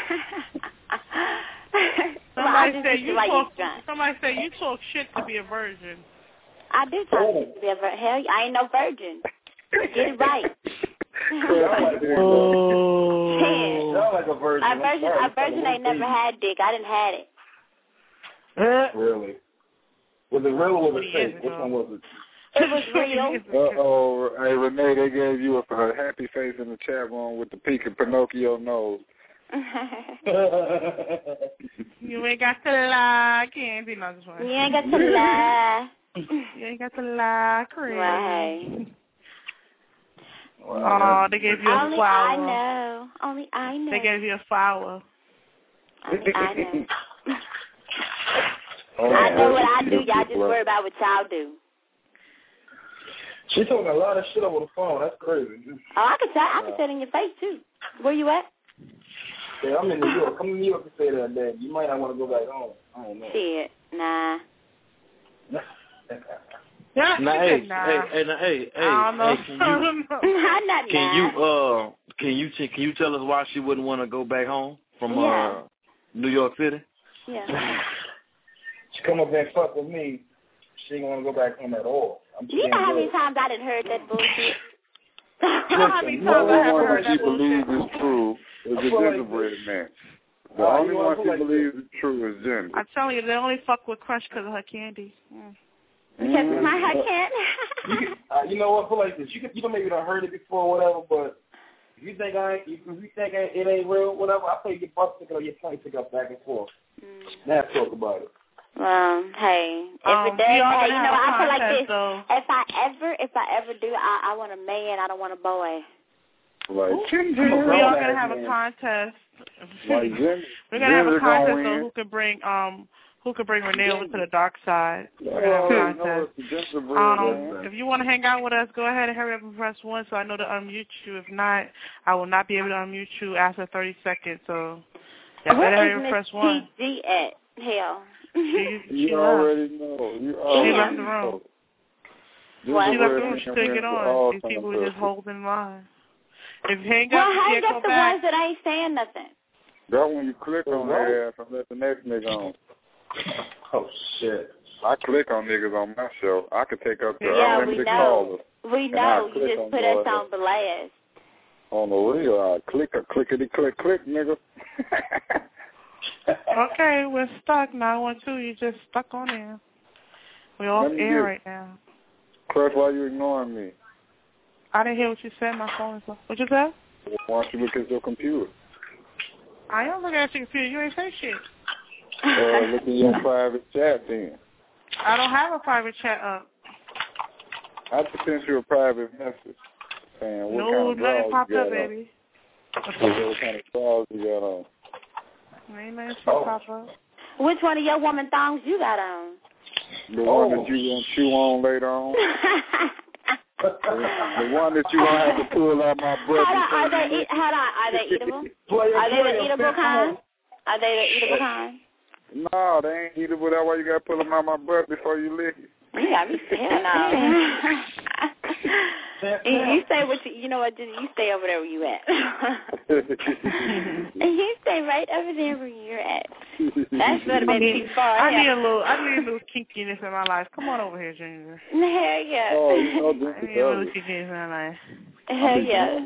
well, I Somebody just say used you to like talk. you drunk. Somebody say you talk shit to be a virgin. I do talk shit to be a virgin. Hell, I ain't no virgin. Get it right. Oh. Ten. Sound like a virgin. A virgin, a virgin ain't never had dick. I didn't had it. Really? Was it real or was it fake? Yes, Which one was it? It was real. Uh-oh. Hey, Renee, they gave you a, a happy face in the chat room with the peak of Pinocchio nose. You ain't got to lie, Candy. No, just one. You ain't got to lie. You ain't got to lie, Chris. Right. Oh, they gave you a Only flower. I know. Only I know. They gave you a flower. Only I know. Oh, I know what I you do. Y'all just people. worry about what y'all do. She talking a lot of shit over the phone. That's crazy. Oh, I can tell. I can say it in your face too. Where you at? Yeah, I'm in New York. Come to New York and say that, Dad. You might not want to go back home. I don't know. Shit, nah. Yeah, Now, she hey, said, nah. hey, hey, now, hey, hey, I don't know. hey, can you, I'm not can nah. you, uh, can you, t- can you tell us why she wouldn't want to go back home from Yeah. uh, New York City? Yeah. She come up there and fuck with me. She ain't want to go back home at all. I'm You know how many times I done heard that bullshit? How many The times I only haven't one heard that she that bullshit? believes is true is the gingerbread man. The Oh, only you one wanna she go like believes is true is Ginger. I'm telling you, they only fuck with Crush because of her candy. Mm. Because of my I can't. You, can, uh, you know what? Put like this. You can, you know, maybe done heard it before, or whatever. But if you think I, if you think I, it ain't real, whatever, I'll pay your bus ticket or your plane ticket back and forth. Mm. Now talk about it. Well, hey, if Um, it does, we all hey, gonna you know, have a I feel like contest, this. though. If I ever, if I ever do, I, I want a man. I don't want a boy. Like, we are gonna have a contest. Like, Ginger, We're gonna have a Ginger contest gonna on win. who can bring um who can bring Renee over to the dark side. We're Oh, gonna have a no, contest. it's the gingerbread Um, man. if you want to hang out with us, go ahead and hurry up and press one so I know to unmute you. If not, I will not be able to unmute you after thirty seconds. So you better Where hurry is up and Miss press one. P G at? Hell. She, she You left. already know. You She already left the know. room. What? She left the room. She couldn't get on. These people were just holding line. If you hang Well, up, you hang can't up go the back. ones that ain't saying nothing. That when you click on their ass and let the next nigga on. Oh, shit. I click on niggas on my show. I could take up to Yeah, we unlimited know. callers. We And I know. You click just on put your us on blast. On the real, I click a clickety click click, nigga. Okay, we're stuck. nine one two, you just stuck on there. We're off Let me air get- right now. Crush, why you ignoring me? I didn't hear what you said. My phone is off. What you said? Why don't you look at your computer? I am looking at your computer. You ain't say shit. Uh, look in your private chat then. I don't have a private chat up. I just sent you a private message saying what No, kind of nothing drawers popped you up, got on. baby. What kind of drawers you got on? Ain't nothing Oh. pop up. Which one of your woman thongs you got on? The one that you gonna chew on later on? The one that you gonna have to pull out my butt. Hold on, are they eat, hold on, are they eatable? Are they the eatable kind? Are they the eatable kind? No, they ain't eatable. That's why you gotta pull them out my butt before you lick it. You got me hell no. you, you stay with you, you know what? Just you stay over there where you at. You stay right over there where you're at. That's a little bit too far. I yeah. need a little, I need a little kinkiness in my life. Come on over here, Ginger. Hell yeah. Oh, you know, I need a little kinkiness in my life. Hell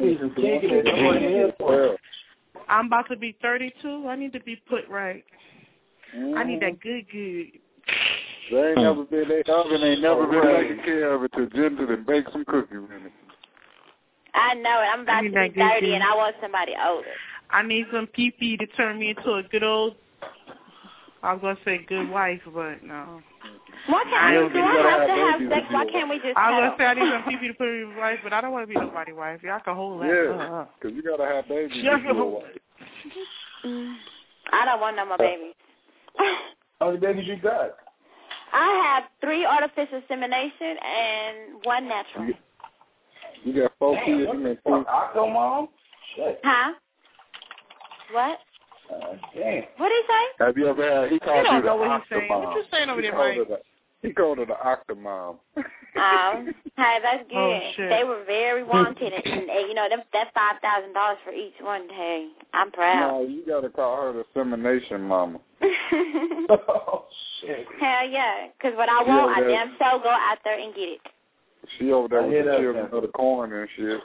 yeah. I'm about to be thirty-two. I need to be put right. Mm-hmm. I need that good, good. They ain't never been, they oven ain't never been taking care of it till Ginger and bake some cookies in it. I know it. I'm about I to need be that good thirty good. and I want somebody older. I need some pee-pee to turn me into a good old, I was going to say good wife, but no. Why can't we do I have to have sex? Why can't we just I was cuddle? going to say I need some pee-pee to put me in wife, but I don't want to be nobody's wife. Y'all can hold that. Yeah, because you got to have babies. Yeah. to be a wife. Mm. I don't want no more babies. How many babies you got? I have three artificial insemination and one natural. You, you got four kids. You mean four? Octo mom? Shit. Huh? What? Uh, damn. What did he say? Have you ever had, he called You don't you the know what he's saying. Octomom. What you saying over He there, called Mike? her the- He called her the Octomom. Um, hey, that's good. Oh, shit. They were very wanted, and, and, and you know, them, that five thousand dollars for each one. Hey, I'm proud. No, you got to call her the insemination mama. Oh, shit. Hell yeah, because what I want, Yeah, I damn so go out there and get it. She over there I with hear the that, children man. of the corn and shit.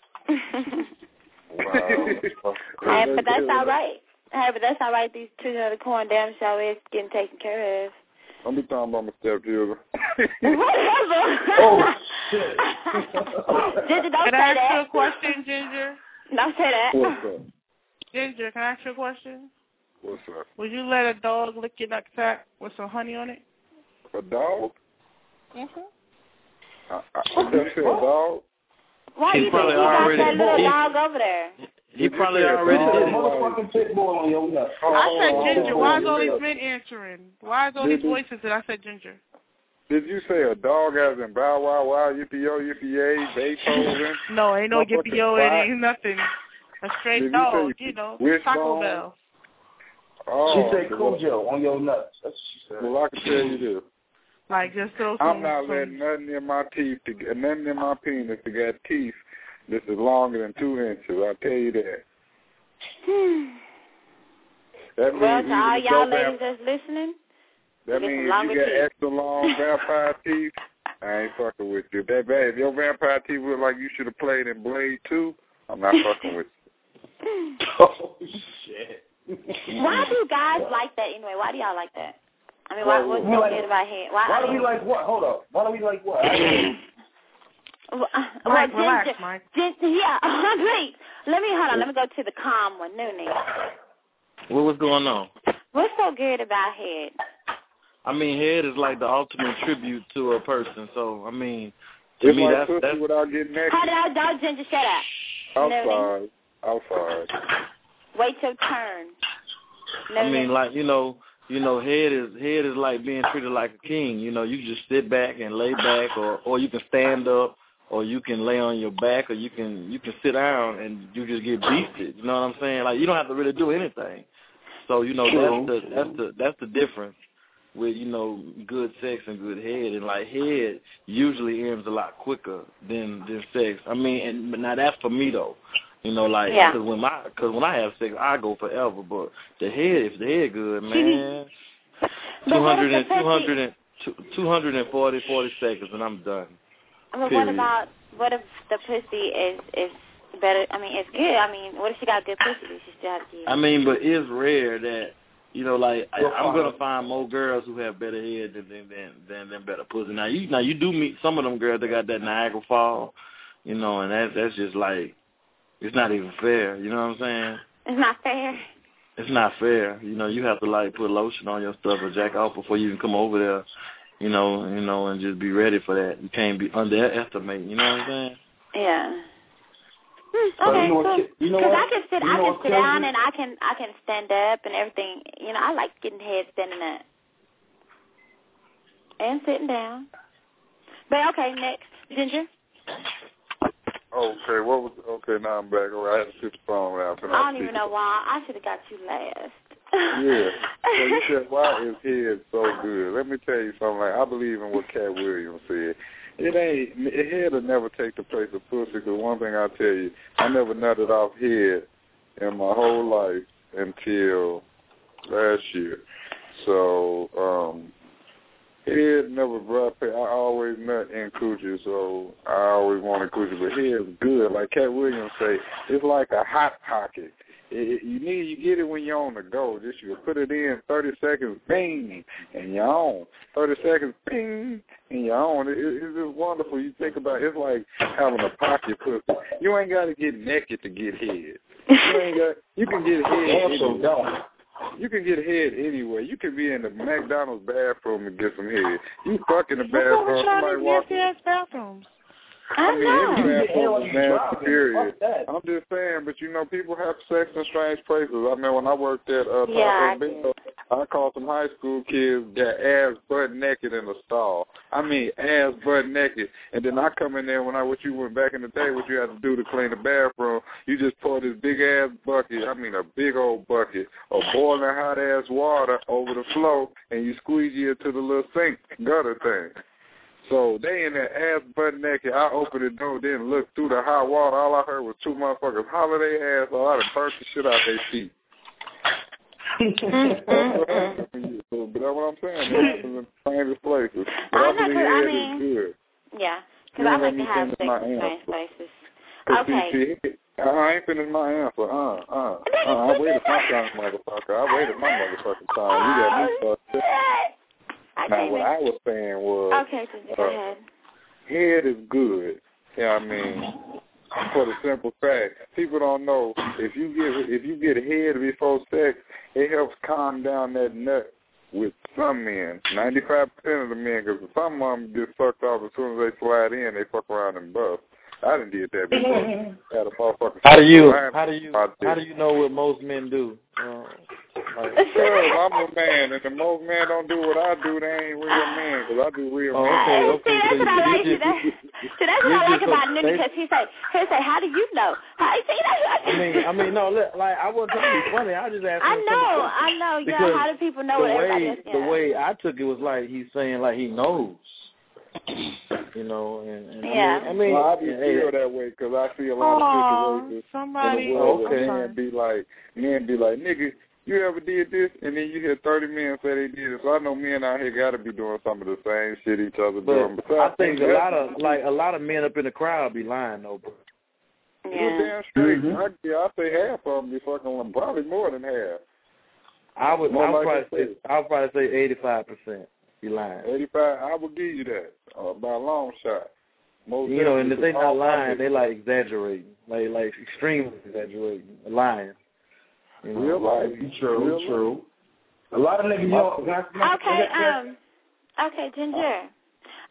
Wow. Hey, but that's all right. Hey, but that's all right. These children of the corn damn show is getting taken care of. Don't be talking about my stepchildren. Whatever. Oh, shit. Ginger, don't Can say I ask that. you a question, Ginger? Don't say that. What's up? Ginger, can I ask you a question? What's up? Would you let a dog lick your nutsack with some honey on it? A dog? Mm-hmm. I, I, I just said a dog. Why He do you think probably you got already- that little he- dog over there? He probably said already dog. did it. Motherfucking pit bull on your nuts. I said Oh, Ginger. Why is all yeah. these men answering? Why is all Did these he- voices that I said Ginger? Did you say a dog as in Bow Wow Wow, Yippee-Yo, Yippee-Yay, Beethoven? No, ain't no Motherfucking yippee yo, it fly. ain't nothing. A straight Did you dog, say you know, wishbone? Taco Bell. Oh, She said Cujo on your nuts. That's what she said. well, I can tell you this. Like just throw some. I'm not some letting nothing in my teeth, to get, nothing in my penis to get teeth this is longer than two inches. I tell you that. That means Well, to either all the y'all dope ladies vamp- that's listening, that get some means if longer you got teeth. extra long vampire teeth, I ain't fucking with you. If that bad, if your vampire teeth look like you should have played in Blade two, I'm not fucking with you. Oh, shit. why do guys like that anyway? Why do y'all like that? I mean, why, Well, what's we so like- good about head? Why, Why I do mean, we like what? Hold up. Why do we like what? Well, uh, Mike, well, relax, Ginger, Mike. Ginger, yeah, wait. Let me, hold on, let me go to the calm one, Noonie. What was going on? What's so good about head? I mean, head is like the ultimate tribute to a person. So, I mean, to It's me, like that's pussy that's without getting naked. Hold on, don't, Ginger, shut up. I'm No, sorry. I'm sorry. Wait your turn. No, I mean, like, you know, you know, head is head is like being treated like a king. You know, you just sit back and lay back, or or you can stand up, or you can lay on your back, or you can you can sit down and you just get beasted. You know what I'm saying? Like, you don't have to really do anything. So, you know, that's the that's the that's the difference with, you know, good sex and good head. And like, head usually ends a lot quicker than than sex. I mean, and now that's for me though. You know, like, yeah. cause when my, cause when I have sex, I go forever. But the head, if the head good, man, two hundred and two hundred and two hundred and forty, forty seconds, and I'm done. But Period. what about what if the pussy is is better? I mean, it's good. I mean, what if she got good pussy? Does she still have to? I mean, but it's rare that, you know, like, I, I'm gonna find more girls who have better head than than than, than, than better pussy. Now you now you do meet some of them girls that got that Niagara Fall, you know, and that that's just like. It's not even fair, you know what I'm saying? It's not fair. It's not fair. You know, you have to, like, put lotion on your stuff or jack off before you even come over there, you know, you know, and just be ready for that. You can't be underestimating, you know what I'm saying? Yeah. Hmm, okay, you know cool. What, you know Cause what? I can sit, you I know can sit down you? and I can, I can stand up and everything. You know, I like getting head standing up and sitting down. But okay, next, Ginger. Okay, what was okay? Now I'm back. All right, I had to sit the phone out. I don't even know why. I should have got you last. Yeah. So you said, why is head so good? Let me tell you something. Like, I believe in what Cat Williams said. It ain't head will never take the place of pussy. Because one thing I tell you, I never nutted off head in my whole life until last year. So um, head never brought pay. I always nut in coochie, so I always wanted coochie. But head is good. Like Cat Williams say, it's like a hot pocket. It, it, you need you get it when you're on the go. Just you put it in thirty seconds, bing, and you're on. Thirty seconds, bing, and you're on. It, it, it's just wonderful. You think about it, it's like having a pocket pussy. You ain't got to get naked to get head. You ain't got. You can get head. Anywhere. You can get head anywhere. You can be in the McDonald's bathroom and get some head. You fuck in the bathroom. Somebody walk in. bathrooms. I, I mean, know. any bathroom is nasty, period. I'm just saying, but you know, people have sex in strange places. I mean, when I worked at uh, yeah, Bingo, I, I called some high school kids got ass butt naked in the stall. I mean, ass butt naked. And then I come in there when I, what you went back in the day, what you had to do to clean the bathroom, you just pour this big ass bucket, I mean, a big old bucket of boiling hot ass water over the floor, and you squeegee it to the little sink gutter thing. So they in there ass butt naked. I opened the door, then looked through the hot water. All I heard was two motherfuckers holler their ass off. I done burnt the shit out their feet. But that's what I'm saying. It happens in strangest places. But I, I believe know, it I mean, is good. Yeah, because I like to have sex in strange places. Okay. See, see, I ain't finished my answer. Uh, uh, uh. I waited my time, motherfucker. I waited my motherfucking time. You got me fucked up. I now, what I was saying was, okay, so go uh, ahead. Head is good. Yeah, I mean, for the simple fact, people don't know if you get if you get head before sex, it helps calm down that nut with some men. Ninety-five percent of the men, because some of them get sucked off as soon as they slide in, they fuck around and bust. I done did that before. Had a motherfucker. How do you how do you how do you know what most men do? Uh, like, because I'm a man, and the most men don't do what I do, they ain't real men, because I do real oh, men. Okay, okay. See, that's so what I like. just, That, so that's what I like about Nini, because he say, he say, how do you know? How, see, that's I mean, I mean, no, look, like I wasn't trying to be funny. I just asked. I know, I know. Yeah, how do people know what everybody else? Yeah. The way I took it was like he's saying like he knows. You know, and, and yeah. I mean, well, I do hey, feel that way because I see a lot Aww, of situations somebody, in the world okay. where men be like, men be like, nigga, you ever did this? And then you hear thirty men say they did it. So I know men out here got to be doing some of the same shit each other but doing. But I think a lot of like a lot of men up in the crowd be lying though, bro. Yeah. You're damn straight. Mm-hmm. I, yeah, I say half of them be fucking, probably more than half. I would, More I would like probably say, I would probably say eighty-five percent be lying. eighty-five, I would give you that uh, by a long shot. Most you know, and if they not lying, they they like exaggerating, like like extremely exaggerating, lying. You know? Real life, true, real true. Life. A lot of niggas, you know. Okay, um, okay, Ginger.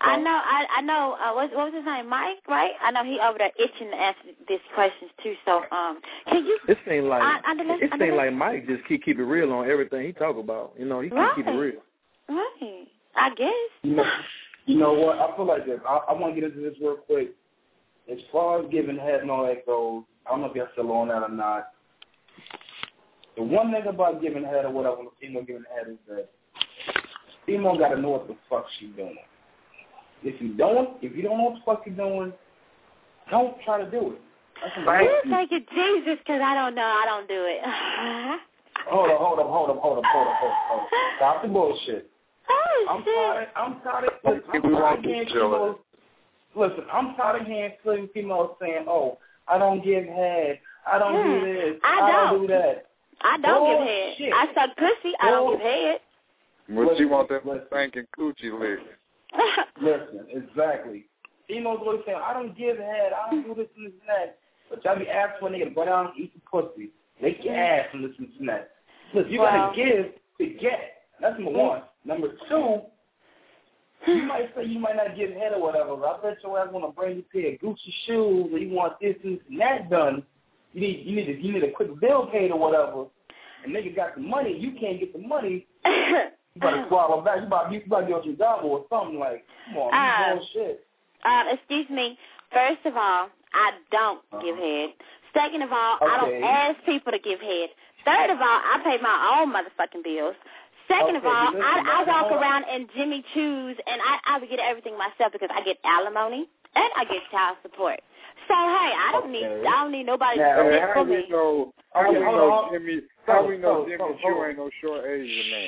I know, I, I know, uh, what, what was his name, Mike, right? I know he over there itching to answer these questions, too, so, um, can you... It seems like, I, I, it I, seems like Mike just keep, keep it real on everything he talk about. You know, he right. keep, keep it real. Right, I guess. You know, you know what? I feel like this. I, I want to get into this real quick. As far as giving head and all that goes, I don't know if y'all still on that or not. The one thing about giving head or whatever, when a female giving head is that female got to know what the fuck she doing. If you don't, if you don't know what the fuck you're doing, don't try to do it. That's right. Thank you, Jesus, because I don't know. I don't do it. hold up, hold up, hold up, hold up, hold up, hold up, hold up. Stop the bullshit. Oh, I'm shit. tired. I'm tired. Of, listen, I'm tired of hearing females. Listen, I'm tired of hearing certain females saying, "Oh, I don't give head. I don't hmm. do this. I I don't. don't do that." I don't oh, give head. Shit. I suck pussy. I don't give head. But you want that spanking coochie lick. Listen, exactly. Females always saying, "I don't give head. I don't do this and this and that." But y'all be asking for a nigga to go down and eat the pussy. Lick your ass and this and this and that. Look, you wow. gotta give to get. That's number one. Number two, you might say you might not give head or whatever, but I bet your ass want to bring you a pair of Gucci shoes or you want this and this and that done. You need you need a, you need a quick bill paid or whatever. And nigga got the money, you can't get the money. You better swallow back. You about you about to go to your job or something like. Come on, uh, you bullshit. Uh, excuse me. First of all, I don't uh-huh. give head. Second of all, okay. I don't ask people to give head. Third of all, I pay my own motherfucking bills. Second okay, of all, listen, I, I walk on. around in Jimmy Choo's, and I, I would get everything myself because I get alimony and I get child support. So hey, I don't okay. need I don't need nobody now, to do it how for we me. know? How okay, we hold know on. Jimmy? How so, we know so, Jimmy so, Choo so. ain't no short Asian man?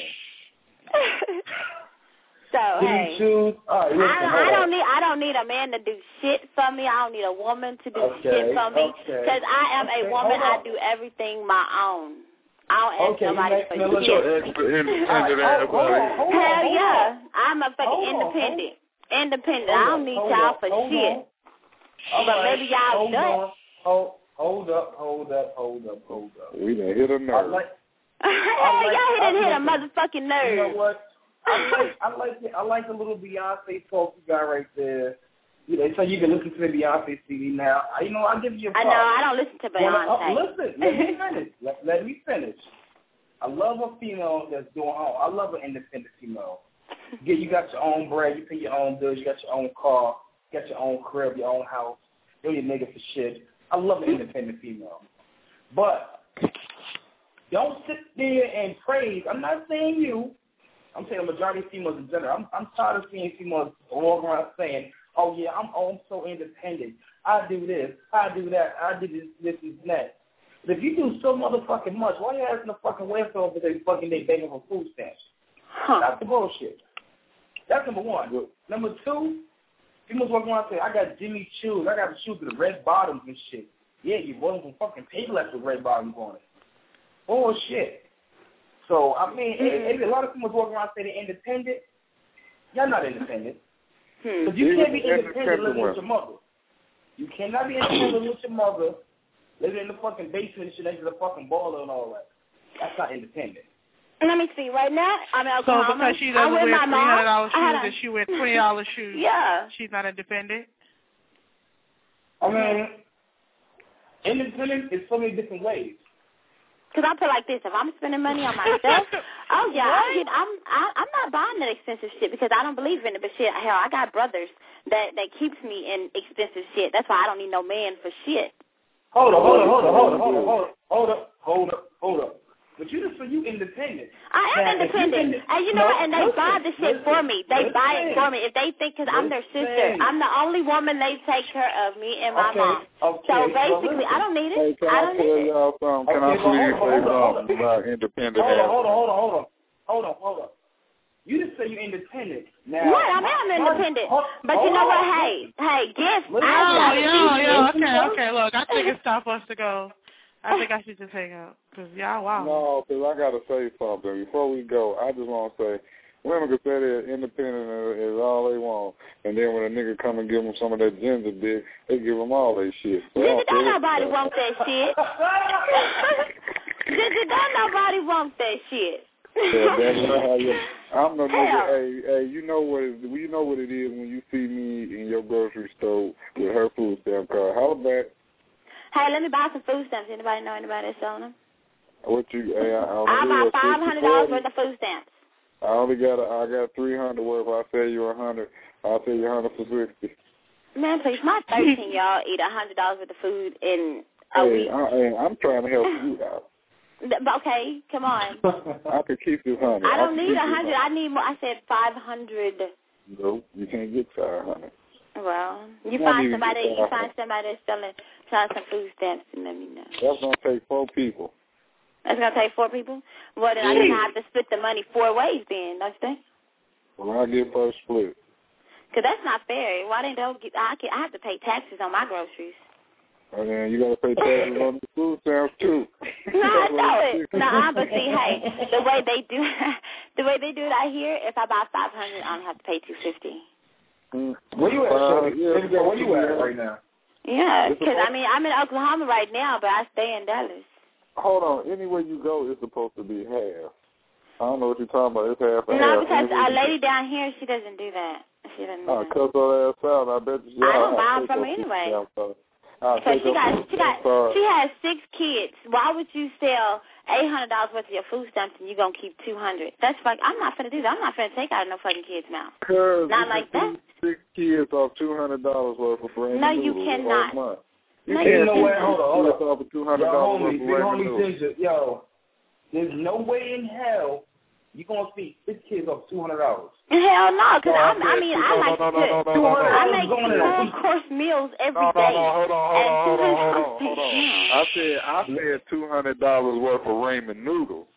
So Jimmy hey, Choo's. All right, listen, I, I don't need I don't need a man to do shit for me. I don't need a woman to do okay, shit for me okay. because I am okay, a woman. I do everything my own. I don't ask okay, nobody make, for no, shit. Hell yeah, I'm a fucking hold independent. On, independent. hold I don't up, need hold y'all up, for hold shit. On. All but right, maybe y'all hold should. On. Hold, hold up, hold up, hold up, hold up. We done hit a nerve. I like, Hell I like, yeah, he done hit a like, motherfucking nerve. You know what? I like, I like, it. I like the little Beyonce talk you got right there. You know, so you can listen to the Beyonce C D now. You know, I'll give you a I know, I don't listen to Beyonce. Well, uh, listen, let me finish. let, let me finish. I love a female that's doing all. I love an independent female. You, you got your own bread, you pay your own bills, you got your own car, you got your own crib, your own house. You don't need a nigga for shit. I love an independent female. But don't sit there and praise. I'm not saying you. I'm saying the majority of females in general. I'm, I'm tired of seeing females walking around saying, oh, yeah, I'm, oh, I'm so independent. I do this. I do that. I do this, this, and that. But if you do so motherfucking much, why are you asking the fucking welfare over there fucking they begging for food stamps? Huh. That's the bullshit. That's number one. Good. Number two, females walking around saying, I got Jimmy Choo's. I got the shoes with the red bottoms and shit. Yeah, you bought them from fucking Payless with red bottoms on it. Bullshit. So, I mean, mm-hmm. a lot of females walking around saying they're independent. Y'all not independent. Hmm. But you can't be independent living with your mother. You cannot be independent with your mother, living in the fucking basement and shit next to the fucking baller and all that. That's not independent. Let me see. Right now, I'm in So Oklahoma. because she doesn't wear three hundred dollars shoes a... and she wears twenty dollars shoes, yeah. she's not independent? I mean, independent is so many different ways. Because I feel like this, if I'm spending money on myself, oh yeah, I get, I'm I, I'm not buying that expensive shit because I don't believe in it. But shit, hell, I got brothers that that keeps me in expensive shit. That's why I don't need no man for shit. Hold up, hold up, hold up, hold up, hold up, hold up, hold up, hold up, hold up. But you just so you independent. I am now, independent, you and you know no, what? And they listen, buy the shit listen, for me. They listen, buy it for me if they think because I'm their sister. I'm the only woman they take care of, me and my okay, mom. Okay, so basically, well, I don't need it. Hey, can I I, don't tell need y'all it. something? Can okay, I please hold say on, hold something on, about independent? Hold on, hold on, hold on, hold on, hold on, hold on. You just say you're independent. Now, what? I mean, I'm independent. Hold, but hold you know on. what? Hey, hey, gifts. Oh, I yeah, yeah, okay, okay. Look, I think it's time for us to go. I think I should just hang out because y'all, wow. No, because I got to say something. Before we go, I just want to say, women can say they're independent is all they want, and then when a nigga come and give them some of that ginger dick, they give them all that shit. So Ginger, don't nobody want that shit. Ginger, don't nobody want that shit. So that's not how you, I'm the nigga. Hey, hey, you know what? It, you know what it is when you see me in your grocery store with her food stamp card. How about? Hey, let me buy some food stamps. Anybody know anybody that's selling them? What you? Hey, I, I'll buy five hundred dollars worth of food stamps. I only got. A, I got three hundred worth. I'll sell you a hundred. I'll sell you a hundred for sixty. Man, please, my thirteen y'all eat a hundred dollars worth of food in a hey, week. I, hey, I'm trying to help you out. Okay, come on. I could keep this hundred. I don't need a hundred. I need more. I said five hundred. No, you can't get five hundred. Well, you find somebody. You find somebody that's selling, selling some food stamps, and let me know. That's gonna take four people. That's gonna take four people. Well, then I just have to split the money four ways, then, don't you think? Well, I get first split. Cause that's not fair. Why didn't they get? I can, I have to pay taxes on my groceries. And then you gotta pay taxes on the food stamps too. No, I know it. No, but see, hey, the way they do, the way they do it out here, if I buy five hundred, I don't have to pay two fifty. Mm. Where you at, uh, yeah, where you at right now? Yeah, because I mean, I'm in Oklahoma right now, but I stay in Dallas. Hold on. Anywhere you go, it's supposed to be half. I don't know what you're talking about. It's half and no, half. because a lady down here, she doesn't do that. She doesn't. I'll cut her ass out. I bet you. I don't buy them from her anyway. Because she got, she got, she has six kids. Why would you sell eight hundred dollars worth of your food stamps and you gonna keep two hundred? That's like, I'm not finna do that. I'm not finna take out of no fucking kids' mouth. Not like that. Six kids off two hundred dollars worth of brand No, you cannot. You no, can't you no way. Hold on, hold on. Off of two hundred dollars worth of big brand homie Ginger, yo, there's no way in hell you gonna feed six kids off two hundred dollars. Hell no, because no, I, I mean, I like no, no, to no, cook. no, no, no, I no, make full course meals every no, day. No, no, hold on, hold on, hold on, hold on, hold on. Yeah. I said, I said two hundred dollars worth of ramen noodles.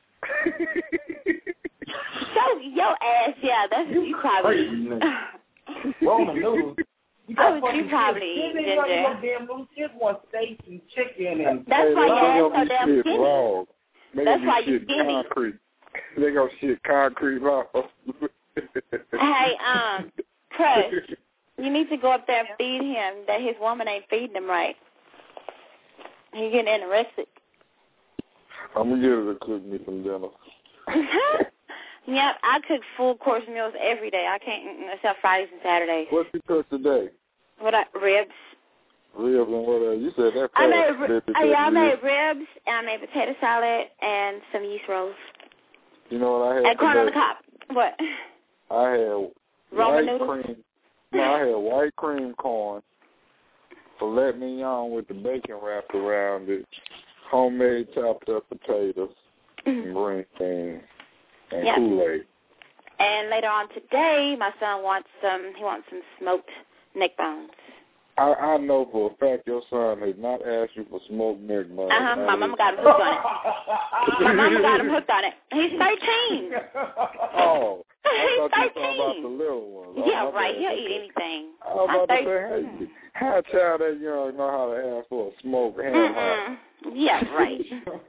So your ass, yeah, that's you, you probably. Ramen noodles. You oh, you probably eat, Ginger. Your damn little kids want steaks and chicken and. That's hey, why your ass so shit damn skinny. Wrong. That's why you skinny. Concrete. They gonna shit concrete off. Hey, um, Crush, you need to go up there and feed him. That his woman ain't feeding him right. He getting anorexic. I'm gonna get her to cook me some dinner. Yep, I cook full course meals every day. I can't except Fridays and Saturdays. What you cook today? What I, ribs. Ribs and what else? You said that. I made uh, yeah, I made ribs and I made potato salad and some yeast rolls. You know what I had? And corn today? on the cob. What? I had Roman white noodles? cream. No, I had white cream corn, filet mignon with the bacon wrapped around it, homemade chopped up potatoes, and green beans, and yep. Kool-Aid. And later on today, my son wants some. He wants some smoked neck bones. I, I know for a fact your son has not asked you for smoked neck bones. Uh huh. My mama got him hooked on it. My mama got him hooked on it. He's thirteen. Oh. He's thirteen. About the little ones. Yeah, oh, right. bad. He'll eat anything. I was about to say, hey, how a child that young know how to ask for a smoked ham hock? Yeah, right.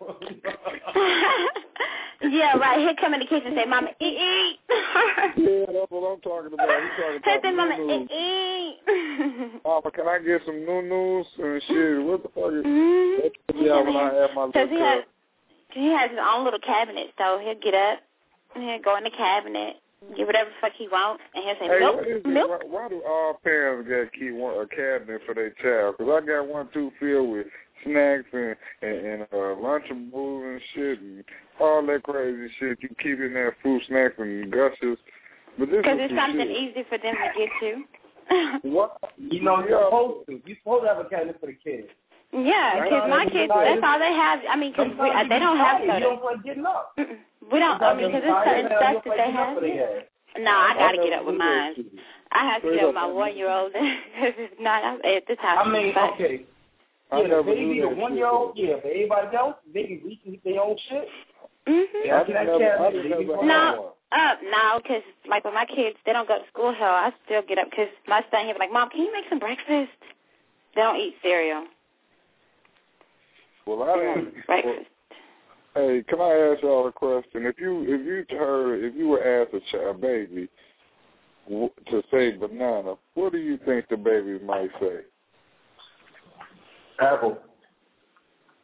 Yeah, right. He'll come in the kitchen and say, Mama, eat, eat. Yeah, that's what I'm talking about. He's talking He'll about say, Mama, noodles. eat, eat. Mama, can I get some noodles and shit? What the fuck is mm-hmm. that? Yeah, when I have my little he has, he has his own little cabinet, so he'll get up and he'll go in the cabinet, get whatever the fuck he wants, and he'll say, hey, milk, what is milk. Why, why do all parents got to keep one, a cabinet for their child? Because I got one, too, filled with snacks and, and, and uh, Lunchables and shit and all that crazy shit. You keep in there fruit snacks and gushes. Because it's something shit. Easy for them to get to. What? You know, you're supposed to. You're supposed to have a cabinet for the kids. Yeah, because my kids, that's all they have. I mean, because they don't have soda. You don't like getting up. Mm-mm. We don't, I mean, because it's certain stuff that they have. No, I got to get up with mine. I have to get up with my one-year-old because if not, I'm at this house. I mean, okay. Yeah, the baby, the one-year-old, yeah, but everybody else, they can reach and eat their own shit. Mm-hmm. Yeah, I never, no, uh, no, because, like, with my kids, they don't go to school, hell, I still get up because my son, he'll be like, Mom, can you make some breakfast? They don't eat cereal. Well, I breakfast. Well, hey, can I ask y'all a question? If you if you heard if you were asked a child baby w- to say banana, what do you think the baby might say? Apple.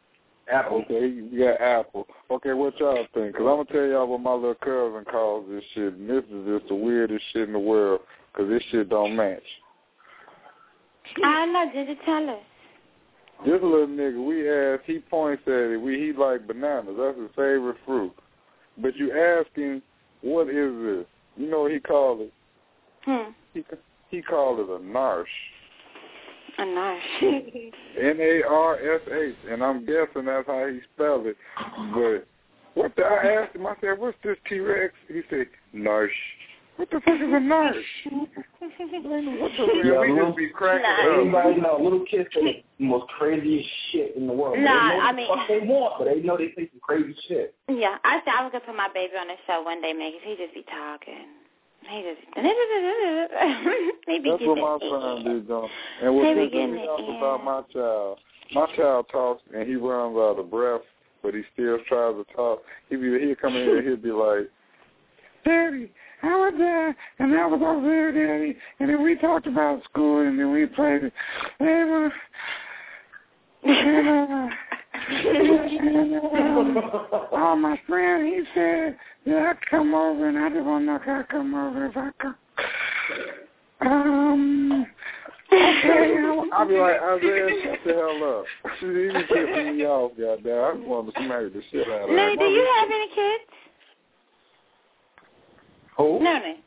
Apple. Okay, we got Apple. Okay, what y'all think? Because I'm going to tell y'all what my little cousin calls this shit, and this is just the weirdest shit in the world, because this shit don't match. I don't know. Did you tell us? This little nigga, we ask, he points at it. We He like bananas. That's his favorite fruit. But you ask him, what is this? You know what he called it? Hmm. He, he called it a narsh. A narsh. N A R S H, and I'm guessing that's how he spelled it. But what the, I asked him, I said, what's this T-Rex? He said, narsh. What the fuck is a narsh? What the yeah, we little, just be cracking nah, up. everybody know, little kids say the most craziest shit in the world. Nah, they know I the mean, fuck they want, but they know they say some crazy shit. Yeah, I said I was gonna put my baby on the show one day, man, 'cause he just be talking. He just he be That's what my son be doing. And what pisses me off about my child, my child talks and he runs out of breath, but he still tries to talk. He be he'll come in here, he'll be like, Daddy, I was there, and I was over there, Daddy, and then we talked about school, and then we played it. And, uh, and, uh, and, uh, um, my friend, he said, yeah, I come over, and I just want to know if I come over, if I come. Um, okay, I'll be like, Isaiah, shut the hell up. She even pissing me off, goddamn. I just want to smack the shit out of her. Lily, do you have any kids? Who? Nanny.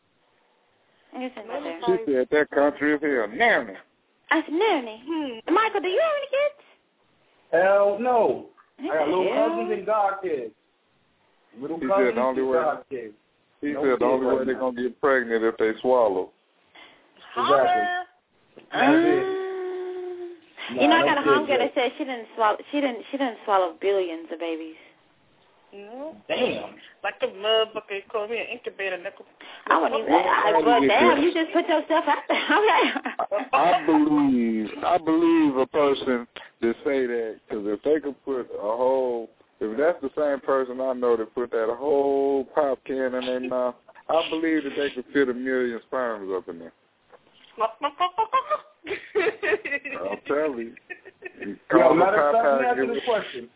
She said that country is here. Nanny. I said Nanny. Hmm. Michael, do you have any kids? Hell no. I got little Hell. cousins and god kids. Little He cousins said the only and way, god kids. he No said the only right way they're now. going to get pregnant if they swallow. Exactly. Uh, you know, I got a no homegirl kids that said she didn't swallow. She didn't. She didn't swallow billions of babies. No. Damn. Like the motherfucker called me an incubator, nickel. I wouldn't even. I, well, damn, you just put yourself out there. Okay. I believe, I believe a person that say that, because if they could put a whole, if that's the same person I know that put that whole pop can in their mouth, I believe that they could fit a million sperms up in there. I'll tell you. Yo, matter of fact, let me ask you this question.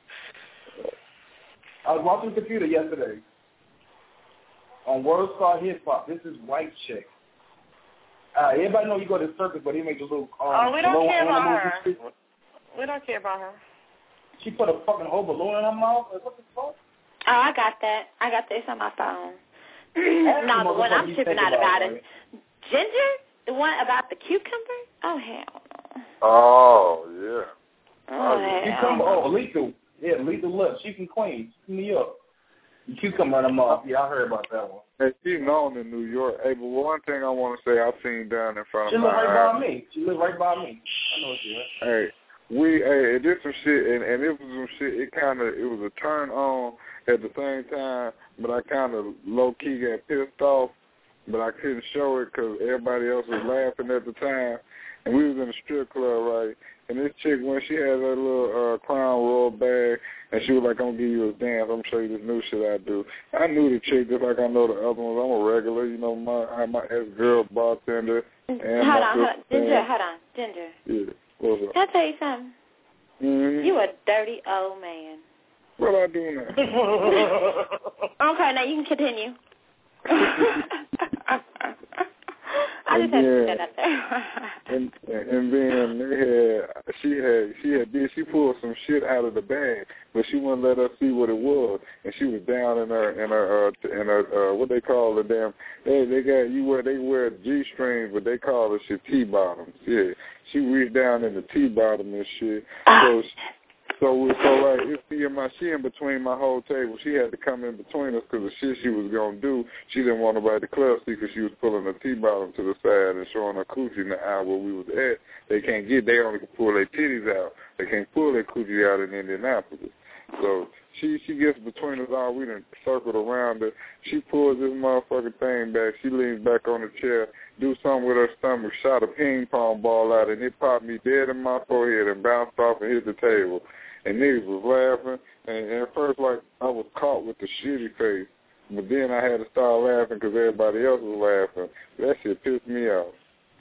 I was watching the computer yesterday on World Star Hip Hop. This is white chick. Uh, everybody know you go to the circus, but he makes a little. Um, oh, we don't care about her. Street. We don't care about her. She put a fucking whole balloon in her mouth. What the fuck? Oh, I got that. I got this on my phone. No, the one I'm tripping out about is Ginger. The one about the cucumber. Oh hell no. Oh yeah. Oh hell. Cucumber. Oh, lethal. Yeah, lethal lips. She's from Queens, New York. The cucumber in her mouth. Yeah, I heard about that one. Hey, she's known in New York. Hey, but one thing I want to say, I've seen down in front she of my live right eyes. by me. She live right by me. I know what she is. Hey, we, hey, it did some shit, and, and it was some shit, it kind of, it was a turn on at the same time, but I kind of low-key got pissed off, but I couldn't show it because everybody else was laughing at the time, and we was in a strip club, right, and this chick, when she had that little uh, Crown Royal bag, and she was like, I'm going to give you a dance, I'm going to show you this new shit I do. I knew the chick just like I know the other ones. I'm a regular, you know, my I'm my ex-girl bartender. And hold my on, hold on. Ginger, hold on. Ginger. Yeah. What's up? Can I tell you something? Mm-hmm. You a dirty old man. What I do now? Okay, now you can continue. I just and had to then, put that out there. and, and then they had, she had, she had, did, she pulled some shit out of the bag, but she wouldn't let us see what it was, and she was down in her, in her, uh, in her, uh, what they call the damn, they, they got, you wear, they wear G-strings, but they call it shit T-bottoms, yeah. She reached down in the T-bottom and shit, so, so, so like, it's me and my, she in between my whole table. She had to come in between us because the shit she was going to do, she didn't want nobody at the club see because she was pulling her T-bottom to the side and showing her coochie in the aisle where we was at. They can't get, they only can pull their titties out. They can't pull their coochie out in Indianapolis. So she she gets between us all. We done circled around her. She pulls this motherfucking thing back. She leans back on the chair, do something with her stomach, shot a ping pong ball out, and it popped me dead in my forehead and bounced off and hit the table. And niggas was laughing, and, and at first, like, I was caught with the shitty face. But then I had to start laughing because everybody else was laughing. That shit pissed me off.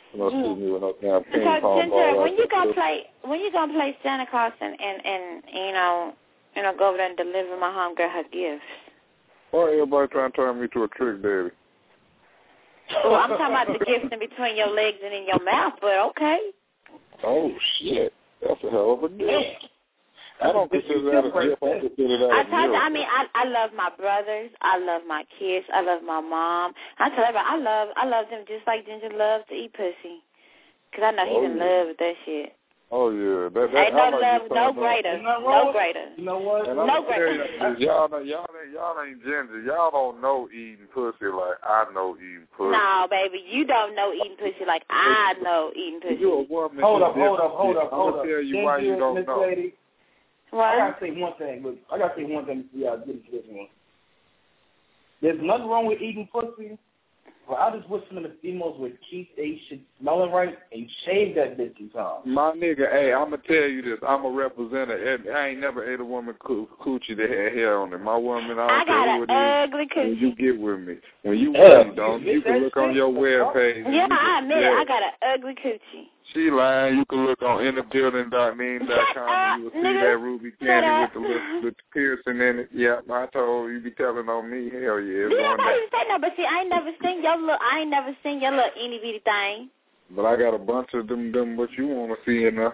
No, excuse me, with no damn ping So, pong Ginger, ball. when you gonna play? When you gonna play Santa Claus and and and you know, you know, go over there and deliver my homegirl her gifts? Why everybody trying to turn me to a trick daddy? Well, I'm talking about the gifts in between your legs and in your mouth, but okay. Oh shit, that's a hell of a gift. I don't consider that a gift. I consider that I a told you, I gift. mean, I I love my brothers. I love my kids. I love my mom. I tell everybody, I love I love them just like Ginger loves to eat pussy. Cause I know he's Oh, in yeah. love with that shit. Oh yeah, that that Ain't no I like love, this no song, greater, though. no greater. You know what? And I'm No gonna tell you, greater. this, y'all, know- y'all, ain't, y'all ain't ginger. Y'all don't know eating pussy like I know eating pussy. No, baby, you don't know eating pussy like I know eating pussy. You a woman. Hold you up, hold up, hold different. up, I'm hold gonna up. tell you Ginger, why you don't Miss know. Lady, What? I gotta say one thing. Look, I gotta say one thing before y'all get into this one. There's nothing wrong with eating pussy, but I just wish some of the females would keep they shit smelling right and shave that bitch sometimes. My nigga, hey, I'm gonna tell you this. I'm a representative. I ain't never ate a woman coo- coochie that had hair on it. My woman, I don't I care got who it an is. ugly When coochie. you get with me, when you Yeah. with me, don't you can look on your web page. and Yeah, you can- I admit yeah. it. I got an ugly coochie. She lying. You can look on in the building dot mean dot Shut com up, and you will see nigga. that ruby Shut candy up. with the little, with the piercing in it. Yeah, I told you be telling on me. Hell yeah, it's You going nobody down. say no, but see, I ain't never seen your little. I ain't never seen your little itty bitty thing. But I got a bunch of them. Them what you want to see in there?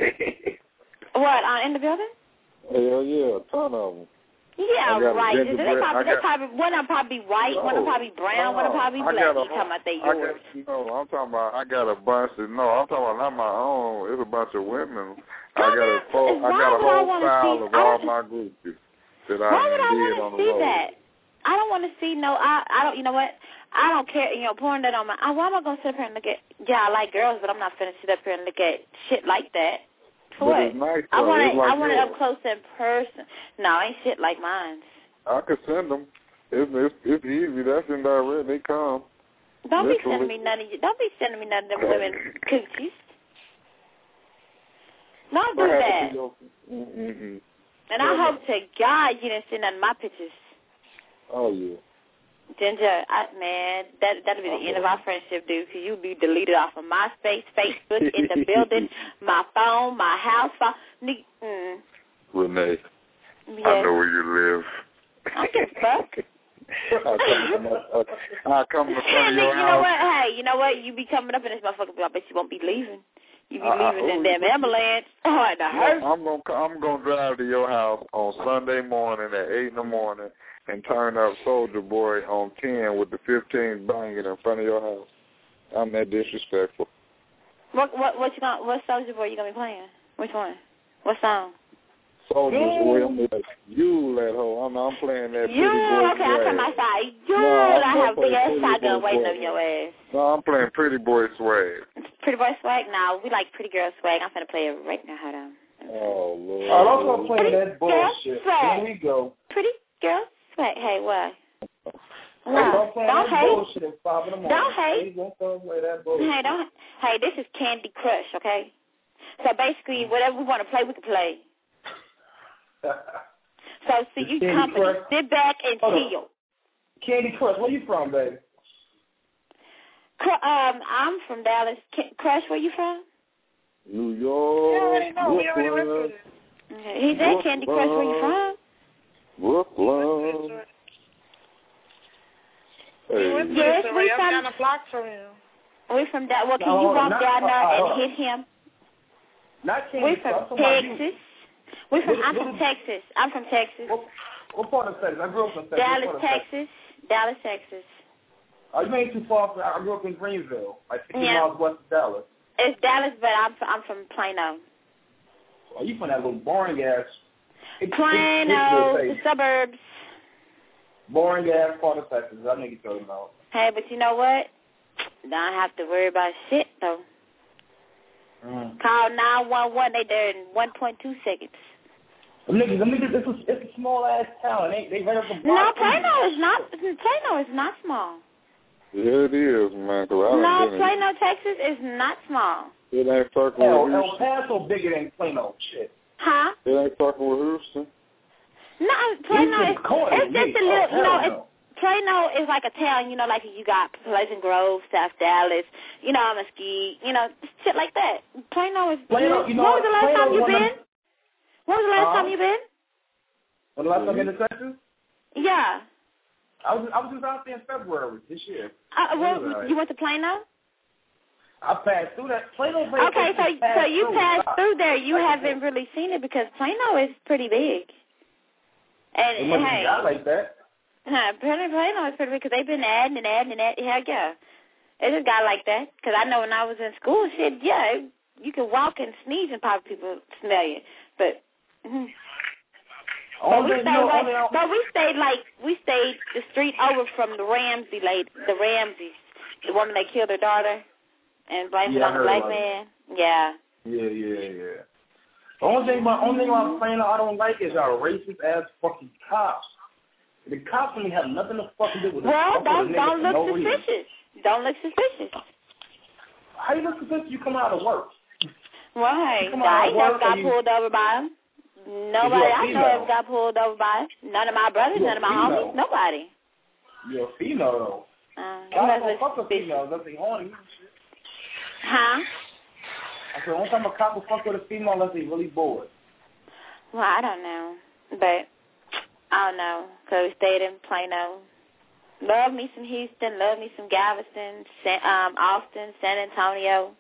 What? Uh, in the building? Hell yeah, a ton of them. Yeah, I got a right. They gingerbread- probably, I they got- probably, one of them probably white, one of them No. probably brown, one of them probably I black. got a You talking about they I yours? got, no, I'm talking about I got a bunch of no, I'm talking about not my own. It's a bunch of women. I got a full, I Why got a would I whole wanna file see- of I all don't- my groupies that I Why would I did want on to the see road. that? I don't want to see no. I I don't. You know what? I don't care. You know, pouring that on my. I, why am I gonna sit up here and look at? Yeah, I like girls, but I'm not finna sit up here and look at shit like that. For But what? it's nice, I though. want It's it. like I want it yours. up close in person. No, ain't shit like mine. I could send them. It's it's, it's easy. That's indirect. They come. Don't be Literally. sending me none of you. Don't be sending me none of them women coochies. Don't do I have to that. see your- Mm-mm. And I hope to God you didn't see none of my pictures. Oh yeah. Ginger, I, man, that that'll be the end of our friendship, dude, because you'll be deleted off of MySpace, Facebook, in the building, my phone, my house phone. Ni- Mm. Renee, Yes. I know where you live. I don't give a fuck. I'll come, uh, I'll come to front of Nigga, your you know house. what? Hey, you know what? You be coming up in this motherfucker, but I bet you won't be leaving. You be Uh, uh, leaving in oh, damn you- ambulance. Oh, in the hearse. I'm gonna I'm gonna drive to your house on Sunday morning at eight in the morning and turn up Soldier Boy on ten with the fifteen banging in front of your house. I'm that disrespectful. What what what you gonna what Soldier Boy you gonna be playing? Which one? What song? Soldier Boy, I'm like, you that hoe. I'm I'm playing that You Pretty Boy okay? I Swag. come outside. You, No, I'm I gonna have a play big ass Pretty shotgun Boy waiting Swag. on your ass. No, I'm playing Pretty Boy Swag. Pretty boy swag? No, we like pretty girl swag. I'm finna play it right now. Hold on. Oh Lord. Oh, don't go playing that Pretty girl bullshit. swag. Here we go. Pretty girl swag. Hey, what? Don't No, play don't that hate. bullshit at five in the morning. Don't hate. Please don't go play that bullshit. Hey, don't. Hey, this is Candy Crush, okay? So basically, whatever we want to play, we can play. So see, you Candy company, Crush. sit back and Hold on. chill. Candy Crush, where you from, baby? Cr- Um, I'm from Dallas. Ca- Crush, where you from? New York. know. We already went through Brooklyn. Okay. He said Candy Crush, where you from? Brooklyn. We went Hey. through Yes, this we already. I'm from- down the block from you. We from that. Well, can No, you hold on, walk not- down there uh, hold and on. hit him? Not Candy We Crush. I'm from talking about you. Texas. We from. What- I'm what from is- Texas. I'm from Texas. What, what part of Texas? I grew up in Texas. Dallas, What part of Texas. Dallas, Texas. Oh, you ain't too far from. I grew up in Greenville, like fifty Yeah. miles west of Dallas. It's Dallas, but I'm I'm from Plano. Oh, you from that little boring ass. It, Plano, it, the it, suburbs. boring ass part of Texas. I know you talking about. Hey, but you know what? Don't have to worry about shit though. Mm. Call nine one one. They there in one point two seconds. Them niggas, them niggas, it's a, it's a small ass town. They they right up the No, block. Plano is not. Plano is not small. Yeah, it is, man. Cause I No, done been in- Plano, Texas is not small. It ain't fucking El, with El Houston. Paso bigger than Plano. Shit. Huh? It ain't fucking with Houston. No, Plano Houston's is. corny It's to just me. a little. Oh, You know, hell it's, no. Plano is like a town, you know, like you got Pleasant Grove, South Dallas, you know, Mesquite, you know, shit like that. Plano is. Plano, you know, when was the last Plano time you one been? of, When was the last uh, time you been? When the last time you been to Texas? Yeah. I was I was just out there in February this year. Uh, well, right. You went to Plano? I passed through that. Plano. Okay, so so you through. passed through there. You haven't really seen it because Plano is pretty big. And it must hey, be got like that. Huh, Plano is pretty big because they've been adding and adding and adding. Heck yeah, it just got like that. Because I know when I was in school, shit, yeah, it, you could walk and sneeze and probably people smell you. But. Mm-hmm. But we, stayed like, but we stayed like we stayed the street over from the Ramsey lady, the Ramseys, the woman that killed her daughter, and blamed yeah, it on the black man. It. Yeah. Yeah, yeah, yeah. The only thing about only thing about Plano I don't like is our racist ass fucking cops. The cops only have nothing to fucking do with it. Well, don't don't look no suspicious. Reason. Don't look suspicious. How you look suspicious? You come out of work. Right. I never got pulled over by him. Nobody I know ever got pulled over by it. None of my brothers, none of my homies, nobody. You're a female, though. Uh, I don't fuck with females. That's horny. Huh? I said, one time a cop will fuck with a female unless he's really bored. Well, I don't know. But, I don't know. So we stayed in Plano. Love me some Houston. Love me some Galveston, San, um, Austin, San Antonio.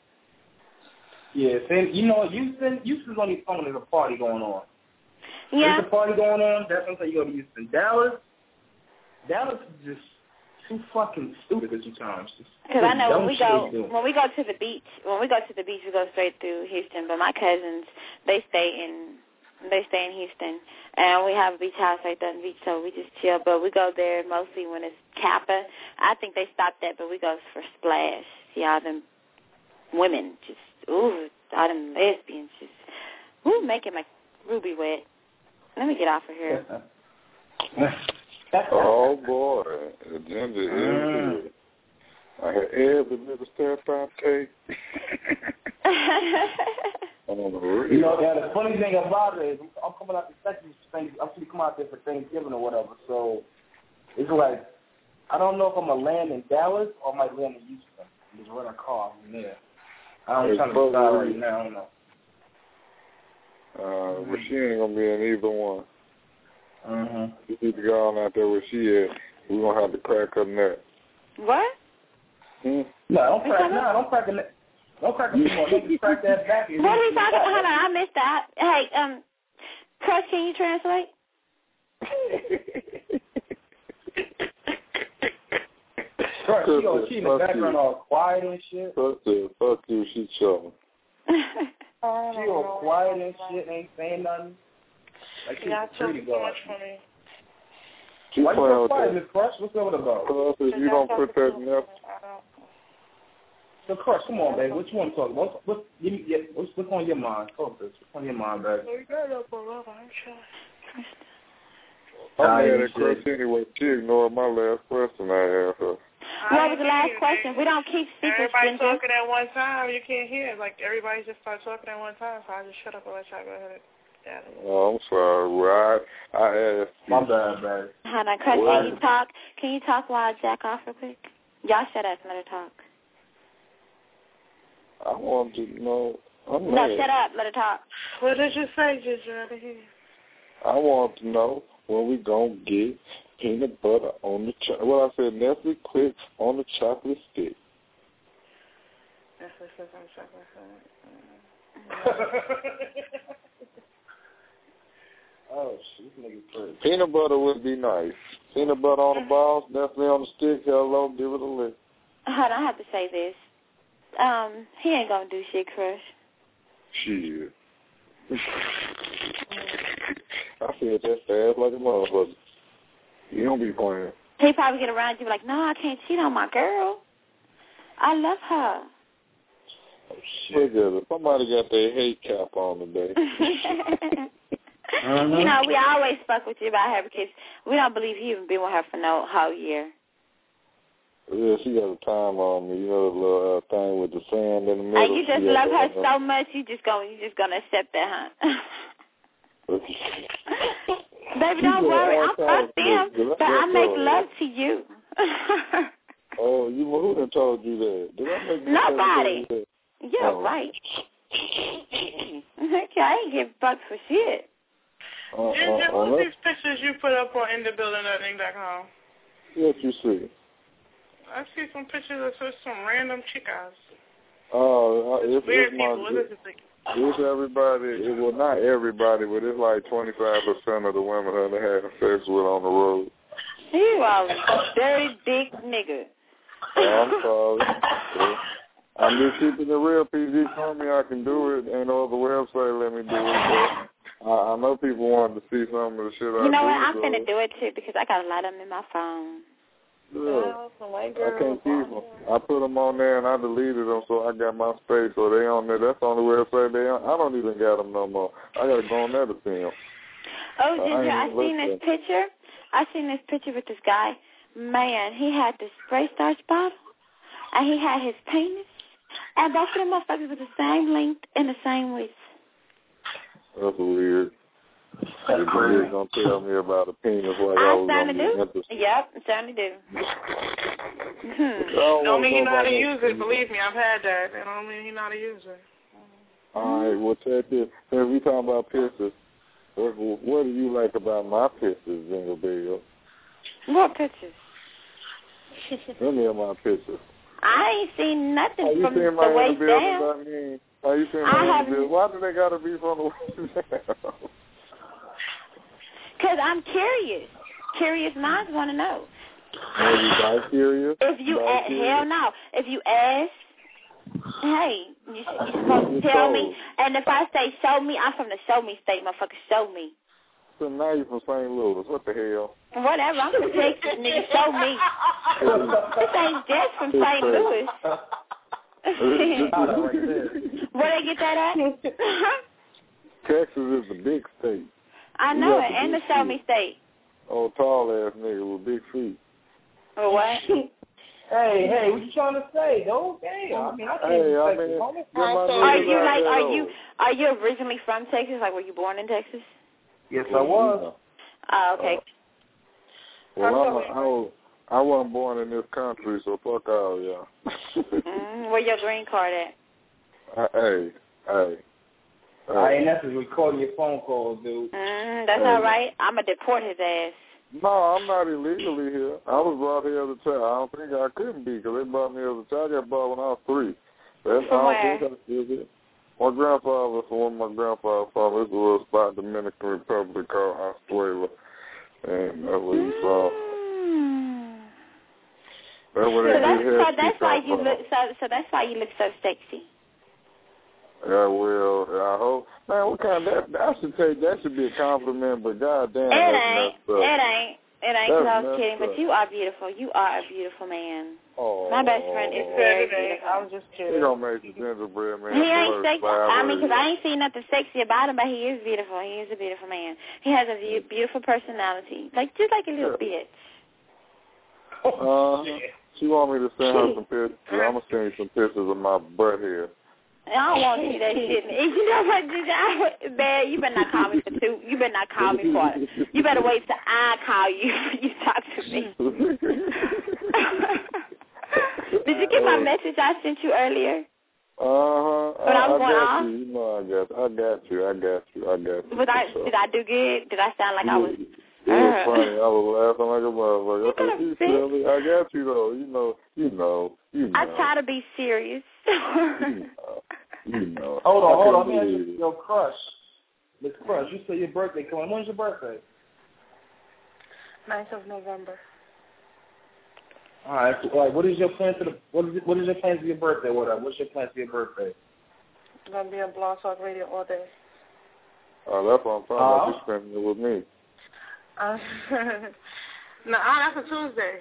Yeah, you know, Houston, Houston's only fun when there's a party going on. Yeah. There's a party going on, that's when you go to Houston. Dallas, Dallas is just too fucking stupid at two times. Because I know when we go when we go to the beach, when we go to the beach, we go straight through Houston. But my cousins, they stay in they stay in Houston, and we have a beach house right there in the beach, so we just chill. But we go there mostly when it's Kappa. I think they stopped that, but we go for Splash. See all them women just. Ooh, all them lesbians just, ooh, making my Ruby wet. Let me get off of here. Oh, boy. The gender is good. I had every little step I take. You know, yeah, the funny thing about it is I'm coming out to Texas, I'm going to come out there for Thanksgiving or whatever, so it's like, I don't know if I'm going to land in Dallas or I might land in Houston. I'm just rent a car from there. I'm trying to decide right now. I don't know. Uh, but she ain't gonna be in either one. Mm-hmm. She need to go on out there where she at. We're gonna have to crack her neck. What? Hmm? No, don't crack. No, don't crack her neck. Don't crack her neck. Don't crack that back. What are we talking about? Hold on, I missed that. Hey, um, Crush, can you translate? Crush, she, oh, she in the background all quiet and shit. Fuck you, fuck you, she chilling. She all quiet and shit, ain't saying nothing. Like she's a pretty girl. She Why you so with quiet, that. Miss Crush? What's up about? Crush, if you don't put that in So, Crush, come on, baby. What you want to talk about? What's, what's, give me, yeah, what's, what's on your mind? Talk to us. What's on your mind, baby? I'm mad at Crush anyway. She ignored my last question I asked her. What was the last question? We don't keep secrets. Everybody talking at one time. You can't hear. Like, everybody just start talking at one time, so I just shut up and let y'all go ahead. Yeah. Oh, I'm sorry. Well, I, I asked my bad, baby. Hold on, Crush, can you talk? Can you talk while I jack off real quick? Y'all shut up and let her talk. I want to know. I'm no, mad. shut up. Let her talk. What did you say, Ginger? I want to know when we going to get peanut butter on the chocolate. Well, I said Nestle Quik on the chocolate stick. Nestle Quik on the chocolate stick. Oh, shit, this nigga's crazy. Peanut butter would be nice. Peanut butter on the balls, Nestle on the stick. Hello, give it a lick. Hold on, I have to say this. Um, he ain't gonna do shit, Crush. Shit. I feel that fast like a motherfucker. You don't be playing. He probably get around you like, no, I can't cheat on my girl. I love her. Oh, shit. Look at it. Somebody got their hate cap on today. uh-huh. You know, we always fuck with you about her because we don't believe you even been with her for no whole year. Yeah, she got a time on me. You know the little uh, thing with the sand in the middle. And you just she love her so much, you just gonna you just gonna accept that, huh? Baby, don't worry. I'm fuck them, but I make love to you. Oh, you who done told you that? Did I make Nobody. That? Yeah, oh. right. Okay, I ain't give bucks for shit. Uh, Ginger, uh, what's uh, these pictures you put up on in the building dot com? What you see? I see some pictures of some random chicas. Oh, uh, it's, weird it's people. my, What is it? It's everybody. It, well, not everybody, but it's like twenty-five percent of the women that I had sex with on the road. You are a dirty big nigga. Oh, I'm sorry. I'm just keeping it real. P G told me I can do it. Ain't no other website let me do it. But I, I know people wanted to see some of the shit I do. You know what? I'm so. finna do it too because I got a lot of them in my phone. Yeah. I can't keep them. I put them on there and I deleted them, so I got my space. So they on there. That's the only website they on. I don't even got them no more. I gotta go on there to see them. Oh, uh, Ginger, I, I seen this them. picture. I seen this picture with this guy. Man, he had this spray starch bottle, and he had his penis, and both of them motherfuckers were the same length and the same width. That's weird. You're gonna tell me about a penis like I, I was certainly gonna be do. interested. Yep, certainly do. Hmm. Don't mean you know how to use it. Believe me, I've had that. That don't mean you know how to use it. All right, well, check this. Since we talking about pisses, what, what do you like about my pisses, Jingle Bell? What pictures? Let me have my pictures. I ain't seen nothing Are you from seeing the my waist down. I mean, are you seeing my interviews? Why do they got to be from the waist down? Because I'm curious. Curious minds want to know. Are you guys curious? If you Guys ask, curious? hell no. If you ask, hey, you, you're supposed to tell me. And if I say show me, I'm from the show me state, motherfucker. Show me. So now you're from Saint Louis. What the hell? Whatever. I'm from Texas, nigga. Show me. This ain't just from Saint Louis. Where they get that at? Texas is the big state. I know it, and the show me state. Oh, tall ass nigga with big feet. Or what? Hey, hey, what you trying to say, though? Damn, I mean, I can't hey, I expect mean, it. Are you like? Are you? Are you originally from Texas? Like, were you born in Texas? Yes, I was. Oh, okay. Uh, well, I'm a, I was. I wasn't born in this country, so fuck all y'all. mm, where your green card at? Uh, hey, hey. Uh, I ain't necessarily recording your phone calls, dude. Mm, that's hey. all right. I'm going to deport his ass. No, I'm not illegally here. I was brought here as a child. I don't think I couldn't be because they brought me as a child. I got brought when I was three. That's From I where? don't think I still here. My grandfather, from where my grandfather from, this was a spot Dominican Republic called Oswego. And that's where he from. Mm. That's where So they that's, did so that's why you look so. So that's why you look so sexy. Yeah, well, I hope. Man, what kind of that? I should take that should be a compliment, but goddamn, it that's ain't. messed up. It ain't. It ain't. That's Cause I was kidding, up. but you are beautiful. You are a beautiful man. Oh, my best friend is very beautiful. I was just kidding. He gonna make the gingerbread man. He ain't sexy. I mean, because I ain't seen nothing sexy about him, but he is beautiful. He is a beautiful man. He has a view, beautiful personality, like just like a little yeah. bitch. Uh, she want me to send her some pictures. I'm gonna send you some pictures of my butt hair. I don't want to see that shit. You know what, Ginger? Man, you better not call me for two. You better not call me for it. You better wait till I call you before you talk to me. Did you get my message I sent you earlier? Uh-huh. When I, I was I going got off? you. You know I got I got you. I got you. I got you. Was I, did I do good? Did I sound like you, I was... It was funny. I was laughing like a motherfucker. I said, you silly. I got you, though. You know. You know. You know. I try to be serious. you know. You know. Hold on, hold on. Let me ask you, your crush. Miss Crush, you say your birthday coming. When's your birthday? ninth of November. All right. So, all right. What is your plan for the? What is it, what is your plan for your birthday? What up? What's your plan for your birthday? I'm gonna be on Blog Talk Radio all day. Oh, that's what I'm talking uh, about. You spending it with me. Uh, no, that's a Tuesday.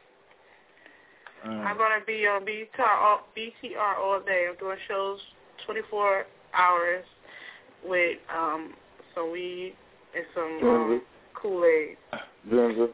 Mm. I'm gonna be on B T R all, B T R all day. I'm doing shows twenty-four hours with um some weed and some um, Kool-Aid. Ginger.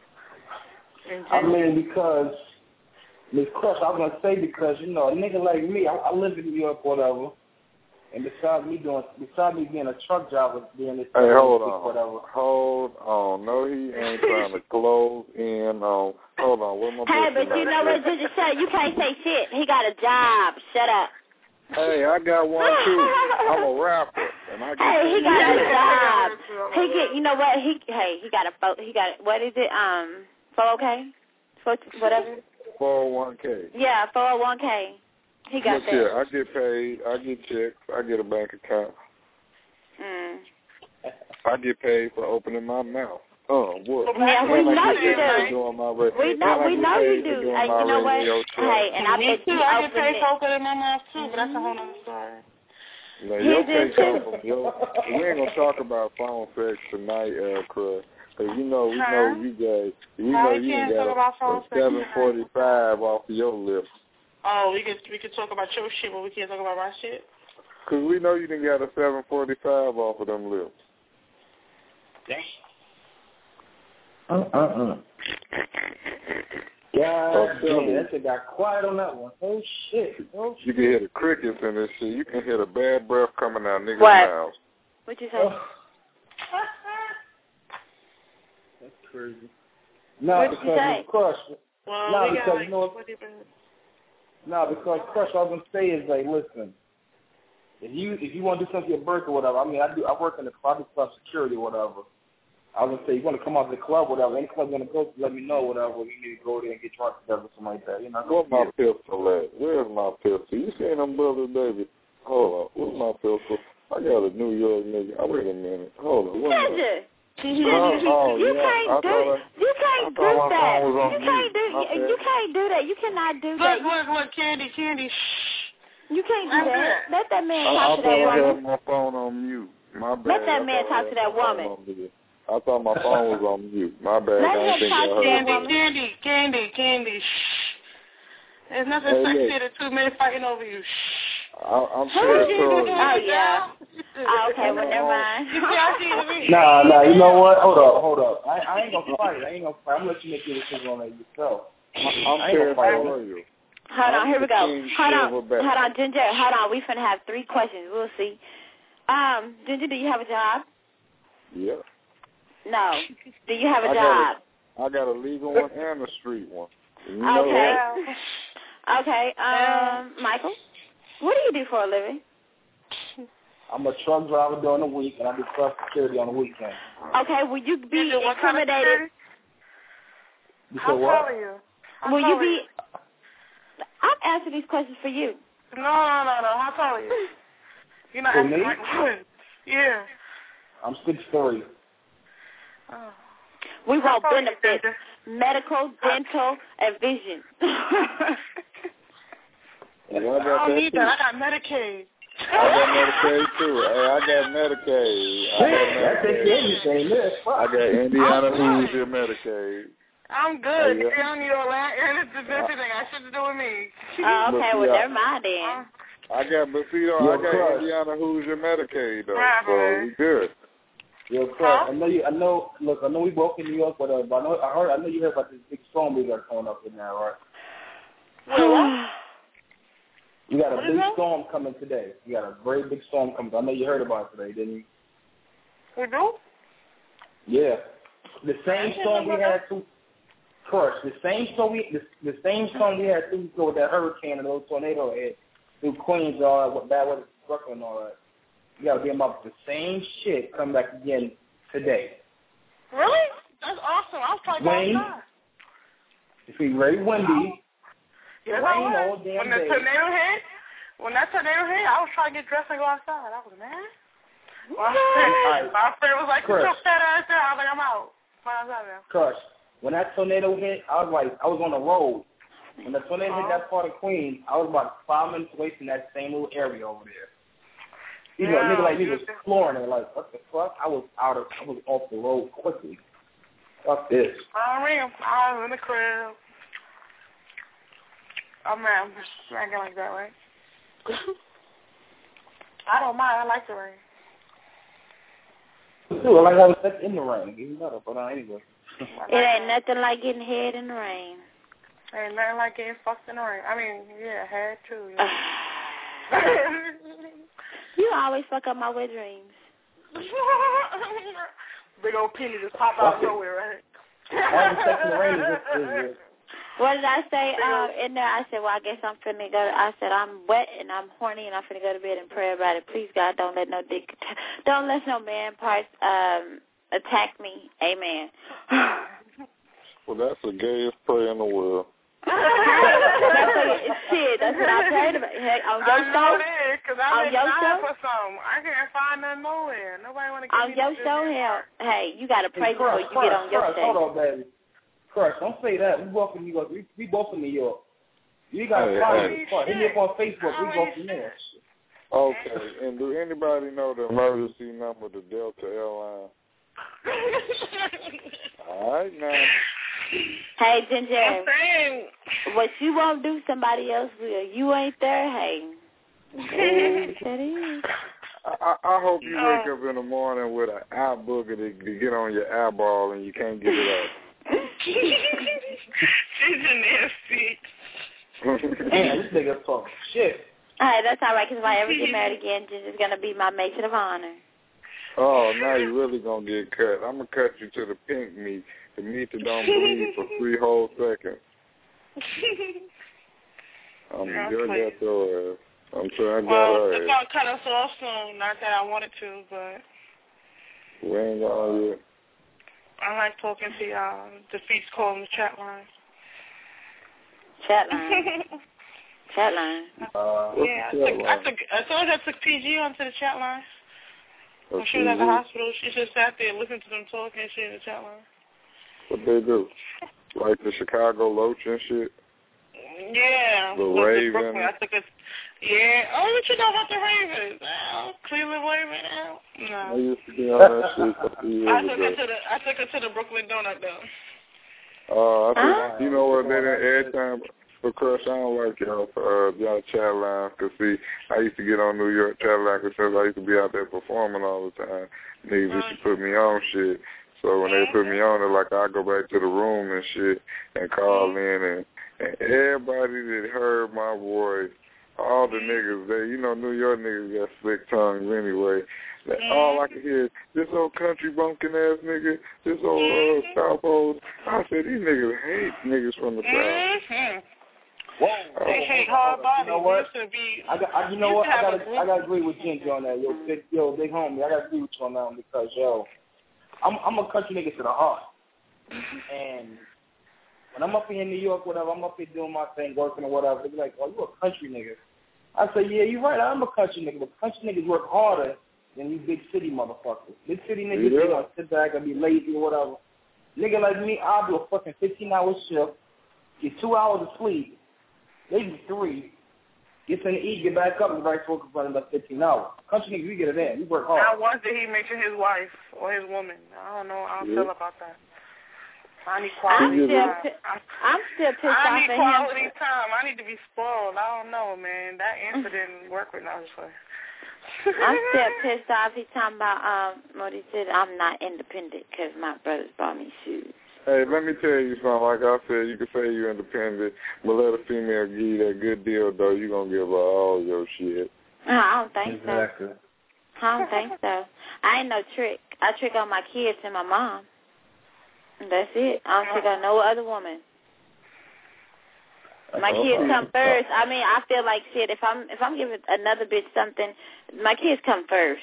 I mean, because Miss Crush, I was gonna say because you know a nigga like me, I, I live in New York, whatever. And besides me doing, besides me being a truck driver, doing this. Hey, hold on. Whatever. Hold on. No, he ain't trying to close in on. Hold on. What am I Hey, but you know what, Ginger? Shut up. You can't say shit. He got a job. Shut up. Hey, I got one too. I'm a rapper, and I get. Hey, he got a job. He get. You know what? He hey, he got a pho- he got what is it? Um, four oh K, four whatever. four oh one K. Yeah, four oh one K. He got Look that. here, I get paid. I get checks. I get a bank account. Mm. I get paid for opening my mouth. Oh, what? Yeah, we and know I you get do. My radio. We know, we know you do. Hey, Hey, you know what? Hey, and I Me bet too. you I get open paid it. for opening my mouth too, but that's a whole nother story. Now, your case come from your, we ain't gonna talk about phone sex tonight, uh, Crush. Cause you know, we huh? know you guys, we Why know we you can't got talk about phone a, a sex seven forty-five off of your lips. Oh, we could we could talk about your shit, but we can't talk about my shit. Cause we know you done got a seven forty-five off of them lips. Damn. Uh uh uh. Yeah, oh, that shit got quiet on that one. Oh shit. Oh shit. You can hear the crickets in this shit. You can hear the bad breath coming out niggas' What? mouths. What'd you say? Oh. That's crazy. No, What'd you because say? of Crush. Well, no, we because got like, you know what? what do you No, because Crush, all I'm gonna say is like, listen. If you if you want to do something for your birthday or whatever, I mean, I do. I work in the I do club security or whatever. I was gonna say, you want to come out to the club, whatever. Any club you want to go to, let me know, whatever. You need to go there and get drunk together, something like that. You know. Where's my pistol at? Where's my pistol? You seen them brothers, baby? Hold on. Where's my pistol? I got a New York nigga. Oh, wait a minute. Hold on. Where's my... Oh, you yeah. can't do I, you can't do my that. phone was on You can't do mute. you can't do that. You cannot do Look, that. look, look, Candy, Candy, shh. You can't do that. Let that man I, talk I to that thought I woman. had my phone on mute. My bad. Let that I man thought I talk to had that my phone woman. on mute. I thought my phone was on mute. My bad. Let I didn't him think talk I to heard that my woman. Candy, Candy, Candy, shh. There's nothing Hey, sexy look. than two men fighting over you. Shh. I, I'm territorial. Oh yeah. Oh, okay, well never mind. Nah, nah. You know what? Hold up, hold up. I, I ain't gonna fight. I ain't gonna fight. I'm gonna let you make your decision on that yourself. I'm I ain't gonna fight on it. territorial. Hold on, here we go. King Hold on, Silverback. hold on, Ginger. Hold on. We finna have three questions. We'll see. Um, Ginger, do you have a job? Yeah. No. Do you have a I job? Got a, I got a legal one and a street one. You know Okay. that? Okay. Um, Michael, what do you do for a living? I'm a truck driver during the week, and I do club security on the weekend. Okay. Will you be You do what kind of intimidated? You How said what? tall are you? How Will tall you are be? I'm answering these questions for you. No, no, no, no. How tall are you? You're not For asking me? my question. Yeah. I'm six three. Oh. We want How tall are you, benefits, Ginger? medical, dental, and vision. Well, I I got don't that need too. that. I got Medicaid. I got Medicaid too. Hey, I got Medicaid. I got That takes Medicaid. everything. This. I got Indiana Hoosier Medicaid. I'm good. Oh, yeah. You don't need all that. And it's everything. I shit to do with me. Oh, okay, But, well, yeah. never mind then. I got, but see, though, Yo, I got Crush. Indiana Hoosier Medicaid though, Right, so right. we good. Yo, Crush, I know you. I know. Look, I know we both in New York, but, uh, but I know. I heard. I know you heard about this big storm we got coming up in now, right? Wait, what? We got a What is big that? storm coming today. We got a very big storm coming. I know you heard about it today, didn't you? We do? Yeah. The same storm we had two. Crush. The same storm we. The, the same storm we had two weeks ago with that hurricane and those tornado hit through Queens and all that, what bad weather, Brooklyn and all that. We got to be about the same shit come back again today. Really? That's awesome. I was trying to Rain. go outside. It's going to be very windy. Yes, Rain I all was. damn When the day. tornado hit, when that tornado hit, I was trying to get dressed and go outside. I was mad. My friend, my friend was like, "Get your fat ass down." I was like, "I'm out." I'm outside now. Crush. When that tornado hit, I was like, I was on the road. When the tornado hit that part of Queens, I was about five minutes away from that same little area over there. You know, a nigga like me was flooring it, like, what the fuck? I was out of, I was off the road quickly. Fuck this. I ring him. I was in the crib. Oh man, I'm just drinking like that, right? I don't mind. I like the rain. Dude, I like having sex in the rain. Even better, but uh, anyway. It ain't nothing like getting head in the rain. Ain't nothing like getting fucked in the rain. I mean, yeah, had to. Yeah. You always fuck up my wet dreams. Big old penny just pop out nowhere, right? What did I say uh, in there? I said, well, I guess I'm finna go. I said, I'm wet and I'm horny and I'm finna go to bed and pray about it. Please, God, don't let no dick, don't let no man parts um, attack me. Amen. Well, that's the gayest prayer in the world. That's what, shit, that's what I prayed about. Hey, on your I know show, it is, because I've been dying for something. I can't find nothing nowhere. Nobody want to give on me your no show, hell, hey, you got to pray hey, before Crush, you Crush, get on your Crush, show. Hold on, baby. Crush, don't say that. We both from New York. We, we both from New York. You got to hey, find hey. us. Hit me up on Facebook. We go from there. Okay, and do anybody know the emergency number to Delta Airlines? All right, now. Hey, Ginger, what you won't do, somebody else will. You ain't there, hey. Oh, that is. I, I hope you wake up in the morning with an eye booger to, to get on your eyeball and you can't get it out. She's nasty. Man, this nigga talking shit. All right, that's all right, because if I ever get married again, Ginger's going to be my matron of honor. Oh, now you're really going to get cut. I'm going to cut you to the pink meat. The meat that don't bleed for three whole seconds. I'm Yeah, good please. at your ass. I'm trying to Well, get her it's ass. going to cut us off soon. Not that I wanted to, but We ain't gone yet. I like talking to y'all. The feet's calling the chat line. Chat line. Chat line. Uh, yeah, I what's the took, chat I line? took, I told her I took P G onto the chat line. When What's she was at the P G? hospital, she just sat there listening to them talk and shit in the chat line. What they do? Like the Chicago Loach and shit? Yeah. The was it Ravens. Brooklyn? I took a, yeah. Oh, what you know about the Ravens? Oh, Cleveland Ravens? No. I used to be on that shit a few years I took ago. her to the I took her to the Brooklyn Donut though. Uh, I think, Huh? you know what, they didn't, every time, for Crush, I don't like y'all, uh, y'all chat lines, because, see, I used to get on New York chat lines because I used to be out there performing all the time. Niggas used to put me on shit. So when they put me on, they're like, I go back to the room and shit and call in, and, and everybody that heard my voice, all the niggas, they, you know, New York niggas got slick tongues anyway. That all I could hear is, this old country bumpkin ass nigga, this old uh, South old. I said, these niggas hate niggas from the South. Mm-hmm. Whoa. They hate hard bodies. You know what? Used to be, I got, I, you know what? I got, I got to agree with Ginger on that. Yo, big, yo, big homie, I got to agree with you on that one because yo, I'm, I'm a country nigga to the heart, and when I'm up here in New York, whatever, I'm up here doing my thing, working or whatever. They be like, oh, you a country nigga? I say, yeah, you're right. I'm a country nigga, but country niggas work harder than you big city motherfuckers. Big city niggas, Yeah. they gonna sit back and be lazy or whatever. Nigga like me, I'll do a fucking fifteen hour shift, get two hours of sleep, maybe three, get something to eat, get back up, and right to work for another fifteen hours. Country niggas, we get it in. We work hard. Not once did he mention his wife or his woman. I don't know how I Yeah. feel about that. I need quality I'm still, time. pi- I'm still pissed I off need at quality him. time. I need to be spoiled. I don't know, man. That answer didn't work with me. I was like, I'm still pissed off. He's talking about um, what he said. I'm not independent because my brothers bought me shoes. Hey, let me tell you something. Like I said, you can say you're independent, but let a female give you that good deal, though. You're going to give her all your shit. No, I don't think Exactly. so. I don't think so. I ain't no trick. I trick on my kids and my mom. That's it. I don't trick on no other woman. My kids come first. I mean, I feel like shit. If I'm if I'm giving another bitch something, my kids come first.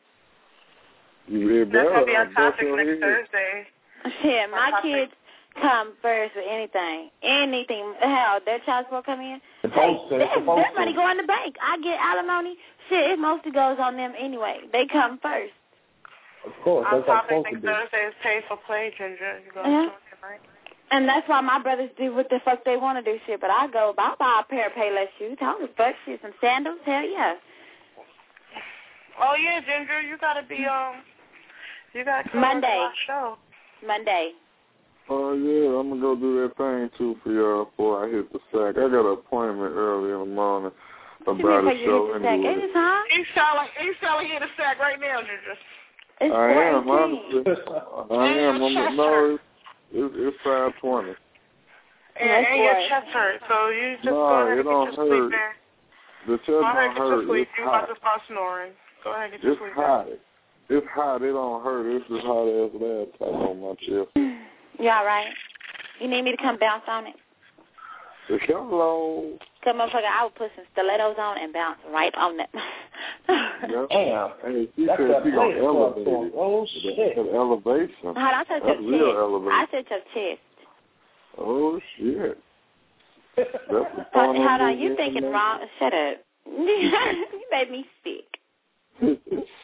You that's going to be on topic your next head. Thursday. Yeah, my kids come first with anything. Anything. Hell, their child support come in. Supposed to. Hey, their, Supposed their money to. go in the bank. I get alimony. Shit, it mostly goes on them anyway. They come first. Of course. Our That's how it's topic supposed to next be. Thursday is pay for play, Ginger. You going Uh-huh. to it, right? And that's why my brothers do what the fuck they want to do shit. But I go, I'll buy a pair of Payless shoes. I don't give a fuck shit. Some sandals, hell yeah. Oh, yeah, Ginger, you got to be, um, you got to come Monday. on our show. Monday. Oh, yeah, I'm going to go do that thing, too, for y'all before I hit the sack. I got an appointment early in the morning What you about mean a for you show hit the sack? anyway. It is, huh? He's selling, he's selling here the sack right now, Ginger. It's I am, four honestly. I am. I'm, no, it's, it's, it's five twenty. And, That's and your what? chest hurts, so you just No, go ahead it and don't get your sleep hurt. there. The chest Go ahead, don't get your hurt. sleep. It's You're about hot. to start snoring. Go ahead, get your It's sleep. hot. It's hot. It don't hurt. It's just hot as last time on my chest. You all right? You need me to come bounce on it? Hello. Come motherfucker, I would put some stilettos on and bounce right on that. Yep. Damn. Hey, she That's said a she gonna place elevate for- it. Oh, shit. That's elevation. Hold on, I said That's your real chest. elevation. I said your chest. Oh, shit. That's the Hold, fun hold of on, you it, thinking isn't it? wrong. Shut up. You made me sick.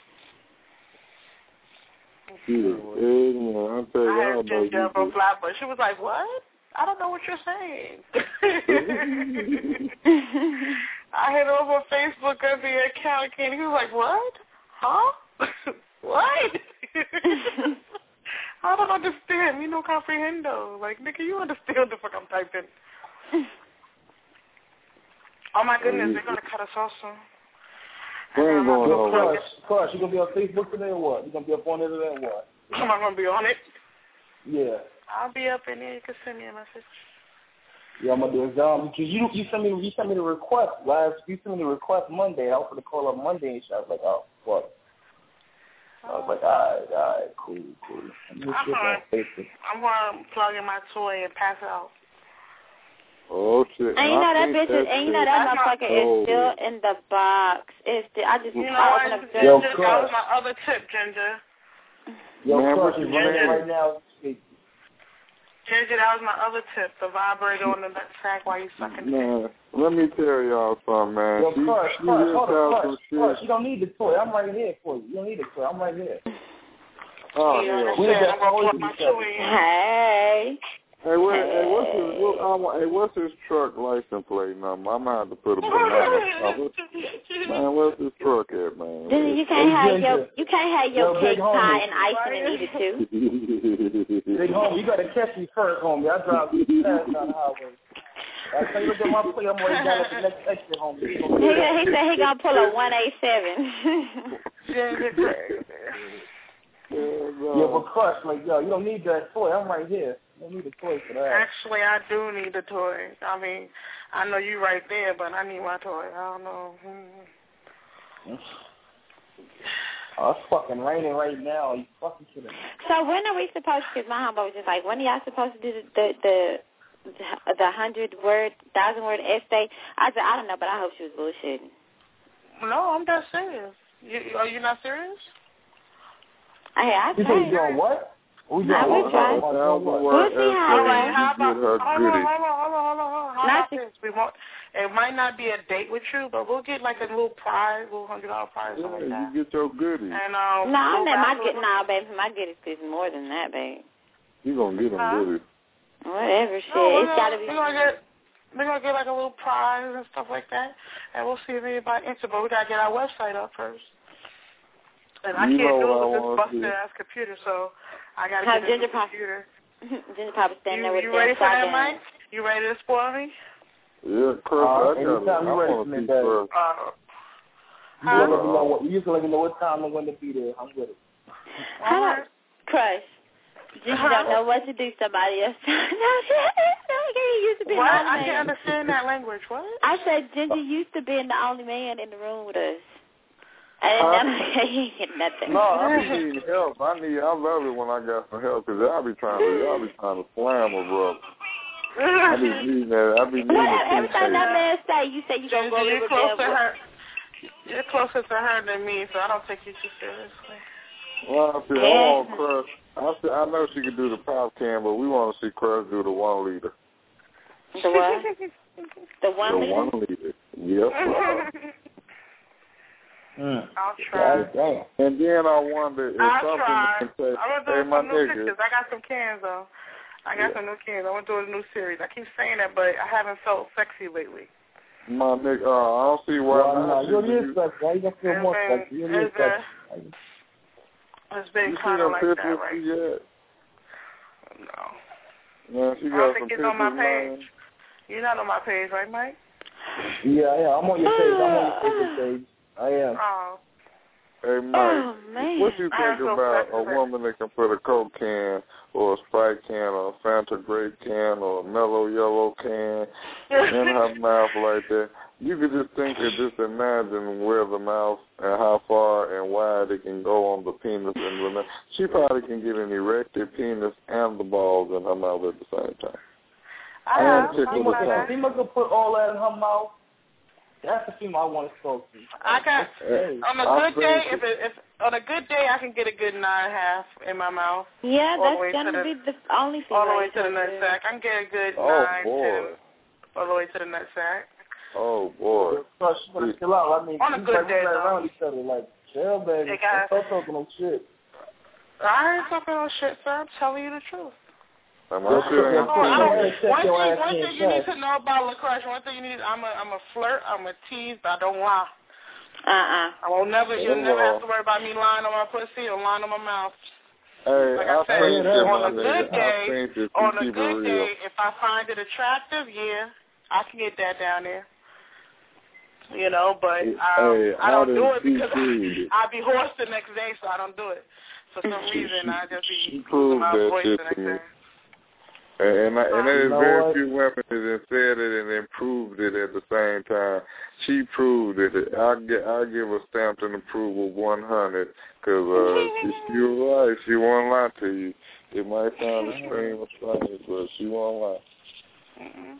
She was ignorant. I'll tell I y'all had about Ginger you. from Flatbush. She was like, what? I don't know what you're saying. I hit her over Facebook of the account, and he was like, what? Huh? What? I don't understand. You no comprehendo. Like, nigga, you understand what the fuck I'm typing. Oh, my goodness, they're going to cut us off soon. We ain't going Yo, nowhere. Crush, Crush, you gonna be on Facebook today or what? You gonna be up on it today or what? Am I going to be on it? Yeah. I'll be up in there. You can send me a message. Yeah, I'm gonna do it. Um, because you you sent me you sent me the request last. You sent me the request Monday. I was gonna call up Monday and shit. I was like, oh fuck. I was like, all right, all right, cool, cool. I'm just I'm shit on going Facebook. I'm going to plug in my toy and pass it out. Oh, shit. And you know I that think bitch is, and you know that motherfucker is still in the box. It's still, I just, You know I what, opened up Ginger, Yo, that Crush. was my other tip, Ginger. Yo, Man, Crush what is you running saying? right now. Ginger, that was my other tip, the vibrator on the nut sack while you sucking dick. Man, let me tell y'all something, man. Yo, she, Crush, she Crush, just hold got on, some Crush, shit. Crush. You don't need the toy. I'm right here for you. You don't need the toy. I'm right here. Oh, You hell. understand? I'm going to plug my toy in. Hey. Hey, what, hey, what's his, what, I want, hey, what's his truck license plate number? I'm gonna have to put a banana. Oh, man, where's his truck at, man? Dude, you can't have Ginger. your, you can't have your Yo, cake big pie homie. and icing and eat it too. Big homie, you gotta catch me first, homie. I drive fast down the highway. I tell you, look at my plate. I'm already down at the next exit, homie. He, he said he gonna pull a one eight seven. Yeah, but Crush, like, yo, you don't need that toy. I'm right here. You don't need a toy for that. Actually, I do need the toy. I mean, I know you right there, but I need my toy. I don't know. Hmm. Oh, it's fucking raining right now. Are you fucking kidding me? So when are we supposed to, because my homeboy was just like, when are y'all supposed to do the, the, the, the hundred word, thousand word essay? I said, I don't know, but I hope she was bullshitting. No, I'm dead serious. You, are you not serious? Hey, I You say you doing what? We doing I what? will try. We'll see how All right, how about, her hold on, goodies. hold on, hold on, hold on, hold on. How Not about this? We won't, it might not be a date with you, but we'll get like a little prize, a little hundred dollar prize, Yeah, something like that. you get your goodies. And um, No, I'm go not my back good. to- Nah, baby, my goodies is more than that, babe. You gonna get them Huh? goodies. Whatever, shit. No, we're It's gonna, gotta be. we're gonna get, we're gonna get like a little prize and stuff like that, and we'll see if anybody interested. But we gotta get our website up first. And I You can't know do what I it with wanna this busted see. ass computer, so I gotta Have get a new Ginger Pop. computer. Ginger Papa standing You, there with you a ready damn for that, shotgun. Mike? You ready to spoil me? Yeah, Chris, Uh, I got anytime it. I you ready want for to me, see baby. Chris. Uh, You just let me know what. You just let me know what time and when to be there. I'm with it. Hold on, Crush. Ginger don't know what to do. Somebody else. No, he used to be what? the only I man. can't understand that language. What? I said Ginger used to be the only man in the room with us. And Huh? then he ain't get nothing. No, I be needing help. I need. I love it when I got some help because I be trying to. Y'all be trying to slam a brother. I be needing that. I be needing Well, to every time see that man say, you say you gonna go You're live with closer them. to her. You're closer to her than me, so I don't take you too seriously. Well, I see, Yeah. I want Crush. I see, I know she can do the pop can, but we want to see Crush do the one liter. The what? The one the liter? one liter. Yep. Mm. I'll try. Damn. And then I wonder if I'll something try. can say, I'm gonna do hey, my some new nigga. pictures. I got some cans though. I got Yeah. some new cans. I'm gonna do a new series. I keep saying that, but I haven't felt sexy lately. My nigga, uh, I don't see why Well, not. no, you're this sexy. How you gonna feel more been- sexy? You're this it's been- sexy. It's been You see kind of them like pictures that, right? she got? No. Man, she I got don't some think it's pictures, on my man. page. You're not on my page, right, Mike? Yeah, yeah. I'm on your page. I'm on your Facebook page. I am. Oh. Hey, Mike, Oh, man. what you I think feel about sexy. a woman that can put a Coke can or a Sprite can or a Fanta grape can or a Mellow Yellow can in her mouth like that? you could just think and just imagine where the mouth and how far and wide it can go on the penis and the she probably can get an erected penis and the balls in her mouth at the same time. I and tickle the tongue. Female can put all that in her mouth. That's the female I want to spoke to. I got hey, on a good day. If, it, if on a good day, I can get a good nine and a half in my mouth. Yeah, that's gonna the, be the only thing. All the way to the nut sack. I can get a good oh, nine, boy. ten, all the way to the nut sack. Oh boy! So she's gonna chill out. I mean, on a good day, right though. Around each other, like, chill, baby. Don't talk no shit. I ain't talking no shit, sir. I'm telling you the truth. I'm not sure. Oh, I don't, one thing, one thing you need to know about LaCrush, one thing you need, I'm a, I'm a flirt, I'm a tease, but I don't lie. Uh-uh. I won't never, you'll never have to worry about me lying on my pussy or lying on my mouth. Hey, like I, I said, on a good day, on a good real. day, if I find it attractive, yeah, I can get that down there. You know, but um, hey, I don't do it because I, I'll be hoarse the next day, so I don't do it. For some reason, I just be losing my voice the next day. And, and, I, and there's you know very what? few women that said it and then proved it at the same time. She proved it. I get, I give her stamped an approval one hundred because uh, she, you're right. She won't lie to you. It might sound extreme or strange, but she won't lie. Mm-mm.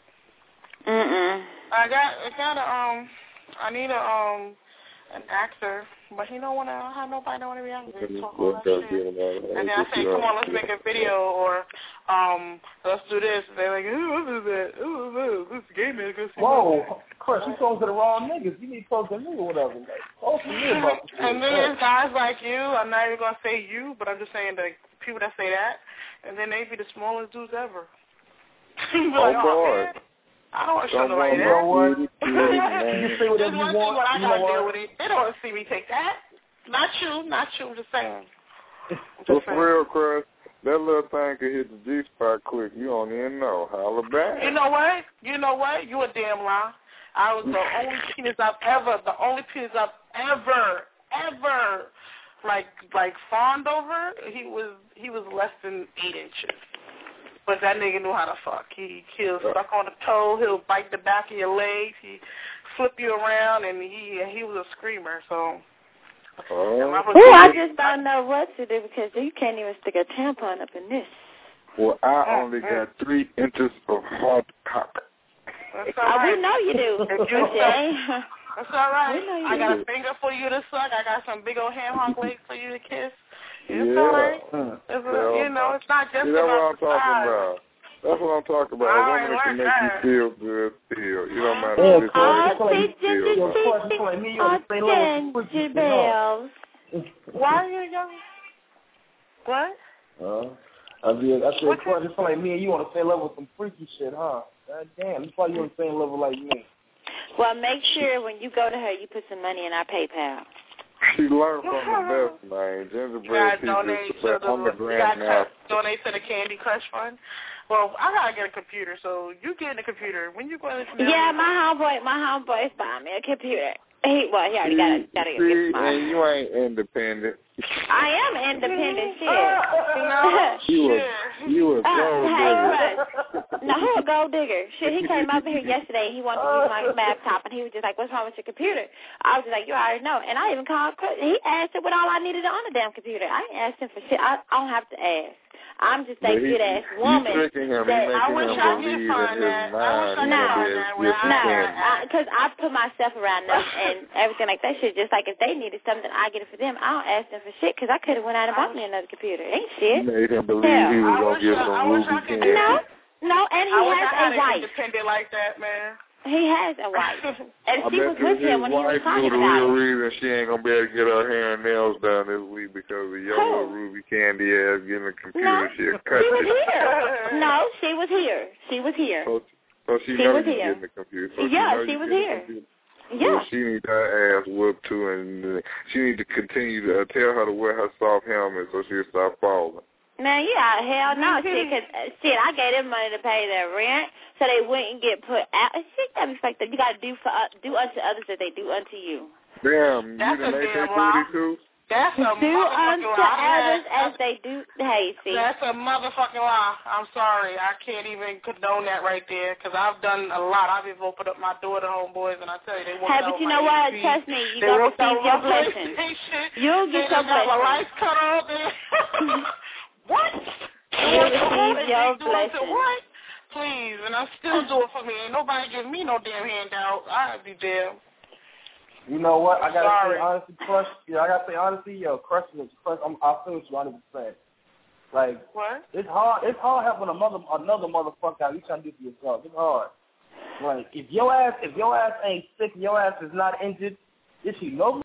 Mm-mm. I got, I got a, um, I need a, um, an actor, but he don't want to have nobody know want to react to talk all that shit. And then I say, come on, let's make a video, or um, let's do this. And they're like, ooh, what is that? Ooh, this is gay man. Whoa, Chris, you talking to the wrong niggas. You need to talk to me or whatever. Like, talk to me about this. And then there's guys like you. I'm not even gonna say you, but I'm just saying the people that say that, and then they be the smallest dudes ever. You be oh like, boy. Oh, man. I don't want to show Don't nobody know that. what? You say whatever you want. What I you gotta know deal what? with it. They don't want to see me take that. Not you, not you. I'm just saying. So for real, Chris, that little thing could hit the G spot quick. You don't even know. Holla back. You know what? You know what? You a damn lie. I was the only penis I've ever, the only penis I've ever, ever, like, like fawned over. He was, he was less than eight inches. But that nigga knew how to fuck. He, he'll suck on the toe. He'll bite the back of your legs. He flip you around, and he he was a screamer. So. Oh, Ooh, I just don't know what to do because you can't even stick a tampon up in this. Well, I only got three inches of hard cock. That's all right. Oh, we know you do. That's all right. We know you I do. got a finger for you to suck. I got some big old ham hock legs for you to kiss. It's yeah. all right. It's a, you know, it's not just See, that's about what I'm talking size. about. That's what I'm talking about. All A right, woman that can make right. you feel good still. You don't matter Yeah, what it's like. Oh, You ginger, ginger bells. Why are you young? What? Uh, I said, I said, Quite just like me and you on the same level with some freaky shit, huh? God damn, that's why you on the same level like me. Well, make sure when you go to her, you put some money in our PayPal. She learned from the best, man. Gingerbread You gotta donate people to the, on the you grand gotta donate to the Candy Crush Fund. Well, I gotta get a computer, so you get a computer. When you go to the Yeah, my homeboy, my homeboy's buying me a computer. He, well, he already got a, got a See, gift. and you ain't independent. I am independent, shit. No, you a, you a Uh, gold hey, digger. Russ. No, who a gold digger? Shit, he came over here yesterday. He wanted to use my laptop, and he was just like, "What's wrong with your computer?" I was just like, "You already know." And I even called. He asked him what all I needed on the damn computer. I ain't asked him for shit. I, I don't have to ask. I'm just that good ass woman. He's tricking him. That He's I making wish him I believe could in find his that. mind. I wish I could No, find that. Where no, I, because I, I put myself around them and everything like that shit. Just like if they needed something, I get it for them. I don't ask them for shit because I could have went out and bought me another computer. Ain't shit. You made him believe Hell. he was I going to wish get I- some I wish I Ruby could candy. No, no, and he I wish has I had a an wife. independent like that, man. He has a wife, and I she bet was you with his him when he was wife talking knew the about real it. reason she ain't going to be able to get her hair and nails done this week because of your Who? little Ruby candy ass getting a computer. No, She'll she cut was you. here. No, she was here. She was here. So, so she, She knows was you here. getting the computer. So Yeah, she, she was getting here. the computer. Yeah. So she needs her ass whooped too, and uh, she needs to continue to uh, tell her to wear her soft helmet so she'll stop falling. Man, yeah, hell no, shit, cause, uh, shit, I gave them money to pay their rent so they wouldn't get put out. Shit, that be like that. You gotta do for uh, do unto others that they do unto you. Damn, That's you a done ate damn that lie. booty too? That's a do motherfucking unto lie. others as they do. Hey, see. That's a motherfucking lie. I'm sorry. I can't even condone that right there because I've done a lot. I've even opened up my door to homeboys, and I tell you, they worked Hey, out but you my know what? A C. Trust me, you they gonna worked receive out your my blessing. You'll get they your got my blessing. lights cut off. What? You'll receive your blessing. What? Please, and I still do it for me. Ain't nobody give me no damn handout. I'd be damn. You know what? I gotta Sorry. say honestly, Crush. Yeah, I gotta say honestly, yo, Crush is Crush. I'm, I feel you one hundred percent. Like, what? It's hard. It's hard helping a mother, another motherfucker out. You trying to do for yourself. It's hard. Like, if your ass, if your ass ain't sick, your ass is not injured. If you know